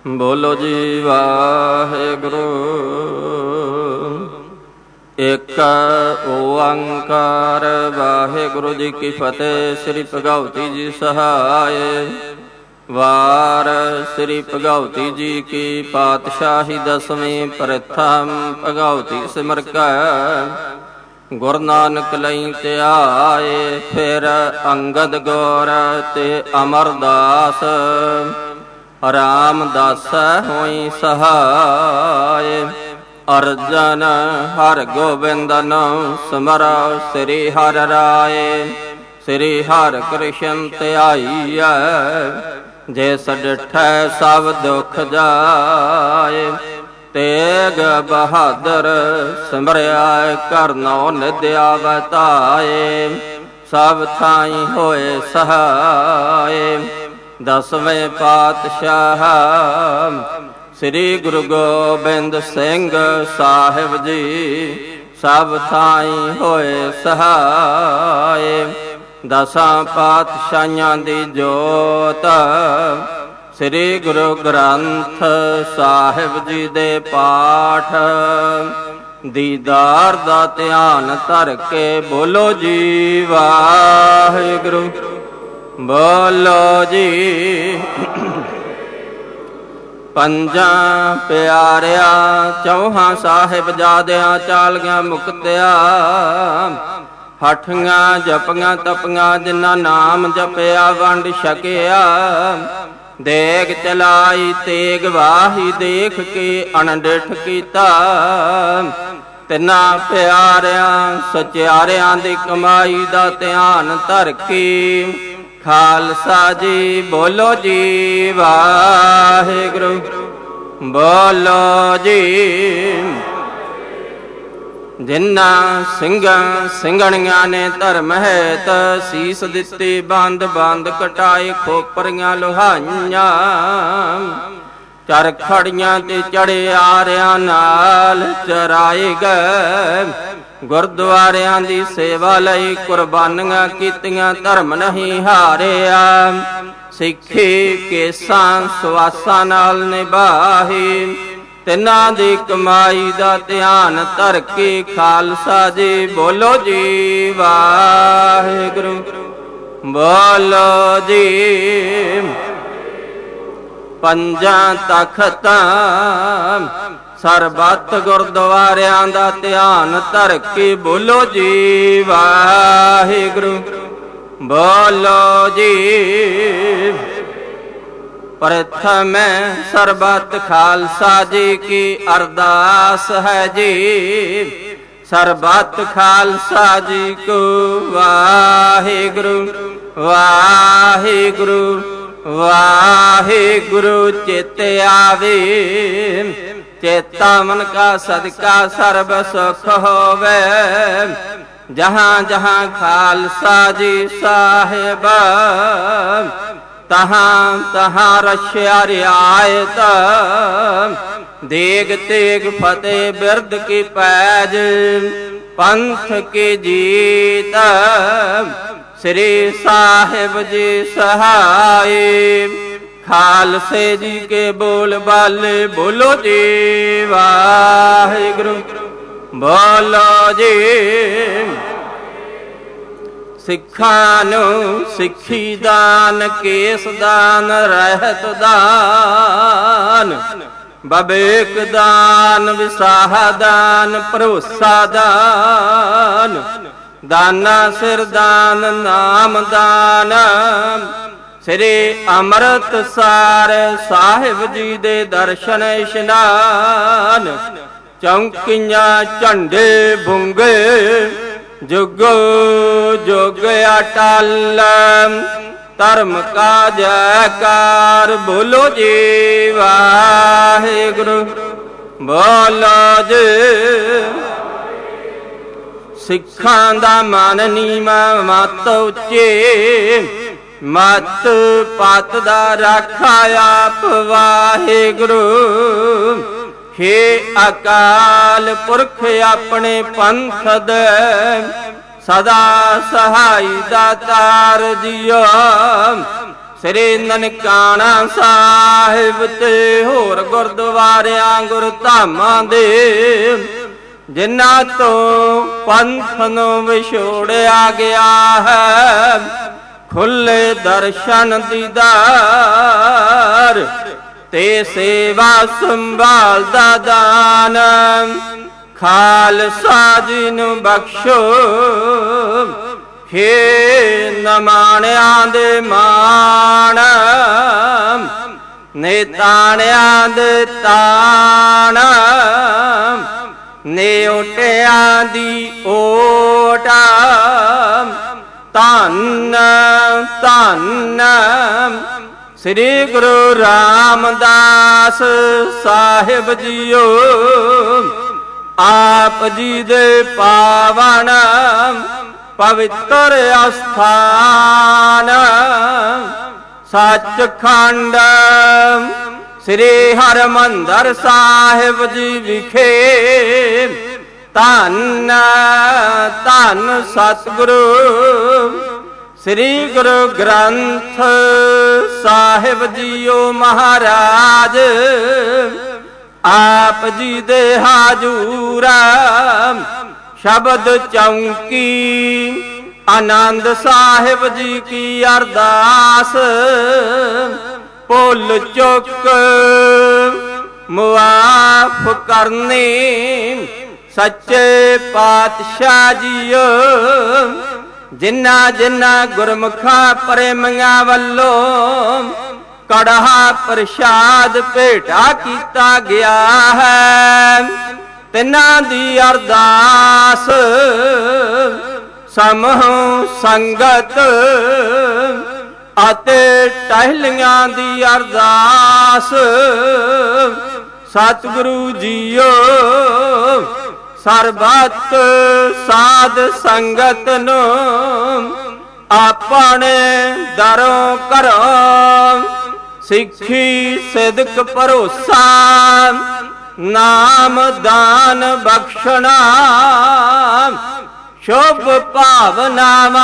ਬੋਲੋ ਜੀ ਵਾਹਿਗੁਰੂ। ਇੱਕ ਓੰਕਾਰ ਵਾਹਿਗੁਰੂ ਜੀ ਕੀ ਫਤਿਹ। ਸ੍ਰੀ ਭਗਵਤੀ ਜੀ ਸਹਾਇ। ਵਾਰ ਸ੍ਰੀ ਭਗਵਤੀ ਜੀ ਕੀ ਪਾਤਸ਼ਾਹੀ ਦਸਵੀਂ ਪ੍ਰਥਮ ਭਗਵਤੀ ਸਿਮਰ ਕੈ ਗੁਰੂ ਨਾਨਕ ਲਈ ਧਿਆਏ। ਫਿਰ ਅੰਗਦ ਗੌਰ ਤੇ ਅਮਰਦਾਸ ਰਾਮਦਾਸ ਹੋਈ ਸਹਾਇ। ਅਰਜਨ ਹਰ ਗੋਬਿੰਦਨ ਸਿਮਰ ਸ੍ਰੀ ਹਰਿ ਰਾਏ। ਸ੍ਰੀ ਹਰਿ ਕ੍ਰਿਸ਼ਨ ਧਿਆਈਐ ਜਿਸ ਡਿਠੈ ਸਭ ਦੁਖ ਜਾਏ। ਤੇਗ ਬਹਾਦਰ ਸਿਮਰਿਆ ਕਰਨੋ ਨਿਦਿਆ ਵਤਾਏ। ਸਭ ਥਾਈ ਹੋਏ ਸਹਾਏ। ਦਸਵੇਂ ਪਾਤਸ਼ਾਹ ਸ੍ਰੀ ਗੁਰੂ ਗੋਬਿੰਦ ਸਿੰਘ ਸਾਹਿਬ ਜੀ ਸਭ ਥਾਈ ਹੋਏ ਸਹਾਏ। ਦਸਾਂ ਪਾਤਸ਼ਾਹਾਂ ਦੀ ਜੋਤ ਸ੍ਰੀ ਗੁਰੂ ਗ੍ਰੰਥ ਸਾਹਿਬ ਜੀ ਦੇ ਪਾਠ ਦੀਦਾਰ ਦਾ ਧਿਆਨ ਧਰ ਕੇ ਬੋਲੋ ਜੀ ਵਾਹਿਗੁਰੂ। ਬੋਲੋ ਜੀ। ਪੰਜਾਂ ਪਿਆਰਿਆਂ ਚੌਹਾਂ ਸਾਹਿਬਜ਼ਾਦਿਆਂ ਚਾਲੀਆਂ ਮੁਕਤਿਆਂ ਹਠੀਆਂ ਜਪੀਆਂ ਤਪੀਆਂ ਜਿਨ੍ਹਾਂ ਨਾਮ ਜਪਿਆ ਵੰਡ ਛਕਿਆ। ਦੇਗ ਚਲਾਈ ਤੇਗ ਵਾਹੀ ਦੇਖ ਕੇ ਅਣਡਿਠ ਕੀਤਾ। ਤਿੰਨਾਂ ਪਿਆਰਿਆਂ ਸਚਿਆਰਿਆਂ ਦੀ ਕਮਾਈ ਦਾ ਧਿਆਨ ਧਰ ਕੇ ਖਾਲਸਾ ਜੀ ਬੋਲੋ ਜੀ ਵਾਹਿਗੁਰੂ। ਬੋਲੋ ਜੀ। ਜਿਨ੍ਹਾਂ ਸਿੰਘਾਂ ਸਿੰਘਣੀਆਂ ਨੇ ਧਰਮ ਹੈਤ ਸੀਸ ਦਿੱਤੀ ਬੰਦ ਬੰਦ ਕਟਾਏ ਖੋਪਰੀਆਂ ਲੋਹਾਈਆਂ। ਚਰਖੜੀਆਂ ਤੇ ਚੜੇ ਆਰਿਆਂ ਨਾਲ ਚਰਾਏ ਗਏ। ਗੁਰਦੁਆਰਿਆਂ ਦੀ ਸੇਵਾ ਲਈ ਕੁਰਬਾਨੀਆਂ ਕੀਤੀਆਂ ਧਰਮ ਨਹੀਂ ਹਾਰਿਆ। ਸਿੱਖੀ ਕੇਸਾਂ ਸਵਾਸਾਂ ਨਾਲ ਨਿਭਾਹੀ। ਤਿੰਨਾਂ ਦੀ ਕਮਾਈ ਦਾ ਧਿਆਨ ਧਰ ਕੇ ਖਾਲਸਾ ਜੀ ਬੋਲੋ ਜੀ ਵਾਹਿਗੁਰੂ। ਬੋਲੋ ਜੀ। ਪੰਜਾਂ ਤਖਤਾਂ ਸਰਬੱਤ ਗੁਰਦੁਆਰਿਆਂ ਦਾ ਧਿਆਨ ਧਰ ਕੇ ਬੋਲੋ ਜੀ ਵਾਹਿਗੁਰੂ। ਬੋਲੋ ਜੀ। ਪ੍ਰਥਮੈ ਸਰਬੱਤ ਖਾਲਸਾ ਜੀ ਕੀ ਅਰਦਾਸ ਹੈ ਜੀ। ਸਰਬੱਤ ਖਾਲਸਾ ਜੀ ਕੋ ਵਾਹਿਗੁਰੂ ਵਾਹਿਗੁਰੂ ਵਾਹਿਗੁਰੂ। ਚਿਤ ਆਵੇ ਚੇਤਾ ਮਨ ਕਾ ਸਦਕਾ ਸਰਬ ਸੁਖ ਹੋਵੇ। ਜਹਾਂ ਜਹਾਂ ਖਾਲਸਾ ਜੀ ਸਾਹਿਬ ਤਹਾਂ ਤਹਾਂ ਰਛਿਆ ਰਿਆਇਤ। ਦੇਗ ਤੇਗ ਫਤਿਹ ਬਿਰਦ ਕੀ ਪੈਜ ਪੰਥ ਕੀ ਜੀਤ। ਸ੍ਰੀ ਸਾਹਿਬ ਜੀ ਸਹਾਈ। ਖਾਲਸੇ ਜੀ ਕੇ ਬੋਲ ਬਾਲੇ ਬੋਲੋ ਜੀ ਵਾਹਿਗੁਰੂ। ਬੋਲੋ ਜੀ। ਸਿੱਖਾਂ ਨੂੰ ਸਿੱਖੀ ਦਾਨ ਕੇਸ ਦਾਨ ਰਹਿਤ ਦਾਨ ਬਵੇਕ ਦਾਨ ਵਿਸਾਹ ਦਾਨ ਭਰੋਸਾ ਦਾਨ ਦਾਨਾ ਸਿਰ ਦਾਨ ਨਾਮ ਦਾਨ। ਸ੍ਰੀ ਅੰਮ੍ਰਿਤਸਰ ਸਾਹਿਬ ਜੀ ਦੇ ਦਰਸ਼ਨ ਇਸ਼ਨਾਨ। ਚੌਂਕੀਆਂ ਝੰਡੇ ਬੁੰਗੇ ਜੁਗੋ ਜੁਗ ਅਟਲ। ਧਰਮ ਕਾ ਜੈਕਾਰ ਬੋਲੋ ਜੀ ਵਾਹਿਗੁਰੂ। ਬੋਲੋ ਜੀ। ਸਿੱਖਾਂ ਦਾ ਮਨ ਨੀਵਾਂ ਮਤ ਉੱਚੇ। ਮਤ ਪਤ ਦਾ ਰਾਖਾ ਆਪ ਵਾਹਿਗੁਰੂ। ਹੇ ਅਕਾਲ ਪੁਰਖ ਆਪਣੇ ਪੰਥ ਦੇ ਸਦਾ ਸਹਾਈ ਦਾਤਾਰ ਜੀਓ। ਸ੍ਰੀ ਨਨਕਾਣਾ ਸਾਹਿਬ ਤੇ ਹੋਰ ਗੁਰਦੁਆਰਿਆਂ ਗੁਰ ਧਾਮਾਂ ਦੇ, ਜਿਨ੍ਹਾਂ ਤੋਂ ਪੰਥ ਨੂੰ ਵਿਛੋੜਿਆ ਗਿਆ ਹੈ, ਖੁੱਲੇ ਦਰਸ਼ਨ ਦੀਦਾਰ ਤੇ ਸੇਵਾ ਸੰਭਾਲ ਦਾ ਦਾਨ ਖਾਲਸਾ ਜੀ ਨੂੰ ਬਖਸ਼ੋ। ਹੇ ਨਮਾਣਿਆਂ ਦੇ ਮਾਣ, ਨੇਤਾਣਿਆਂ ਦੇ ਤਾਣ, ਨੇਓਟਿਆਂ ਦੀ ਓਟ, ਧੰਨ ਧੰਨ ਸ੍ਰੀ ਗੁਰੂ ਰਾਮਦਾਸ ਸਾਹਿਬ ਜੀਓ। ਆਪ ਜੀ ਦੇ ਪਾਵਨ ਪਵਿੱਤਰ ਅਸਥਾਨ ਸੱਚਖੰਡ ਸ੍ਰੀ ਹਰਿਮੰਦਰ ਸਾਹਿਬ ਜੀ ਵਿਖੇ ਧੰਨ ਧੰਨ ਸਤਿਗੁਰੂ ਸ੍ਰੀ ਗੁਰੂ ਗ੍ਰੰਥ ਸਾਹਿਬ ਜੀਓ ਮਹਾਰਾਜ। ਆਪ ਜੀ ਦੇ ਹਾਜ਼ੂਰ ਸ਼ਬਦ ਚੌਂਕੀ ਆਨੰਦ ਸਾਹਿਬ ਜੀ ਕੀ ਅਰਦਾਸ, ਭੁੱਲ ਚੁੱਕ ਮੁਆਫ ਕਰਨੀ ਸੱਚੇ ਪਾਤਸ਼ਾਹ ਜੀਓ। ਜਿਨ੍ਹਾਂ ਜਿਨ੍ਹਾਂ ਗੁਰਮੁਖਾਂ ਪ੍ਰੇਮੀਆਂ ਵੱਲੋਂ ਕੜਾਹਾ ਪ੍ਰਸ਼ਾਦ ਭੇਟਾ ਕੀਤਾ ਗਿਆ ਹੈ, ਤਿਨਾਂ ਦੀ ਅਰਦਾਸ ਸਮੂਹ ਸੰਗਤ ਅਤੇ ਟਹਿਲੀਆਂ ਦੀ ਅਰਦਾਸ। ਸਤਿਗੁਰੂ ਜੀਓ ਸਰਬੱਤ ਸਾਧ ਸੰਗਤ ਨੂੰ ਆਪਣੇ ਦਰੋਂ ਘਰੋਂ ਸਿੱਖੀ ਸਿਦਕ ਭਰੋਸਾ ਨਾਮ ਦਾਨ ਬਖਸ਼ਣਾ ਸ਼ੁਭ ਭਾਵਨਾਵਾਂ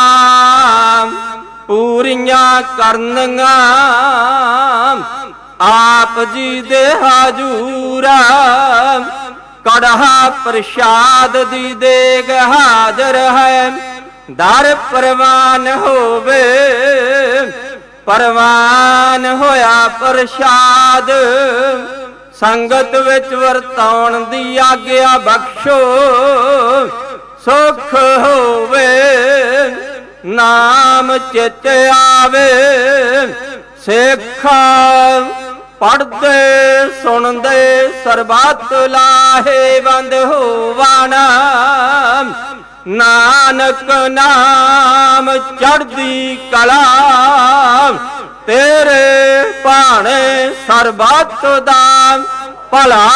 ਪੂਰੀਆਂ ਕਰਨੀਆਂ। ਆਪ ਜੀ ਦੇ ਹਾਜ਼ੂਰ ਕੜਾਹਾ ਪ੍ਰਸ਼ਾਦ ਦੀ ਦੇਗ ਹਾਜ਼ਰ ਹੈ। ਦਰ ਪ੍ਰਵਾਨ ਹੋਵੇ, ਪ੍ਰਵਾਨ ਹੋਇਆ ਪ੍ਰਸ਼ਾਦ ਸੰਗਤ ਵਿੱਚ ਵਰਤਾਉਣ ਦੀ ਆਗਿਆ ਬਖਸ਼ੋ। ਸੁਖ ਹੋਵੇ ਨਾਮ ਚਿਤ ਆਵੇ, ਸਿੱਖ ਪੜ੍ਹਦੇ ਸੁਣਦੇ ਸਰਬੱਤ ਲਾਹੇਵੰਦ ਹੋਵਣ। ਨਾਨਕ ਨਾਮ ਚੜ੍ਹਦੀ ਕਲਾ ਤੇਰੇ ਭਾਣੇ ਸਰਬੱਤ ਦਾ ਭਲਾ।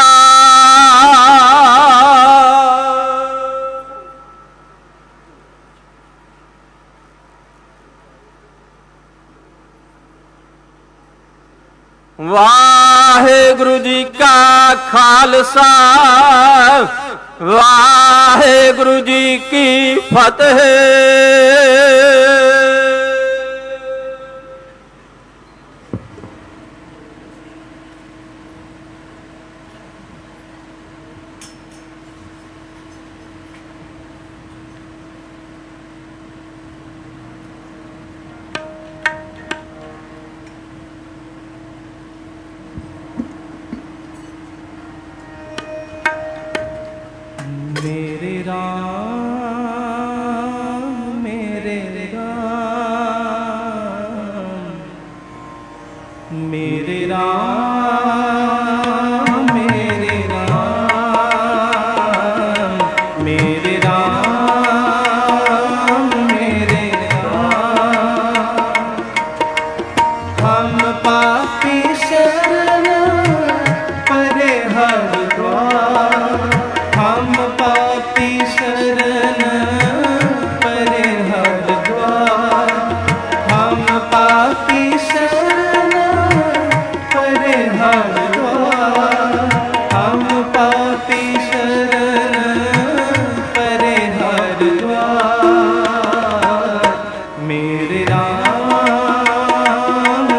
ਵਾਹਿਗੁਰੂ ਜੀ ਕਾ ਖਾਲਸਾ, ਵਾਹਿਗੁਰੂ ਜੀ ਕੀ ਫਤਿਹ। मेरे राम मेरे राम मेरे राम मेरे राम मेरे राम मेरे राम। हम पापी शरण परे हर द्वार, हम पापी शरण परे हर द्वार, हम पापी शरण परे हर द्वार, हम पापी शरण परे हर द्वार। मेरे राम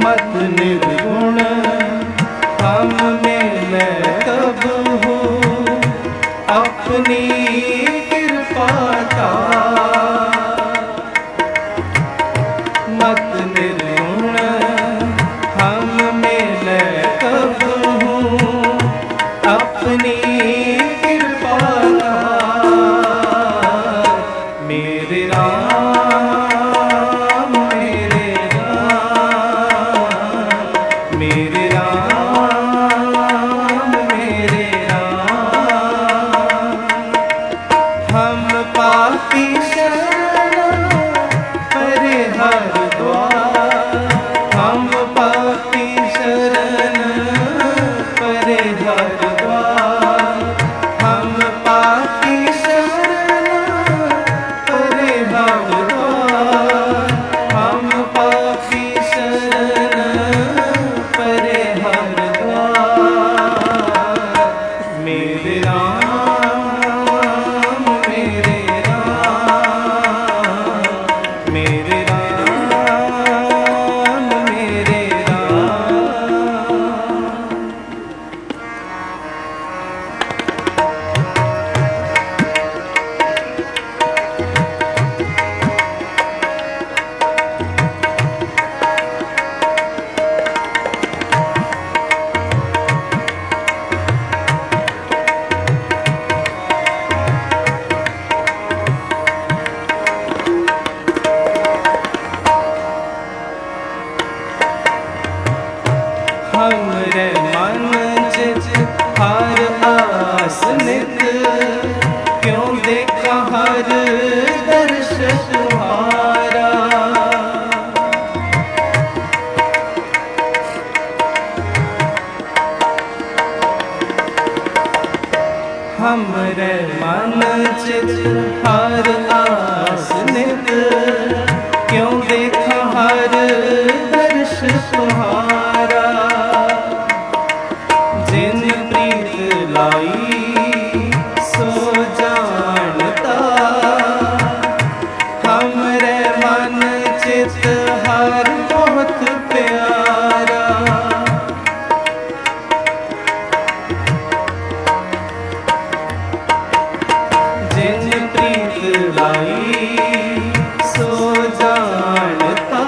मत निर्गुण हम मिले कब हो अपनी कृपा का। मत निर्गुण हम मिले कब हो अपनी कृपा का। मेरे राम मेरे राम मेरे राम मेरे राम। हम पापी शरण परे हर द्वार। हम पापी शरण परे हर द्वार। हम पापी शरण परे हर द्वार। हम पापी शरण परे हर द्वार। मेरे राम मेरे राम मेरे राम मेरे राम। हमरे मन चित हर आस नित क्यों देखा हर दर्श तुम्हारा। हमरे मन चित हर आस नित क्यों देखा हर दर्श तुम्हारा। जिन प्रीत लाई सो जानता हमरे मन चित हर बहुत प्यारा। जिन प्रीत लाई सो जानता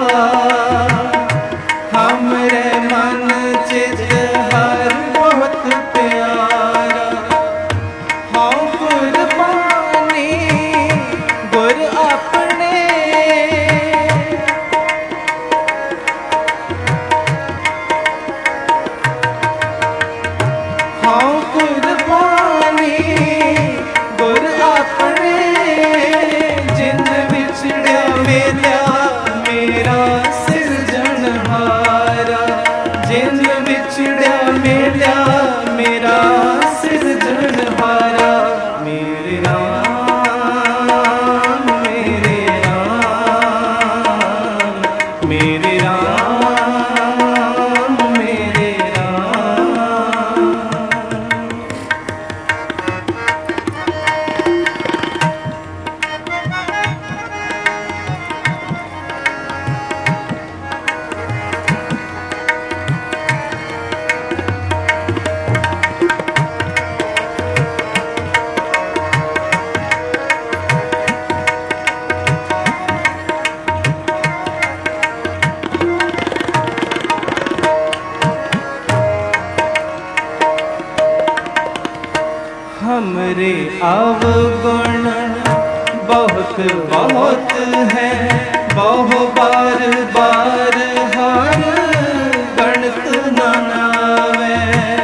हमरे मन चित हर बहुत प्यारा। हाँ कुर्बानी गुर अपने हाँ कुर्बानी गुर अपने। जिन बिछड़िया मेला मेरा सिरजनहारा। जिन बिछड़िया मेला मेरा सिरजनहारा। मेरे राम मेरे राम मेरे राम मेरे राम। हमरे अवगुण बहुत बहुत है बहु बार बार हर गणत न नावे।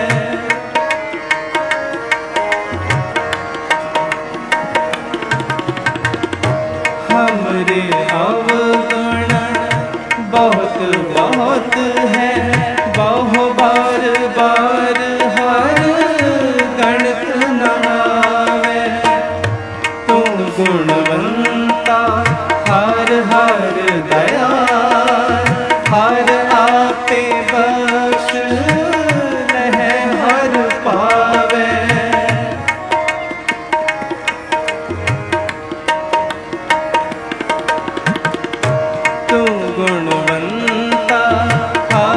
हमरे अवगुण बहुत बहुत है बहु बार बार हर गणत न नावे। तू गुणवंता हर हर दया हर आपे बख्श रह हर पावे। तू गुणवंता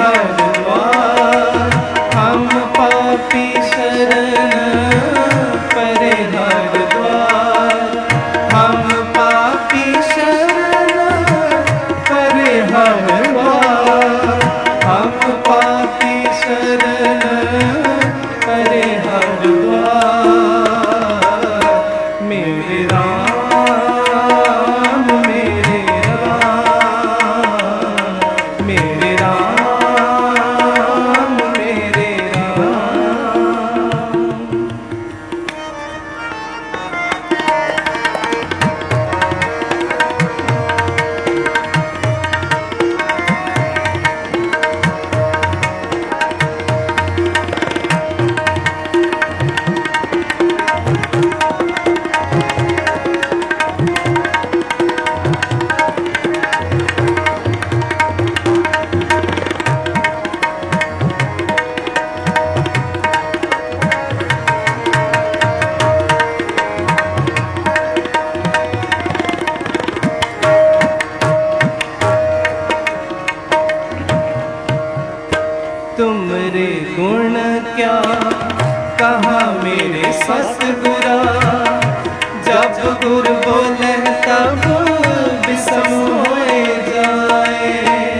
हर द्वार हम पापी शरण परे हर द्वार हम पापी शरण परे हर द्वार हम पापी शरण परे हर द्वार मेरे राम मेरे राम मेरे राम मेरे राम। तुमरे गुण क्या कहा मेरे सतगुरा जब गुर बोले तब विषम होए जाए।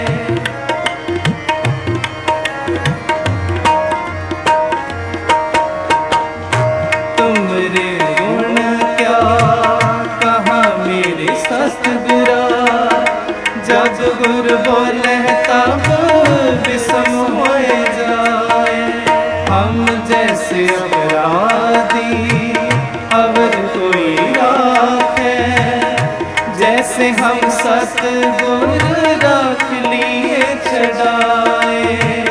तुमरे गुण क्या कहा मेरे सतगुरा जब गुर बोले तब विषम होए जाए। हम जैसे अपराधी अवर कोई राखे जैसे हम सतगुर रख लिए चढ़ाए।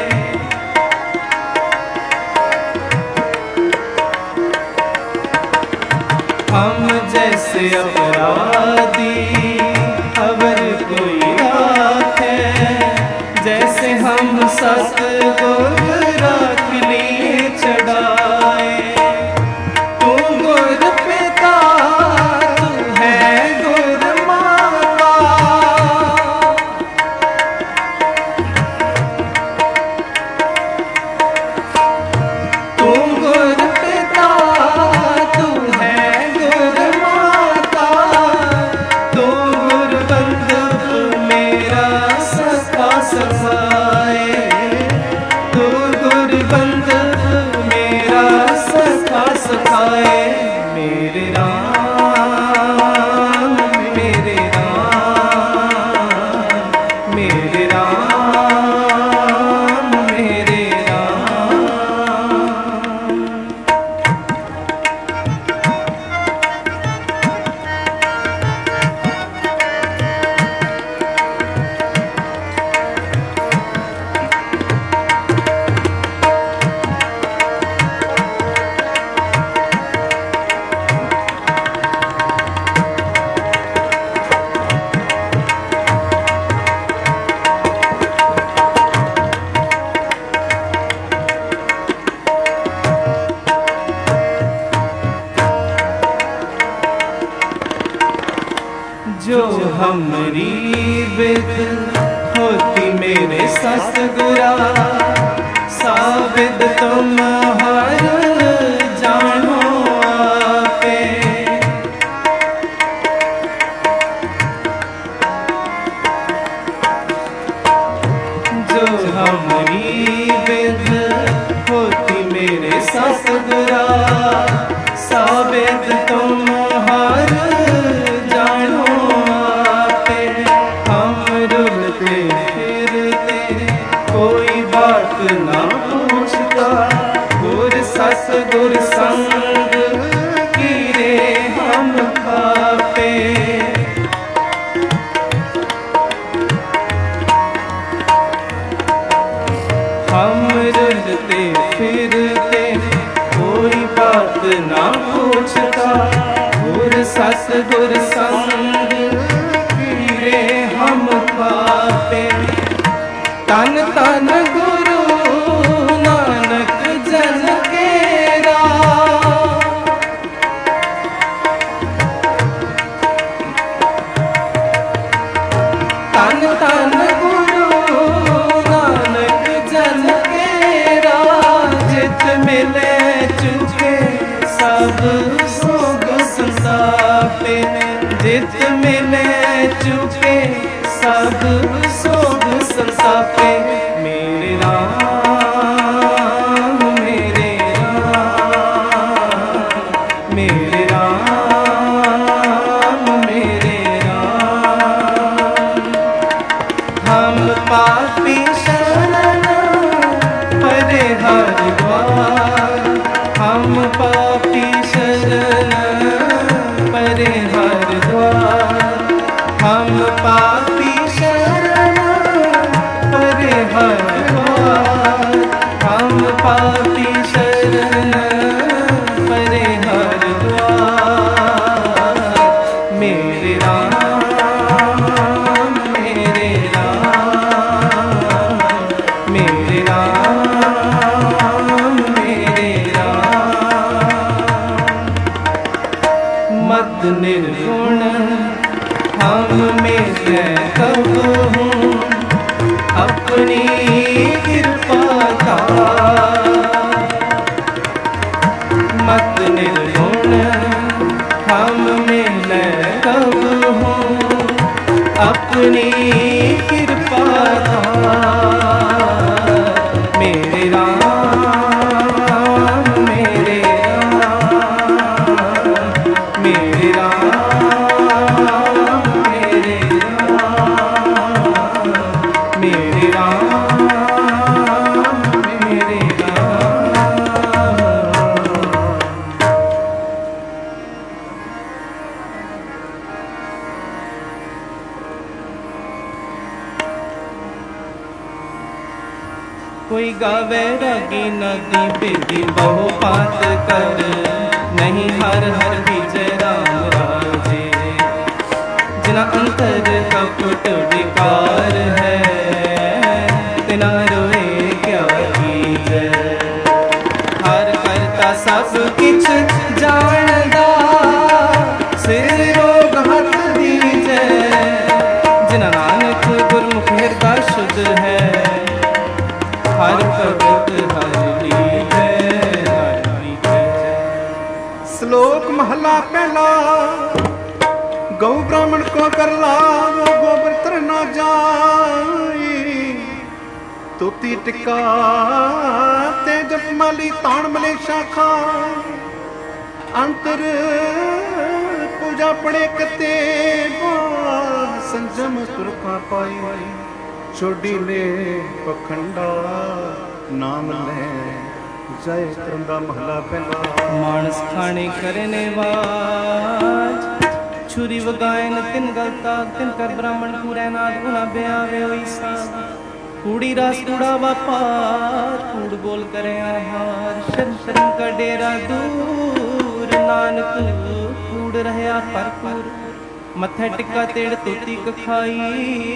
हम जैसे अपराधी अवर कोई राखे जैसे हम सतगुर रख लिए चढ़ाए। तू गुर पिता तू है गुर माता तू गुर पिता तू है गुर माता तू गुर बंधु मेरा सखा सखाए। तू गुर बंधु मेरा सखा सखाए। मेरे राम मेरे राम मेरे राम मेरे राम। जो हमरी विद होती मेरे सतगुरा साबिद तुम हर जानो आपे। जो हमरी विद होती मेरे सतगुरा साबिद तुम हर जानो आपे। हम रुलते फिरते कोई बात ना पूछता गुर सतगुर संग कीरे हम खापे। हम रुलते फिरते कोई बात ना पूछता गुर सतगुर संग कीरे हम पापे। तन तन गुरु नानक जन केरा तन तन गुरु नानक द्वार, हम पापी शरण परे हर द्वार। मेरे राम मेरे राम, मेरे राम मेरे राम। मत निर्गुण हम में कब हूँ, अपनी कृपा का। मत निर्गुण हम में कब हूँ, अपनी कृपा का। मेरे राम मेरे राम, मेरे राम मेरे राम, मेरे राम मेरे राम। कोई गावे रागी नदी बेदी बहु पात कर, नहीं हर हर विजय राम राजे। जिना अंतर कपट विकार है, तिना रोए क्या कीजै। हर करता सब किछ जानदा, सिर रोग हथ दीजै। जिना नानक गुरमुख हृदय शुद्ध है, हर भगत हर लीजै हर लीजै। श्लोक महला पहला। गौ ब्राह्मण को कर लावो, गोबर तर न जाई। तोती टिका ते जप माली ताण मलेशा खा। अंतर पूजा पड़े कते संजम तुरखा पाई। छोड़ी ले पखंडा नाम ले जय करंदा महला पहला। मानस खाने करने वाज, छुरी वगायन तिन गलता। तिन कर ब्राह्मण पूरे नाद गुना ब्यावे होई साध। कूड़ी रास कूड़ा व्यापार, कूड़ बोल करे आहार। शर्म शर्म का डेरा दूर, नानक कूड़ रहया भरपूर। मथे टिका तेड़ तोती कखाई,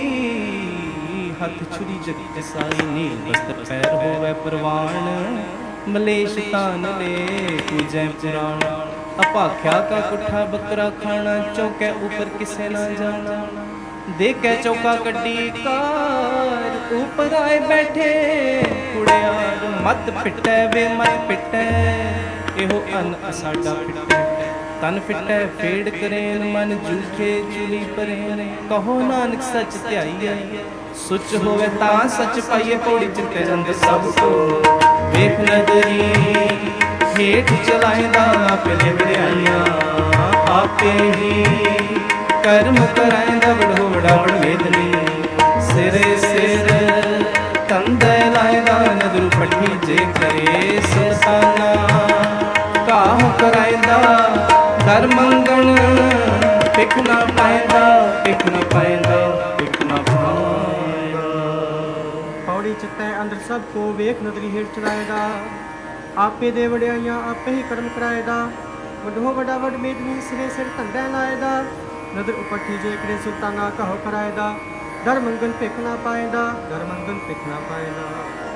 हथ छुरी जग कसाई। नील वस्त्र पैर होवे परवान, मलेश तान ले पूजै पुराण। अपाख्या का कुठा बकरा खाना, चौके ऊपर किसे ना जाना। देखे चौका कड्डी कार, ऊपर आए बैठे कुड़ियार। मत पिटै वे मत पिटै, एहो अन असाडा पिटै। तन फिटै फेड़ करेन, मन जूखे चुली परेन। कहो नानक सच ध्याईयै, सुच होवे तां सच पाइए। पौड़ी चित्ते अंदर सब को वेख नदरी, हेठ चलाएंदा आपे वड़ियाइयां। आपे ही कर्म कराएंदा वड़ो वड़ावड़ वेदनी। सिरे सिर तंदे लाएंदा, नदरू पट्ठी जे करे सुल्ताना। काह कराएंदा दर मंगण, पिक ना पाएंदा पिक ना पाएंदा पिक ना पाएंदा। पौड़ी चित्ते अंदर सबको वेख नदरी हेठ चलाएदा। आपे दे वड़ियाइयां आपे ही कर्म कराएदा। वडो वडावड़ मेदनी सिरे सिर धंधे लाएदा। नदर उपठी जे करे सुल्ताना कहो कराएदा। दर मंगन पिक ना पाएदा, दर मंगन पिक ना पाएदा।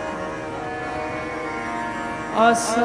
आसा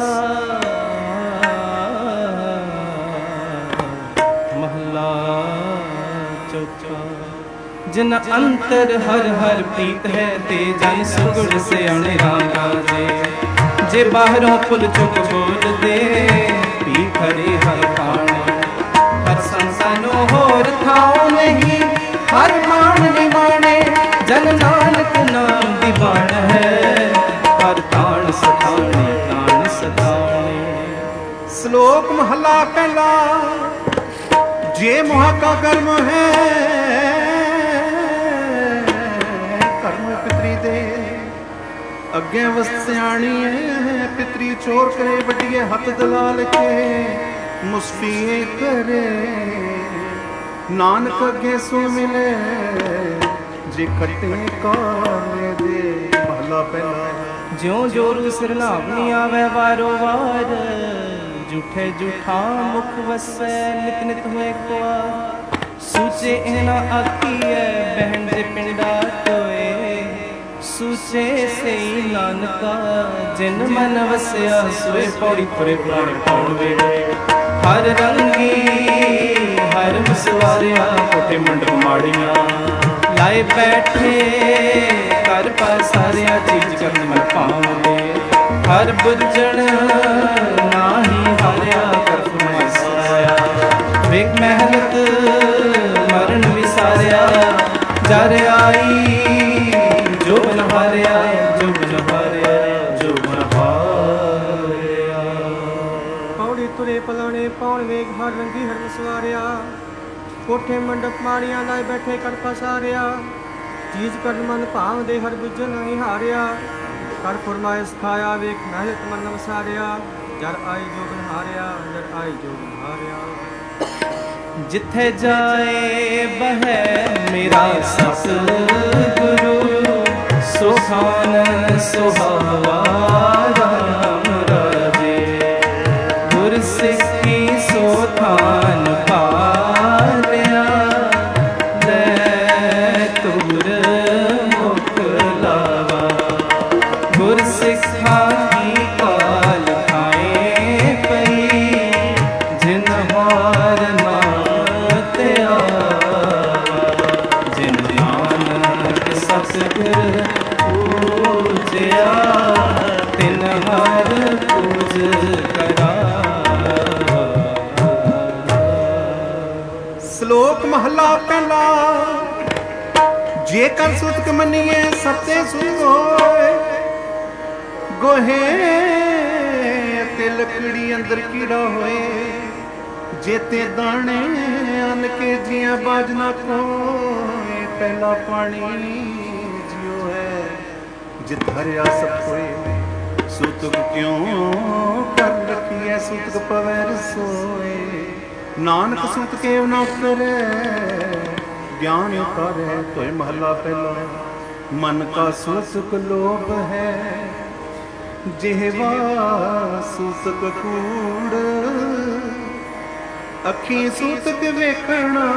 महला चौथा। जिन अंतर हर हर प्रीत है, ते जन सुगुण से अणिरागा जे। जे बाहरों फुल चुक बोल दे, पी खड़े हर पाने। हर संसानो होर थाओ नहीं, हर मान निमाने। जन नानक नाम दीवान है, हर ताण सताने ताण सताने। श्लोक महला पहला। जे मोह का कर्म है, कर्म पितरी दे। अगे वस्त सियाणी है, पितरी चोर करे। बटिए हथ दलाल के, मुस्फिए करे। नानक अगे सो मिले, जे खट्टे काले दे। ਮਹਲਾ ਪਹਿਲਾ। ਜਿਉ ਜੋਰੂ ਸਿਰ ਨਾਵਨੀ ਆਵੇ ਵਾਰੋ ਵਾਰ, ਝੂਠੇ ਝੂਠਾ ਮੁਖ ਵਸੈ ਨਿਤ ਨਿਤ ਹੋਏ ਕੁਆਰ। ਸੂਚੇ ਇਹਨਾਂ ਆਖੀਐ ਬਹਿਣ ਦੇ ਪਿੰਡਾ ਟੋਏ, ਸੂਚੇ ਸਈ ਨਾਨਕਾ ਜਿਨ ਮਨ ਵਸਿਆ ਸੋਏ। ਪੌੜੀ ਤੁਰੇ ਪੁਰਾਣੇ ਪਾਉਣ ਵੇਲੇ ਹਰ ਰੰਗੀ ਹਰ ਮਸਵਾਰਿਆ, ਕੋਠੇ ਮੰਡਪ ਮਾੜੀਆਂ ਲਾਏ ਬੈਠੇ ਕਰ ਪਸਾਰਿਆ। ਚੀਜ਼ ਕਰਨ ਮਨ ਭਾਵੇ ਹਰ ਬੁੱਝਣ ਨਾਹੀ ਹਾਰਿਆ, ਕਰ ਫਰਮਾਇ ਸਾਇਆ ਵੇਖ ਮਿਹਨਤ ਮਰਨ ਵਿਸਾਰਿਆ। ਜਰ ਆਈ ਜੋ ਬਨ ਹਾਰਿਆ, ਜੋ ਬਨ ਹਾਰਿਆ, ਜੋ ਬਨ ਹਾਰਿਆ। ਪੌੜੀ ਤੁਰੇ ਪਲਾਣੇ ਪਾਉਣ ਵੇਗ ਹਰ ਰੰਗੀ ਹਰ ਸਵਾਰਿਆ, ਕੋਠੇ ਮੰਡਪ ਮਾੜੀਆਂ ਲਾਏ ਬੈਠੇ ਕਰ ਪਸਾਰਿਆ। ਚੀਜ਼ ਕਰਨ ਮਨ ਭਾਵਦੇ ਹਰ ਬੁੱਝਣ ਨਹੀਂ ਹਾਰਿਆ, ਕਰ ਫਰਮਾਇਸ਼ ਖਾਇਆ ਵੇਖ ਮਿਹਨਤ ਮਨ ਵਸਾਰਿਆ। ਜਰ ਆਈ ਜੋ ਬਨ ਹਾਰਿਆ, ਜਰ ਆਈ ਜੋ ਬਨ ਹਾਰਿਆ। ਜਿੱਥੇ ਜਾਏ ਬਹਿ ਮੇਰਾ ਸਤਿਗੁਰੂ, ਸੁਖਾਨ ਸੁਹਾਵਾ ਰਾਮ ਰਾਜੇ। ਗੁਰ ਸਿੱਖੀ ਸੋ ਥਾਨ ਪਾਲਿਆ, ਲੈ ਤੁਰ ਮੁਖ ਲਾਵਾ। ਗੁਰ ਸਿੱਖਾਂ ਕੀ ਕਾਲ ਖਾਏ ਪਈ, ਜਿਨ ਹਾਰ ਨਾਮ ਧਿਆਵਾ। ਜਿਨ ਨਾਨਕ ਸਤਿਗੁਰ ਪੂਜਿਆ, ਤਿਨ ਹਰ ਪੂਜ ਕਰਾ। ਸ਼ਲੋਕ ਮਹਲਾ ਪਹਿਲਾ। ਜੇਕਰ ਸੁਤਕ ਮੰਨੀਏ ਸਤੇ ਸੁਤ ਹੋਏ, ਗੋਹੇ ਤੇ ਲੱਕੜੀ ਅੰਦਰ ਕੀੜਾ ਹੋਏ। ਜੇਤੇ ਦਾਣੇ ਅੰਨ ਕੇ ਜੀਆਂ ਬਾਜ ਨਾ ਕੋਏ, ਪਹਿਲਾ ਪਾਣੀ ਜਿਉ ਹੈ ਜਿਤ ਹਰਿਆ ਸਭ ਕੋਏ। ਸੁਤਕ ਕਿਉਂ ਕਰ ਰੱਖੀਐ ਸੁਤਕ ਪਵੈ ਰਸੋਏ। ਨਾਨਕ ਸੁਤ ਕੇ ਨਾ ਕਰੇ ਗਿਆਨ ਉਤਾਰੇ। ਤੋਏ ਮਹਲਾ ਪਹਿਲਾ। ਮਨ ਕਾ ਸੁਤਕ ਲੋਭ ਹੈ, ਜਿਹਵਾ ਸੁਤਕ ਕੂੜ। ਅੱਖੀ ਸੁਤਕ ਵੇਖਣਾ,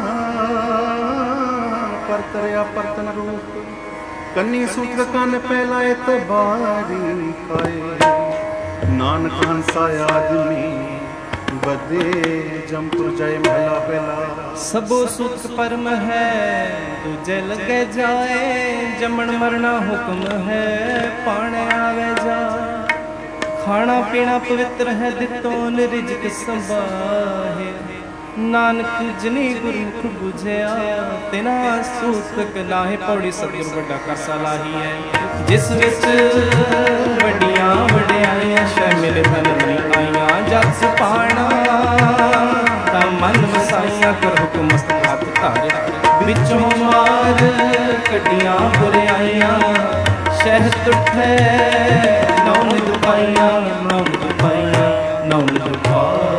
ਪਰਤਰਿਆ ਪਰਤਨ ਰੂਪ। ਕੰਨੀ ਸੁਤਕ ਕੰਨ ਪਹਿਲਾ ਇਤਬਾਰੀ ਖਾਏ। ਨਾਨਕ ਹੰਸਾ ਆਦਮੀ ਬਦੇ ਜੰਪੁਰ ਜਾਏ ਮਹਲਾ ਪਹਿਲਾ। ਸਭੋ ਸੁਖ ਪਰਮ ਹੈ, ਦੂਜੇ ਲੱਗੇ ਜਾਏ। ਜੰਮਣ ਮਰਨਾ ਹੁਕਮ ਹੈ, ਪਾਣ ਆਵੇ ਜਾ। ਖਾਣਾ ਪੀਣਾ ਪਵਿੱਤਰ ਹੈ, ਦਿੱਤੋਂ ਨਿਰਜਿਤ ਸੰਭਾਹੇ। ਨਾਨਕ ਜਿਨੀ ਗੁਰਮੁਖ ਬੁਝਿਆ, ਤਿਨਾ ਸੂਤਕ ਨਾਹੇ। ਪੌੜੀ ਸਤਿਗੁਰ ਵੱਡਾ ਕਰ ਸਲਾਹੀ ਹੈ, ਜਿਸ ਵਿੱਚ ਵੱਡੀਆਂ ਵਡਿਆਈਆਂ ਸ਼ਾਮਿਲ ਤਨ ਨਹੀਂ ਆਈਆਂ। ਜਗ ਸੁਪਾਣਾ ਤਾਂ ਮਨ ਵਸਾਈਆਂ, ਕਰ ਹੁਕਮ ਮਸਤਕ ਹੱਥ ਧਾਰਿਆ। ਵਿੱਚੋਂ ਮਾਰ ਕੱਢੀਆਂ ਬੁਰਿਆਈਆਂ, ਸ਼ਹਿ ਤੁਠੇ ਨੌ ਨਿਤ ਪਾਈਆਂ। ਨੌ ਨਿਤ ਪਾਈਆਂ, ਨੌ ਨਿਤ ਪਾਈਆਂ।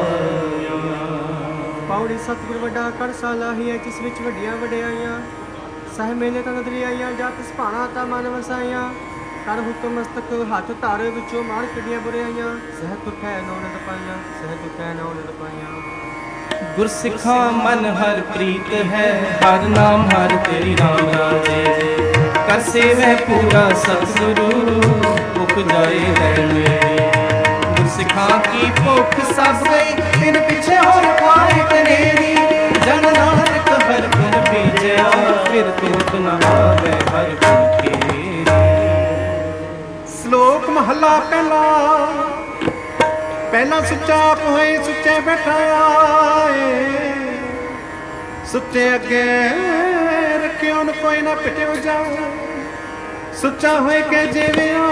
ਪੌੜੀ ਸਤਿਗੁਰ ਵੱਡਾ ਕਰ ਸਲਾਹੀ ਹੈ, ਜਿਸ ਵਿੱਚ ਵੱਡੀਆਂ ਵਡਿਆਈਆਂ। ਸਹਿ ਮੇਲੇ ਤਾਂ ਨਦਰੀ ਆਈਆਂ, ਜਤ ਸੁਭਾਣਾ ਤਾਂ ਮਨ ਵਸਾਈਆਂ। ਕਰ ਹੁਕਮ ਮਸਤਕ ਹੱਥ ਧਾਰੇ, ਵਿੱਚੋਂ ਮਾਰ ਕੱਢੀਆਂ ਬੁਰਿਆਈਆਂ। ਸਹਿ ਤੁਠੈ ਨੌ ਨਿਤ ਪਾਈਆਂ, ਸਹਿ ਤੁਠੈ ਨੌ ਨਿਤ ਪਾਈਆਂ। ਗੁਰਸਿੱਖਾਂ ਮਨ ਹਰ ਪ੍ਰੀਤ ਹੈ, ਹਰ ਨਾਮ ਹਰ ਤੇਰੀ ਰਾਮ ਰਾਜੇ। ਕਰ ਸੇਵੈ ਪੂਰਾ ਸਤਿਗੁਰੂ, ਭੁਖ ਜਾਏ ਹੈ ਮੇਰੀ। ਗੁਰਸਿੱਖਾਂ ਕੀ ਭੁੱਖ ਸਭ ਗਈ, ਤਿਨ ਪਿਛੇ ਹੋਰ ਖਾਏ ਤਨੇਰੀ। ਜਨ ਨਾਨਕ ਹਰ ਗੁਣ ਬੀਜਿਆ, ਫਿਰ ਤੁਰਤ ਨ ਆਵੇ ਹਰ ਗੁਣ ਕੇਰੀ। ਸ਼ਲੋਕ ਮਹਲਾ ਪਹਿਲਾ। ਪਹਿਲਾ ਸੁੱਚਾ ਆਪ ਹੋਏ, ਸੁੱਚੇ ਬੈਠਾਏ। ਸੁੱਚੇ ਅੱਗੇ ਰੱਖਿਓ ਨ ਕੋਈ ਨਾ ਪਿਟਿਓ ਜਾਏ। ਸੁੱਚਾ ਹੋਏ ਕੇ ਜਿਵਿਆ,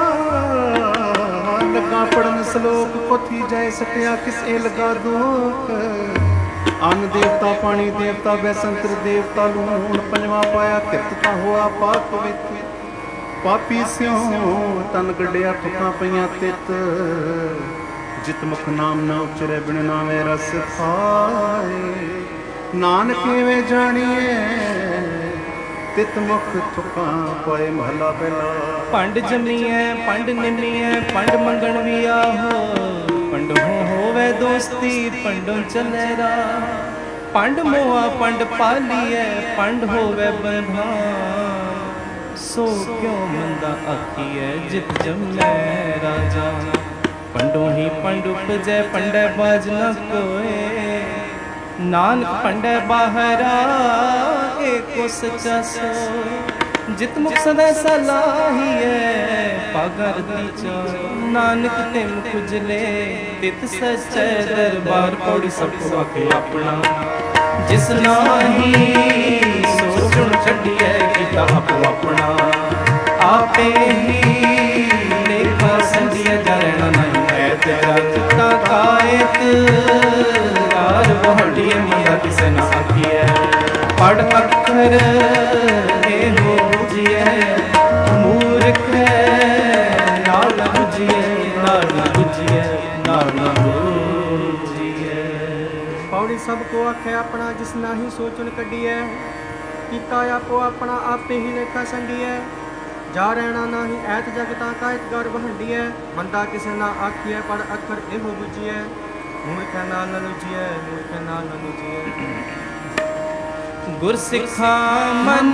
ਲੱਗਾ ਪੜਨ ਸ਼ਲੋਕ ਪੋਥੀ ਜਾਏ। ਸਕਿਆ ਕਿਸੇ ਲਗਾ ਦੁਖ, ਅੰਨ ਦੇਵਤਾ ਪਾਣੀ ਦੇਵਤਾ ਬੈਸੰਤਰ ਦੇਵਤਾ ਲੂਣ। ਪੰਜਵਾ ਪਾਇਆ ਕਿਰਤਤਾ ਹੋਆ ਪਾਕ ਪਵਿੱਤ। ਪਾਪੀ ਸਿਉ ਤਨ ਗੱਡਿਆ ਠੁਕਾਂ ਪਈਆਂ ਤਿਤ। ਜਿਤ ਮੁਖ ਨਾਮ ਨਾ ਉਚਰੇ ਬਿਨ ਨਾਵੇਂ ਰਸ ਖਾਏ। ਨਾਨਕ ਕਿਵੇਂ ਜਾਣੀਏ ਤਿਤ ਮੁਖ ਥੁਕਾਂ ਪਾਏ ਮਹਲਾ ਪਹਿਲਾ। ਪੰਡ ਜੰਮੀਐ ਪੰਡ ਨਿੰਮੀਐ ਪੰਡ ਮੰਗਣ ਵੀ ਆਹੋ, ਪੰਡੋਂ ਹੋਵੇ ਦੋਸਤੀ ਪੰਡੋਂ ਚੱਲੇ ਰਾਹ। ਪੰਡ ਮੋਆ ਪੰਡ ਪਾਲੀਐ ਪੰਡ ਹੋਵੇ ਬੰਧਾਨ, ਸੋ ਕਿਉ ਮੰਦਾ ਆਖੀਐ ਜਿਤ ਜੰਮੈ ਰਾਜਾ। ਪੰਡੋਂ ਹੀ ਪੰਡ ਉਪਜੈ ਪੰਡੈ ਬਾਜ ਨ ਕੋਏ, ਨਾਨਕ ਪੰਡੈ ਬਾਹਰਾ ਏਕੋ ਸੱਚਾ ਸੋਇ। ਜਿਤ ਮੁਖ ਸਦਾ ਸਲਾਹੀਐ ਪਾਗਾ ਰਤੀ ਚਾਇ, ਨਾਨਕ ਤੇ ਮੁਖ ਉਜਲੇ ਤਿਤ ਸਚੈ ਦਰਬਾਰ। ਪੌੜੀ ਸਭ ਕੋ ਆਖੇ ਆਪਣਾ, ਜਿਸ ਨਾਹੀ ਸੋ ਚੁਣ ਛੱਡੀਐ ਕੀਤਾ ਆਪੋ ਆਪਣਾ। ਆਪੇ ਹੀ ਲੇਖਾ ਸੰਧੀਐ ਜਰਣਾ ਨਹੀਂ ਹੈ ਤੇਰਾ ਚਿੱਤਾ ਕਾਇਤ। ਰਾਜ ਵਹੜੀਏ ਮੰਦਾ ਕਿਸੇ ਨਾ ਆਖੀਐ, ਪੜ ਅੱਖਰ ਇਹੋ ਬੁਝੀਐ। ਮੂਰਖ ਨਾਲ ਨ ਬੁਝੀਐ, ਨਾਲ ਨ ਬੁਝੀਐ, ਨਾਲ ਨ ਬੁਝੀਐ। ਪੌੜੀ ਸਭ ਕੋ ਆਖੇ ਆਪਣਾ, ਜਿਸ ਨਾਹੀ ਸੋਚਣ ਕੱਢੀਐ ਕੀਤਾ ਆਪੋ ਆਪਣਾ। ਆਪੇ ਹੀ ਲੇਖਾ ਸੰਡੀਐ ਜਾ ਰਹਿਣਾ ਨਾਹੀ ਐਤ ਜਗਤਾਂ ਕਾਇਤ ਗਰ ਵਹੰਡੀਐ। ਮੰਦਾ ਕਿਸੇ ਨਾ ਆਖੀਐ ਪੜ ਅੱਖਰ ਇਹੋ ਬੁਝੀਐ। ਮੂਰਖਾਂ ਨਾਲ ਨ ਲੁਝੀਐ, ਮੂਰਖਾਂ ਨਾਲ ਨ ਲੁਝੀਐ। ਗੁਰ ਸਿੱਖਾ ਮਨ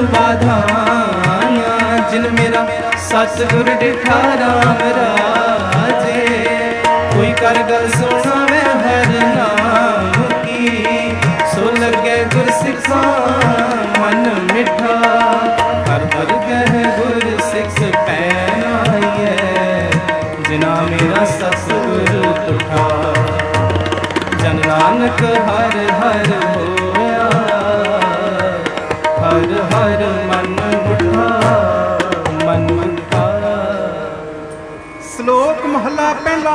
ਵਾਧਾਇਆ, ਜਿਨ ਮੇਰਾ ਸਤਿਗੁਰ ਡਿਠਾ ਰਾਮ ਰਾਜੇ। ਕੋਈ ਕਰ ਗਲ ਸੁਣਾਵੇ ਹਰ ਨਾਮ ਕੀ, ਸੋ ਲੱਗੇ ਗੁਰ ਸਿੱਖਾ ਮਨ ਮਿਠਾ। ਹਰ ਵਰਗਹਿ ਗੁਰ ਸਿੱਖ ਪੈਨਾਈਐ, ਜਿਨਾ ਮੇਰਾ ਸਤਿਗੁਰ ਤੁਠਾ। ਜਨ ਨਾਨਕ ਹਰ ਹਰ ਹੋਇਆ, ਹਰ ਹਰ ਮਨ ਉਠਾ, ਮਨ ਉਠਾ। ਸ਼ਲੋਕ ਮਹਲਾ ਪਹਿਲਾ।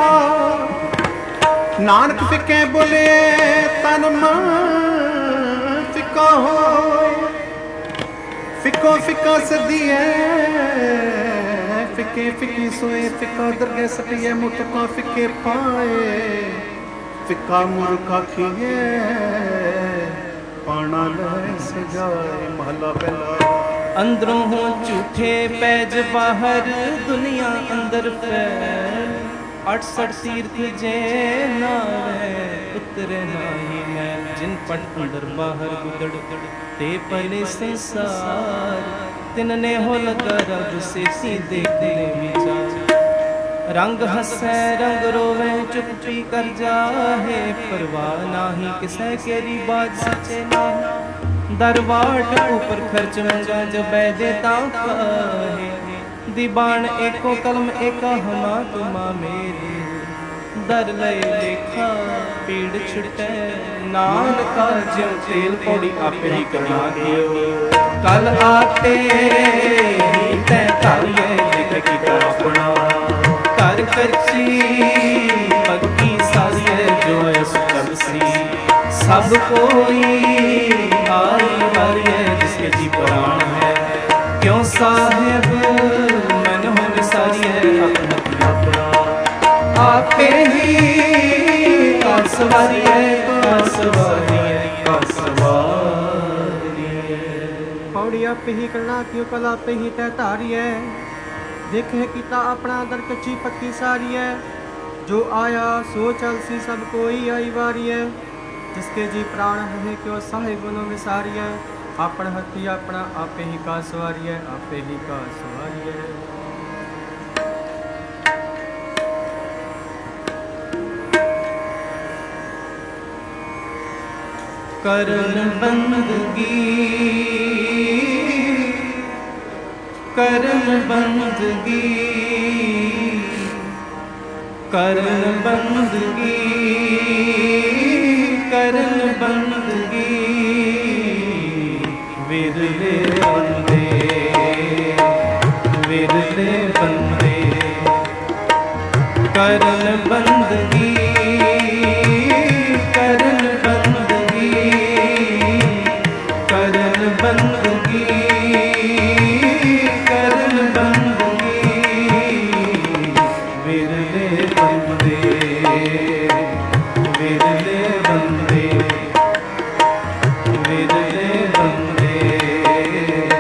ਨਾਨਕ ਫਿੱਕੇ ਬੋਲੇ ਤਨ ਮਨ ਫਿੱਕਾ ਹੋਏ। ਫਿੱਕੋ ਫਿੱਕਾ ਸਦੀਐ ਫਿੱਕੇ ਫਿੱਕੀ ਸੋਏ। ਫਿੱਕਾ ਦਰਗਹਿ ਸਟੀਐ ਮੁਤਕਾ ਫਿੱਕੇ ਪਾਏ। ਫਿੱਕਾ ਮੂਰਖ ਆਖੀਐ ਪਾਣਾ ਲੈ ਸਜਾਏ। ਮਹਲਾ ਪਹਿਲਾ। ਅੰਦਰੋਂ ਹੋ ਝੂਠੇ ਪੈਜ ਬਾਹਰ, ਦੁਨੀਆ ਅੰਦਰ ਫੈਲ। 68 ਤੀਰਥ ਜੇ ਨਾਵੇ ਉਤਰੇ ਨਾਹੀ ਮੈਲ। ਜਿਨ ਪਟ ਅੰਦਰ ਬਾਹਰ ਗੁਦੜ ਤੇ ਪਲੇ ਸੰਸਾਰ। ਤਿਨ ਨੇ ਹੋ ਲਗਾ ਰਬ ਸੇਸੀ ਦੇਖਦੇ ਵਿਚਾਰ। ਰੰਗ ਹਸੈ ਰੰਗ ਰੋਵੇ ਚੁੱਪੀ ਕਰ ਜਾਹੇ। ਪਰਵਾਹ ਨਾਹੀ ਕਿਸੈ ਕੇਰੀ ਬਾਜ ਸੱਚੇ ਨਾਹੀ। ਦਰਵਾਟ ਉਪਰ ਖਰਚ ਮੰਗਾ ਜਬੈ ਦੇ ਤਾਂ ਕਾਹੇ। ਦੀਵਾਨ ਏਕੋ ਕਲਮ ਏਕਾ ਹਮਾ ਤੁਮਾ ਮੇਰੀ। ਦਰ ਲਏ ਲੇਖਾ ਪੀੜ ਛੁਟੈ, ਨਾਨਕਾ ਜਿਉ ਤੇਲ। ਪੌੜੀ ਆਪੇ ਹੀ ਕਰਨਾ ਦਿਓ, ਕਲ ਆਟੇ ਹੀ ਤੈ ਧਾਰੀਏ। ਲਿਖ ਕੀਤਾ ਆਪਣਾ ਘਰ ਕੱਚੀ ਪੱਕੀ ਸਾਰੀਏ। ਜੋ ਅਸ ਕਰਸੀ ਸਭ ਕੋਈ ਆਈ ਵਾਰੀਏ। ਜਿਸਕੇ ਜੀ ਪ੍ਰਾਣ ਹੈ ਕਿਉ ਸਾਹਿਬ ਮਨ ਹੋ ਵਿਸਾਰੀਏ। ਆਪਣਾ ਆਪਣਾ ਆਪੇ ਹੀ ਘਰ ਸਵਾਰੀਏ, ਘਰ ਸਵਾਰੀਏ, ਘਰ ਸਵਾਰੀਏ। ਪੌੜੀ ਆਪੇ ਹੀ ਕਰਨਾ ਕਿਉ ਕਲ ਆਪੇ ਹੀ ਤੈ ਧਾਰੀਐ। ਦੇਖੇ ਕੀਤਾ ਆਪਣਾ ਦਰ ਕੱਚੀ ਪੱਕੀ ਸਾਰੀਐ। ਜੋ ਆਇਆ ਸੋ ਚਲਸੀ ਸਭ ਕੋਈ ਆਈ ਵਾਰੀਐ। ਜਿਸਕੇ ਜੀ ਪ੍ਰਾਣ ਹੈ ਕਿਉ ਸਾਹਿਬ ਨੂੰ ਵਿਸਾਰੀਐ। ਆਪਣ ਹੱਥੀ ਆਪਣਾ ਆਪੇ ਹੀ ਕਾ ਸਵਾਰੀਐ, ਆਪੇ ਹੀ ਕਾ ਸਵਾਰੀਐ। ਕਰਨ ਬੰਦਗੀ, ਕਰਨ ਬੰਦਗੀ, ਕਰਨ ਬੰਦਗੀ, ਕਰਨ ਬੰਦਗੀ। ਵਿਰਲੇ ਬੰਦੇ, ਵਿਰਲੇ ਬੰਦੇ। ਕਰਨ ਬੰਦਗੀ, ਕਰਨ ਬੰਦਗੀ, ਕਰਨ ਬੰਦਗੀ, ਕਰਨ ਬੰਦਗੀ। ਵਿਰਲੇ ਬੰਦੇ, ਵਿਰਲੇ ਬੰਦੇ, ਵਿਰਲੇ ਬੰਦੇ।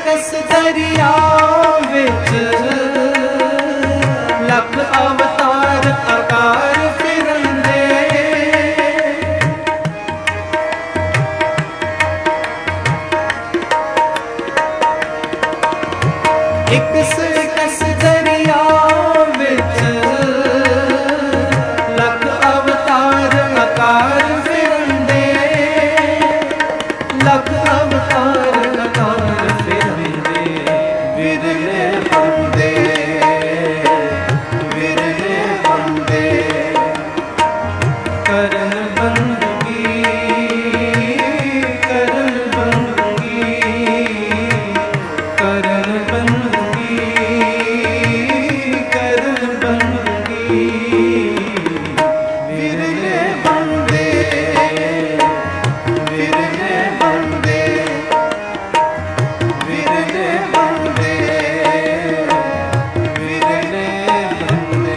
कस दरिया विच लख अवतार आकार फिरंदे। एक कस दरिया विच लख अवतार आकार फिरंदे। लख अवतार आकार फिरंदे। विरले बंदे विरले बंदे करन बंदगी करन बंदगी करन बंदगी करन बंदगी। विरले बंदे विरले बंदे विरले बंदे विरले बंदे।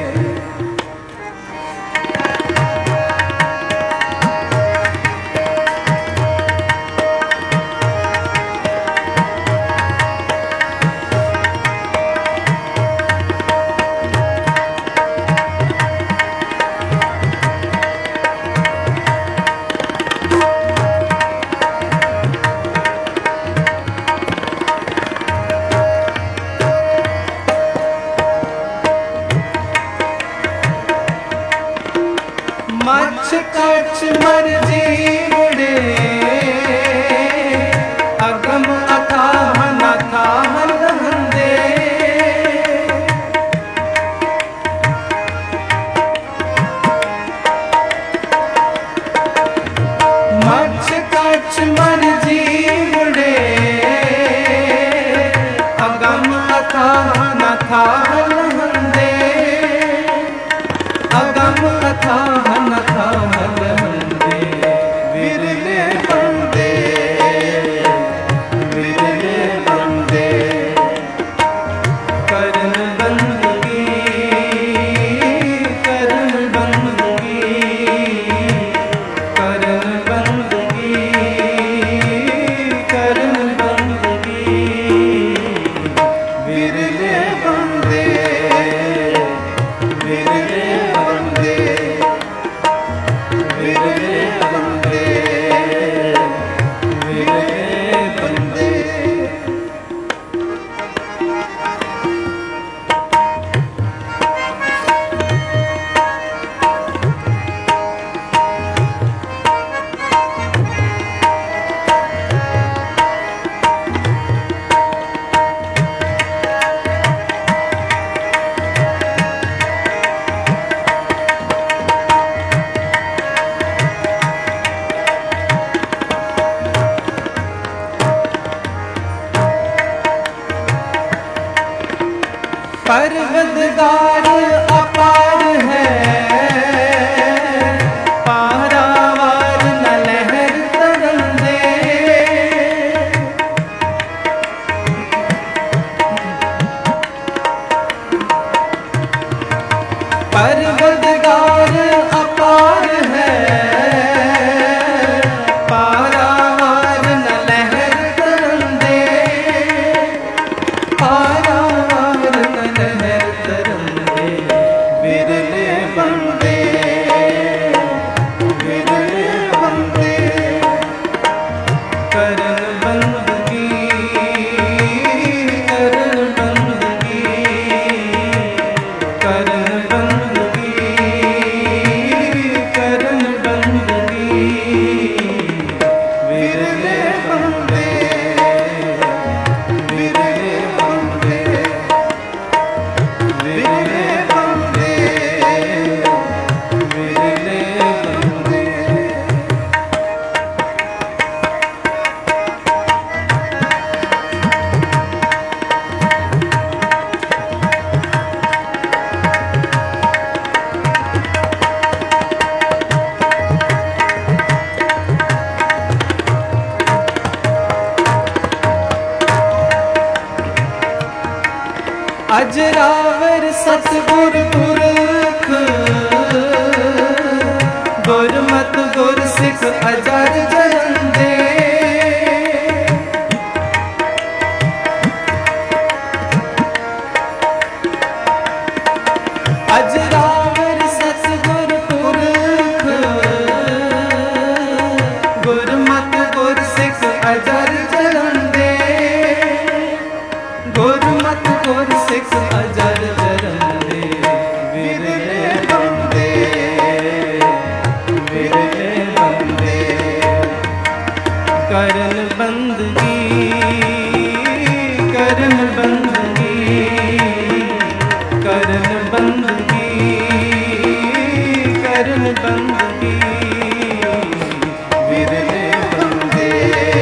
मच्छ कच्छ मर्जी उड़े अगम अथाह नथाह लहंदे। मच्छ कच्छ मर्जी उड़े अगम अथाह नथाह लहंदे। अगम अथाह नथाह लहंदे। विरले बंदे विरले बंदे करन बंदगी करन बंदगी करन बंदगी करन बंदगी। विरले बंदे विरले बंदे विरले बंदे विरले बंदे। परवदगार अपार है पारावार न लहर तरंदे। परवदगार अपार है पारावार न लहर तरंदे। पारावार न लहर तरंदे। विरले बंदे विरले बंदे करन बंदगी करन बंदगी करन बंदगी करन बंदगी। विरले बंदे विरले बंदे विरले बंदे विरले बंदे। अजरावर सतगुर पुरख गुरमत गुर सिख अजर जरंदे। ਮਤ ਗੁਰ ਸਿੱਖ ਅਜਰ ਜਰਨ ਦੇ ਵਿਰਲੇ ਬੰਦੇ ਵਿਰਲੇ ਬੰਦੇ ਕਰਨ ਬੰਦਗੀ ਕਰਨ ਬੰਦਗੀ ਕਰਨ ਬੰਦਗੀ ਕਰਨ ਬੰਦਗੀ ਵਿਰਲੇ ਬੰਦੇ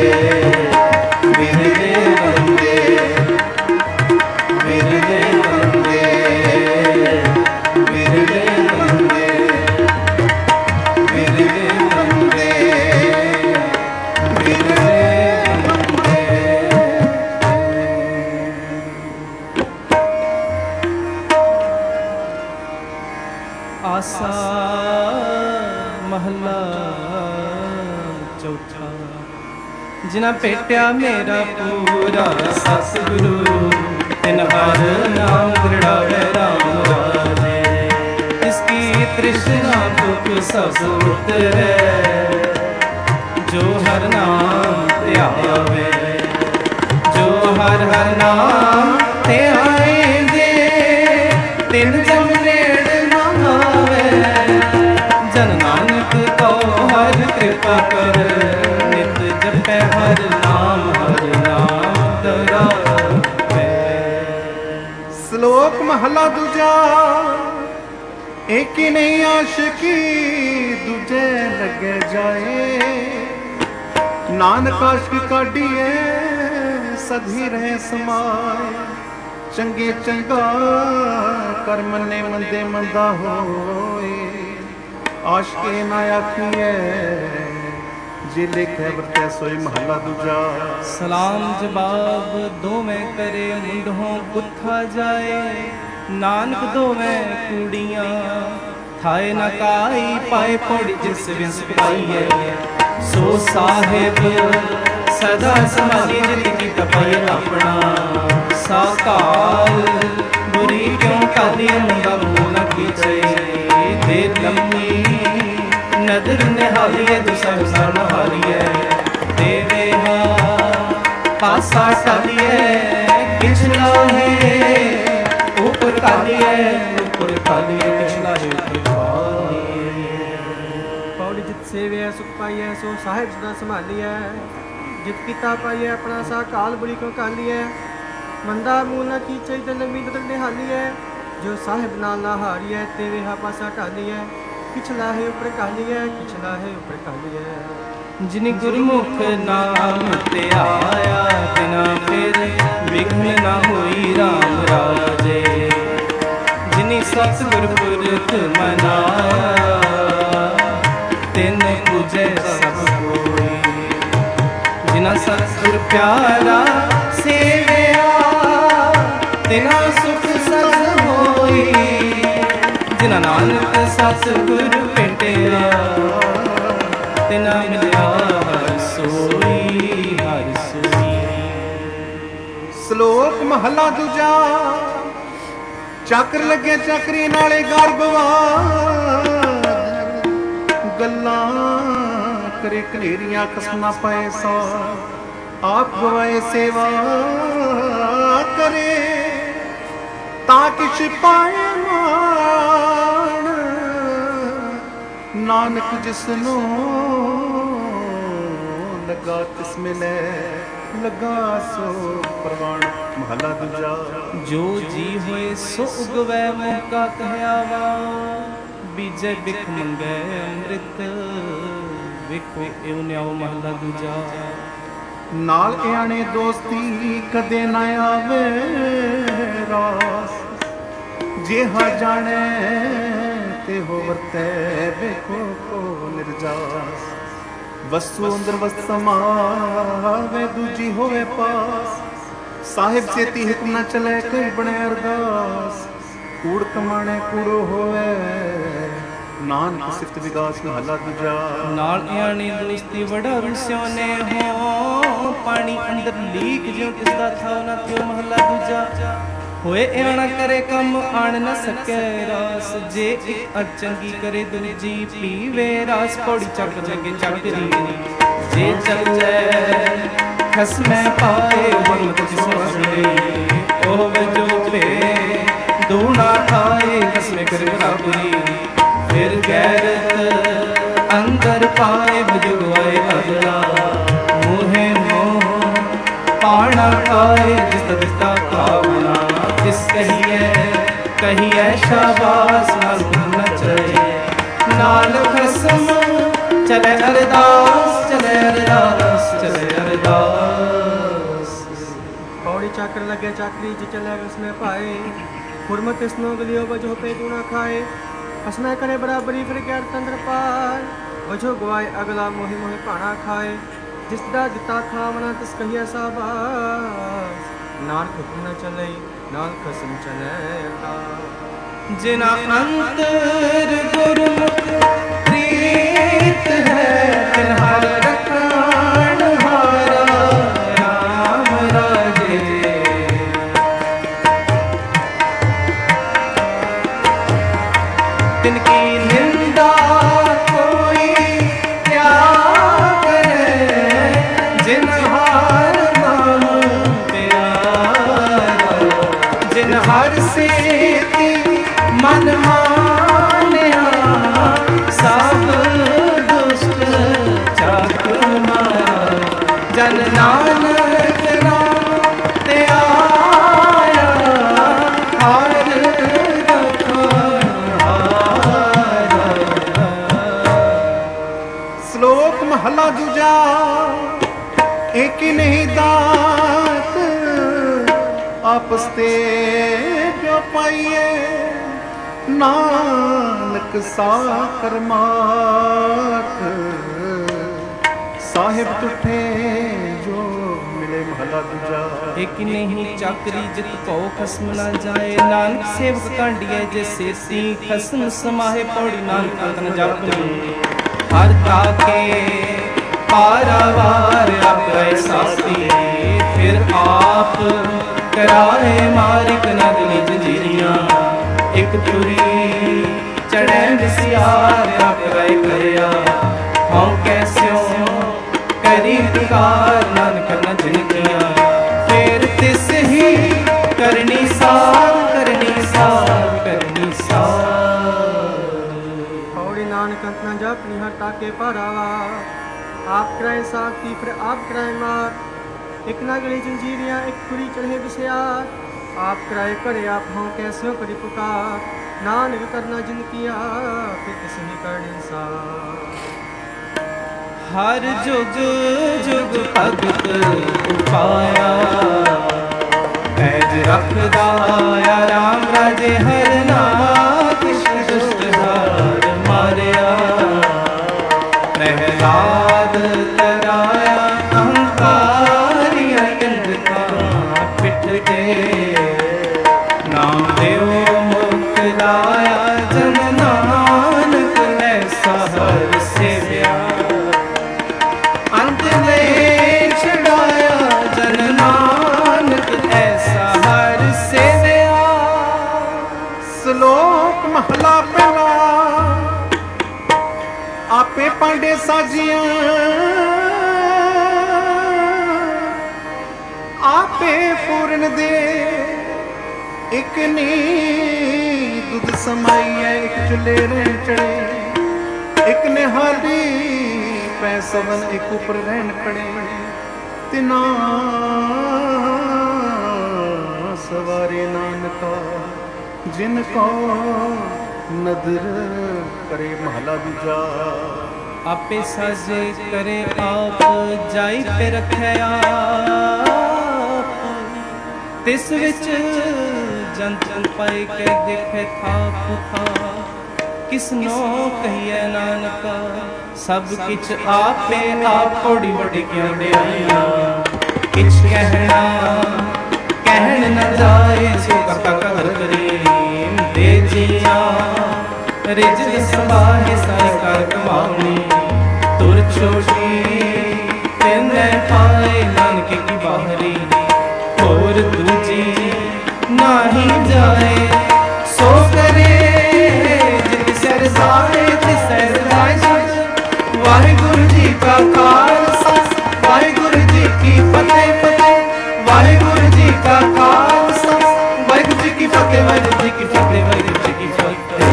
ਵਿਰਲੇ ਬੰਦੇ ਵਿਰਲੇ ਬੰਦੇ ਵਿਰਲੇ ਬੰਦੇ ਵਿਰਲੇ ਬੰਦੇ ਆਸਾ ਮਹਲਾ ਚੌਥਾ। ਜਿਨਾ ਭੇਟਿਆ ਮੇਰਾ ਪੂਰਾ ਸਤਿਗੁਰੂ ਤਿਨ ਹਰ ਨਾਮ ਦ੍ਰਿੜਾਵੇ ਰਾਮ ਰਾਜੇ। ਇਸਕੀ ਤ੍ਰਿਸ਼ਨਾ ਤੁਕ ਸਭ ਉਤਰੈ ਜੋ ਹਰ ਨਾਮ ਧਿਆਵੇ ਜੋ ਹਰ ਹਰ ਨਾਮ ਧਿਆਏਂਦੇ ਤਿਨ ਜਮ ਨੇੜ ਨਾ ਆਵੇ। ਜਨ ਨਾਨਕ ਕਉ ਹਰ ਕਿਰਪਾ ਕਰ ਨਿਤ ਜਪੈ ਹਰ ਨਾਮ ਧਰਾਵੇ। ਸ਼ਲੋਕ ਮਹਲਾ ਦੂਜਾ। ਏਕ ਹੀ ਨਹੀਂ ਆਸ਼ਕੀ ਦੂਜੇ ਲੱਗੇ ਜਾਏ। ਨਾਨਕ ਆਸ਼ਕੀ ਕਾਢੀਏ ਸਦੀ ਰਹੇ ਸਮਾਏ। ਚੰਗੇ ਚੰਗਾ ਕਰ ਮੰਨੇ ਮੰਦੇ ਮੰਦਾ ਹੋਏ। ਆਸ਼ਕੇ ਨਾ ਆਖੀਏ ਜੇ ਲਿਖੇ ਵਰਤੈ ਸੋਈ ਮਹਲਾ ਦੂਜਾ। ਸਲਾਮ ਜਵਾਬ ਦੋਵੇਂ ਕਰੇ ਮੁੰਡੋਂ ਗੁੱਥਾ ਜਾਏ। ਨਾਨਕ ਦੋਵੇਂ ਕੁੜੀਆਂ ਥਾਏ ਨਾ ਕਾਈ ਪਾਏ ਪੌੜੀ ਜਿਸ ਵਿਸ ਪਾਈਏ। ਸੋ ਸਾਹਿਬ ਸਦਾ ਸੰਭਾਲੀ ਜਿਤ ਕੀ ਤਪਾਈ ਆਪਣਾ। ਸਾਕਾਲ ਬੁਰੀ ਕਿਉਂ ਕਾਦੀ ਮੁੰਡਾ ਮੂਨ ਕੀ ਚਈ। ਦੇ ਲੰਮੀ ਨਦਰ ਨਿਹਾਲੀਏ ਦੁਸਰ ਸਨ ਹਾਲੀਏ। ਦੇਵੇ ਹਾਂ ਪਾਸਾ ਟਾਲੀਏ ਪਿਛਲਾ ਹੈ ਉੱਪਰ ਕਾਲੀਏ ਉੱਪਰ ਕਾਲੀਏ ਪਿਛਲਾ ਹੈ ਉੱਪਰ ਕਾਲੀਏ। ਪੌੜੀ ਜਿਤ ਸੇਵਿਆ ਸੁਖ ਪਾਈਐ ਸੋ ਸਾਹਿਬ ਸਦਾ ਸੰਭਾਲੀਐ। ਜਿਤ ਕੀਤਾ ਪਾਈਐ ਆਪਣਾ ਸਾ ਕਾਲ ਬੁਰੀ ਕਿਉਂ ਕਾਲੀਐ। ਮੰਦਾ ਮੂਲ ਨਾ ਕੀਚੈ ਤੇ ਲੰਮੀ ਨਦਰ ਨਿਹਾਲੀਐ। ਜੋ ਸਾਹਿਬ ਨਾਲ ਨਾ ਹਾਰੀਐ ਤੇ ਵੇਹਾ ਪਾਸਾ ਢਾਲੀਐ। ਪਿਛਲਾ ਹੈ ਉੱਪਰ ਕਾਲੀਐ ਪਿਛਲਾ ਹੈ ਉੱਪਰ ਕਾਲੀਐ। ਜਿਨੀ ਗੁਰਮੁਖ ਨਾਮ ਧਿਆਇਆ ਬਿਨਾ ਫਿਰ ਵਿਘਨ ਨਾ ਹੋਈ ਰਾਮ ਰਾਜੇ। ਜਿਨੀ ਸਤਿਗੁਰ ਪੁਰਖ ਮਨਾਇਆ ਤਿਨ ਪੂਜੈ ਸਭ ਕੋਈ। ਜਿਨਾ ਸਤਿਗੁਰ ਪਿਆਰਾ ਸੇਵਿਆ ਤਿਨਾ ਸੁਖ ਸਦ ਹੋਈ। ਜਿਨਾ ਨਾਨਕ ਸਤਿਗੁਰ ਭੇਟਿਆ ਤਿਨਾ ਮਿਲਿਆ ਹਰਿ ਸੋਈ ਹਰਿ ਸੋਈ। ਸ਼ਲੋਕ ਮਹਲਾ ਦੂਜਾ। ਚੱਕਰ ਲੱਗੇ ਚੱਕਰੀ ਨਾਲੇ ਗਰਭਵਾਨ। ਗੱਲਾਂ ਕਰੇ ਕਨੇਰੀਆਂ ਕਸਮਾਂ ਪਏ ਸਾ। ਆਪ ਗਵਾਏ ਸੇਵਾ ਕਰੇ ਤਾਂ ਕਿਛ ਪਾਏ ਮਾਣ। ਨਾਨਕ ਜਿਸਨੂੰ ਲੱਗਾ ਤਿਸ ਮਿਲੇ ਲੱਗਾ ਸੋ ਪ੍ਰਵਾਨ। ਮਹਲਾ ਦੂਜਾ। ਜੋ ਜੀ ਹੋਏ ਸੋ ਉਗਵੈ ਮੋਹ ਕਾ ਕਹਿਆਵਾ। ਬੀਜੈ ਬਿਖ ਮੰਗੈ ਅੰਮ੍ਰਿਤ ਵੇਖੋ ਇਉ ਨਿਆਉ। ਮਹਲਾ ਦੂਜਾ। ਨਾਲ ਇਆਣੇ ਦੋਸਤੀ ਕਦੇ ਨਾ ਆਵੇ ਰਾਸ। ਜਿਹਾ ਜਾਣੇ ਤੇ ਹੋ ਵਰਤੈ ਵੇਖੋ ਕੋ ਨਿਰਜਾਸ। ਵਸਤੂ ਅੰਦਰ ਵਸਤ ਸਮਾਵੇ ਦੂਜੀ ਹੋਵੇ ਪਾਸ। ਸਾਹਿਬ ਸੇਤੀ ਹਿਕ ਨਾ ਚਲੇ ਕਈ ਬਣੇ ਅਰਦਾਸ। ਕੂੜ ਕਮਾਣੇ ਕੂੜੋ ਹੋਵੇ ਨਾਨਕ ਸਿਫਤ ਵਿਗਾਸ। ਮਹਲਾ ਦੂਜਾ। ਨਾਲ ਇਆਣੀ ਦੋਸਤੀ ਵਡਾ ਰੁਸਿਓਨੇ ਹੋ। ਪਾਣੀ ਅੰਦਰ ਲੀਕ ਜਿਉ ਕਿਸ ਦਾ ਥਾਉ ਨਾ ਤਿਉ। ਮਹਲਾ ਦੂਜਾ। ਹੋਏ ਇਆਣਾ ਕਰੇ ਕੰਮ ਆਣ ਨਾ ਸਕੈ ਰਾਸ। ਜੇ ਇੱਕ ਅਰ ਚੰਗੀ ਕਰੇ ਦੂਜੀ ਪੀਵੇ ਰਾਸ। ਪੌੜੀ ਚੱਕ ਲੱਗੇ ਚੱਕਰੀ ਜੇ ਚੱਲੈ ਖਸਮੈ ਪਾਏ। ਮਨ ਜਿਸ ਮਸਲੇ ਉਹ कर बराबरी। फिर गैरत अंदर पाए बुजुगवाए अगला, मोहे मोह पाना खाए जिस दिता खावना। जिस कहिए शाबाश नाल न चले, नाल खसम चले अरदास, चले अरदास, चले अरदास। पौड़ी चाकर लगे चाकरी जी चले उसमें पाए, हुरमत स्नो गलियो बजो पे गुना खाए। हसना करे बराबरी फिर गैर तंद्र पाए, बजो गवाए अगला मोहि मोहि पाना खाए। जिसदा दिता खावना तिस कहिए शाबाश, नाल हुक्म न चले नाल कसम चले अरदास। जिना अंतर गुरमुख प्रीत है, तिन्हार रखान हारा राम राजे। तिनकी निंदा कोई क्या करे, जिन्हार नाम प्यारा। जिन्हार से मन मान्या, सब दुष्ट चाक मारा। जन नानक नाम ते आया, हार श्लोक महला दूजा। एक नहीं दात आपस ते जो पाइए, नानक साकर मात साहिब तुठे जो मिले महला दूजा। एक नहीं चाकरी जित को खसम न जाए, नानक सेवक कांडिए जे सेती खसम समाहे। पौड़ी नानक तन जपनी हर ताके पारावार अपने साथी। फिर आप कराए मारिक नगली जंजीरियां, एक तुरी चढ़े बिसियार अपने करया। हम कैसे करी पुकार नानक न जिनकिया, फिर तिस ही करनी सार, करनी सार, करनी सार। पौड़ी नानक न जपनी हर ताके पारावा, आप कराए साथी फिर आप कराए मार। एक नगली जंजीरियां एक तुरी चढ़े बिसियार, आप कराए करे आप हों कैसे करी पुकार। नानक करना जिन किया फिर किसी ही करनी सार। हर जुग जुग भगत उपाया, पैज रखदा या राम राजे हर नाथ। दुष्ट हार मारिया प्रहलाद तराया, अहंकारिया इंद्र का पिठ के। नाम देव मुक्त लाया, जन नानक ऐसा हर सेव्या। अंत में छड़ाया, जन नानक ऐसा हर सेव्या। श्लोक महला पहला। आपे पांडे साजिया, आपे पूर्ण दे। एक नी दुध समाई है, एक चुले रहन चढ़े। एक ने हाली पै सवन, एक ऊपर रहन खड़े। तिना सवारे नानका, जिनको नदर करे महला दूजा। आपे साजे करे आप, जाई पे रखे आप। तिस विच जन जन पाए के देखे थाप था। किसनो कहिए नानका, सब किछ आपे आप। थोड़ी बड़ी क्यों डियाइया, किछ कहना कहन न जाए। सो करता कर करीम दे जिया, रिज संभाले साई कर कमावनी। तुर छोटी तिन पाए नानक की बाहरी। और दूजी नाही जाए, सो करे जित सर जाए तिस जाए। वाहिगुरु जी का खालसा, वाहिगुरु जी की फतेह फतेह। वाहिगुरु जी का खालसा, वाहिगुरु जी की फतेह, वाहिगुरु जी की फतेह, वाहिगुरु जी की फतेह।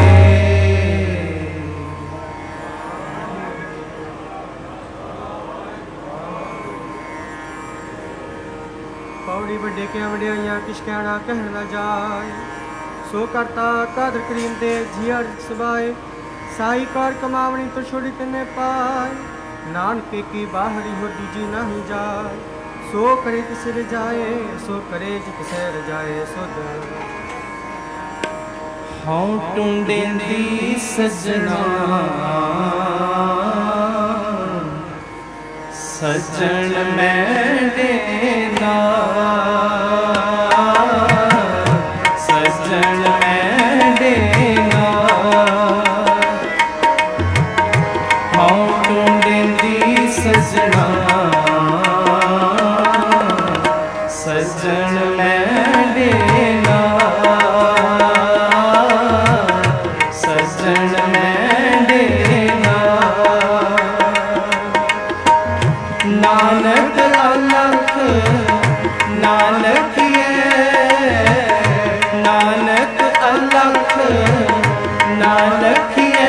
बिना किश कहना कहन न जाए। सो करता कादर करीम दे जिया सबाए, साई कार कमावनी तो छोड़ी तने पाए। नानके की बाहरी हो दूजी नहीं जाए, सो करे किसे जाए, सो करे जिसे रजाए सुध। हाँ टूंडेंदी सजना सजन मेरे नाल, सजन मेरे नाल। हाँ टूंडेंदी सजना सजन मेरे नानक अलख नानकिए, नानक अलख नानकिए।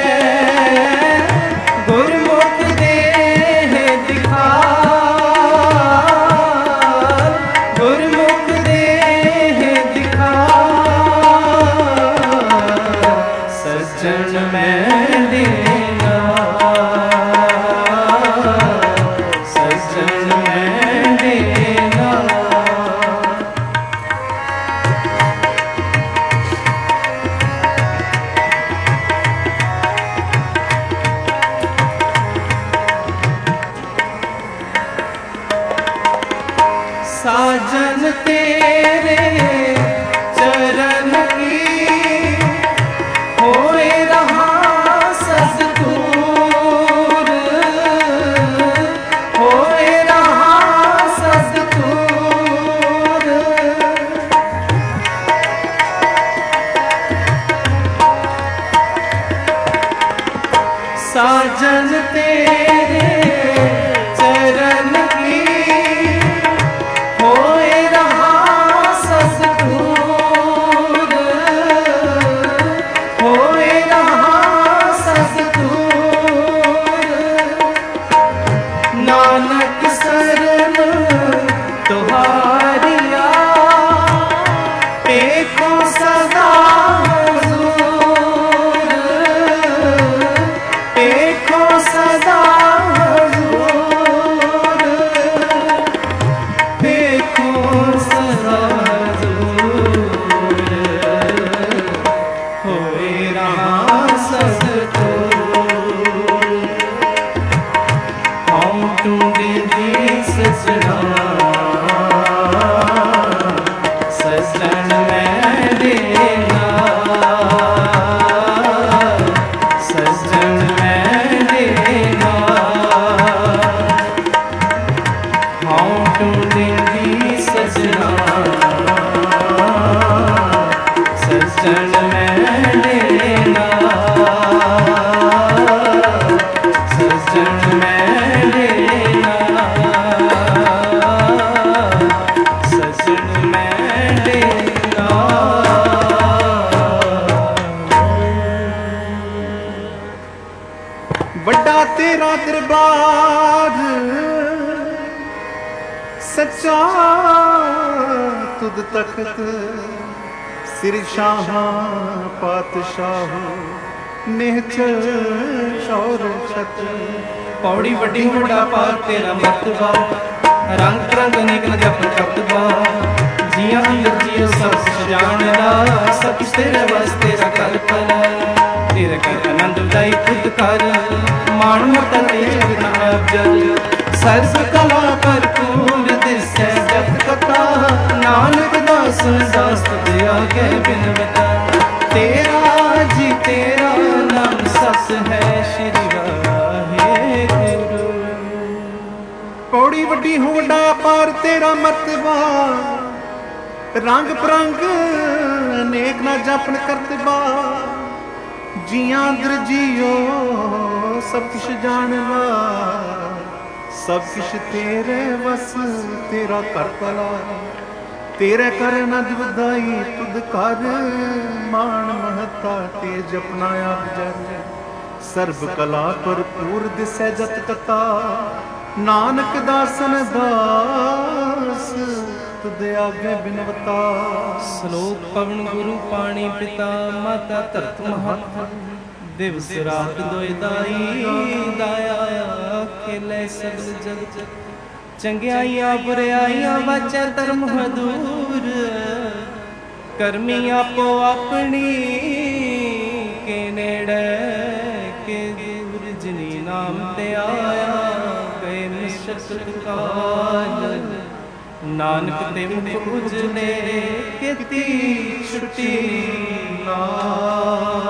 गुरमुख देह दिखा, गुरमुख देह दिखा। सज्जन मैं देना, साजन तेरे चरण की होए रहा सस्तूर, होए रहा सस्तूर। साजन तेरे चरण की होए रहा सस्तूर, होए रहा सस्तूर। नानक शरण तुहारिया देखो सदा हुजूर, देखो सदा हुजूर, देखो सदा हुजूर। होए रहा सस्तूर, हम टूंडेंदी सजना सजन मैं देना, सजन मैं देना। हाँ टूंडेंदी सजना सजन मैं देना, सजन मैं देना, सजन मैं देना। ਵੱਡਾ ਤੇਰਾ ਦਰਬਾਰ ਸੱਚਾ ਤੁਧ ਤਖਤ, ਸਿਰ ਸ਼ਾਹਾਂ ਪਾਤਸ਼ਾਹ ਨਿਹਚਲ ਸ਼ੌਰ ਛਤ। पौड़ी वड्डी वड्डा पार तेरा मर्तबा, रंग रंग निकल जप कतबा। जिया अंदर जियो सब कुछ जानदा, सब कुछ तेरे बस तेरा कर पला। तेरे कर आनंद दाई खुद कर, मान मता तेज नाम जल। सर्व कला भरपूर दिसै जत कथा, नानक दास दास दिया के बिन बता। तेरा जी तेरा नाम सस है श्री वाहेगुरु। ਪੌੜੀ ਵੱਡੀ ਹੋ ਵੱਡਾ ਪਾਰ ਤੇਰਾ ਮਰਤਬਾ, ਰੰਗ ਬਰੰਗ ਅਨੇਕ ਨਾ ਜਪਨ ਕਰਤਬਾ। ਜੀਆਂ ਅੰਦਰ ਜੀਓ ਸਭ ਕੁਛ ਜਾਣਵਾ, ਸਭ ਕੁਛ ਤੇਰੇ ਵਸ ਤੇਰਾ ਕਰ ਭਲਾ। ਤੇਰੇ ਕਰ ਨਦ ਵਧਾਈ ਤੁਧ ਕਰ, ਮਾਣ ਮਹਤਾ ਤੇ ਜਪਨਾ ਆਪ ਜਨ। ਸਰਬ ਕਲਾ ਭਰਪੂਰ ਦਿਸੈ ਜਤ ਕਤਾ, ਨਾਨਕ ਦਾਸਨ ਦਾਸ ਤੁਧ ਆਗੇ ਬਿਨਵਤਾ। ਸ਼ਲੋਕ ਪਵਨ ਗੁਰੂ ਪਾਣੀ ਪਿਤਾ ਮਾਤਾ ਧਰਤ ਮਹਤ। ਦਿਵਸ ਰਾਤ ਦੋਇ ਦਾਈ ਦਾਇਆ ਖੇਲੇ ਸਗਲ ਜਗਤ। ਚੰਗਿਆਈਆਂ ਬੁਰਿਆਈਆਂ ਵਾਚੈ ਧਰਮ ਹਦੂਰ। ਕਰਮੀ ਆਪੋ ਆਪਣੀ ਕੇ ਨੇੜੇ ਕੇ ਦੂਰ। ਜਿਨੀ ਨਾਮ ਤੇ ਆਇਆ ਗਏ ਮੁਸ਼ਕਲ ਕਾਲ। ਨਾਨਕ ਤੇ ਮੁਖ ਉਜਲੇ ਕੀਤੀ ਛੁੱਟੀ ਨਾਲ।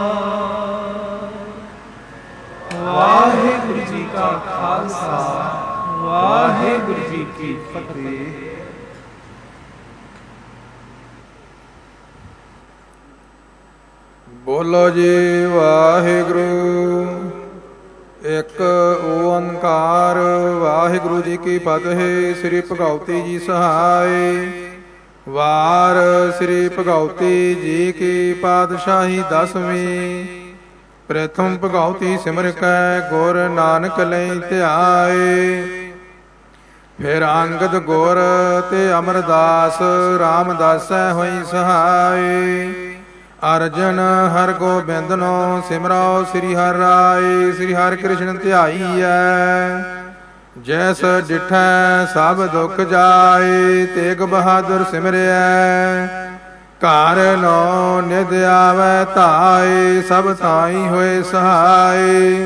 ਵਾਹਿਗੁਰੂ ਜੀ ਕਾ ਖਾਲਸਾ ਵਾਹਿਗੁਰੂ ਜੀ ਕੀ ਫਤਿਹ। ਬੋਲੋ ਜੀ ਵਾਹਿਗੁਰੂ। ਇੱਕ ਓੰਕਾਰ। ਵਾਹਿਗੁਰੂ ਜੀ ਕੀ ਫਤਿਹ। ਸ੍ਰੀ ਭਗਉਤੀ ਜੀ ਸਹਾਇ। ਵਾਰ ਸ੍ਰੀ ਭਗਉਤੀ ਜੀ ਕੀ ਪਾਤਸ਼ਾਹੀ 10ਵੀਂ। ਪ੍ਰਥਮ ਭਗਉਤੀ ਸਿਮਰ ਕੈ ਗੁਰ ਨਾਨਕ ਲਈ ਧਿਆਏ। ਫਿਰ ਅੰਗਦ ਗੁਰ ਤੇ ਅਮਰਦਾਸ ਰਾਮਦਾਸੈ ਹੋਈ ਸਹਾਇ। ਅਰਜਨ ਹਰ ਗੋਬਿੰਦਨੋ ਸਿਮਰੋ ਸ੍ਰੀ ਹਰਿ ਰਾਏ। ਸ੍ਰੀ ਹਰਿ ਕ੍ਰਿਸ਼ਨ ਧਿਆਈਐ ਜੈਸ ਡਿਠੈ ਸਭ ਦੁਖ ਜਾਏ। ਤੇਗ ਬਹਾਦਰ ਸਿਮਰਿਐ ਘਰ ਨੋ ਨਿਧ ਆਵੈ ਧਾਏ। ਸਭ ਥਾਈ ਹੋਏ ਸਹਾਏ।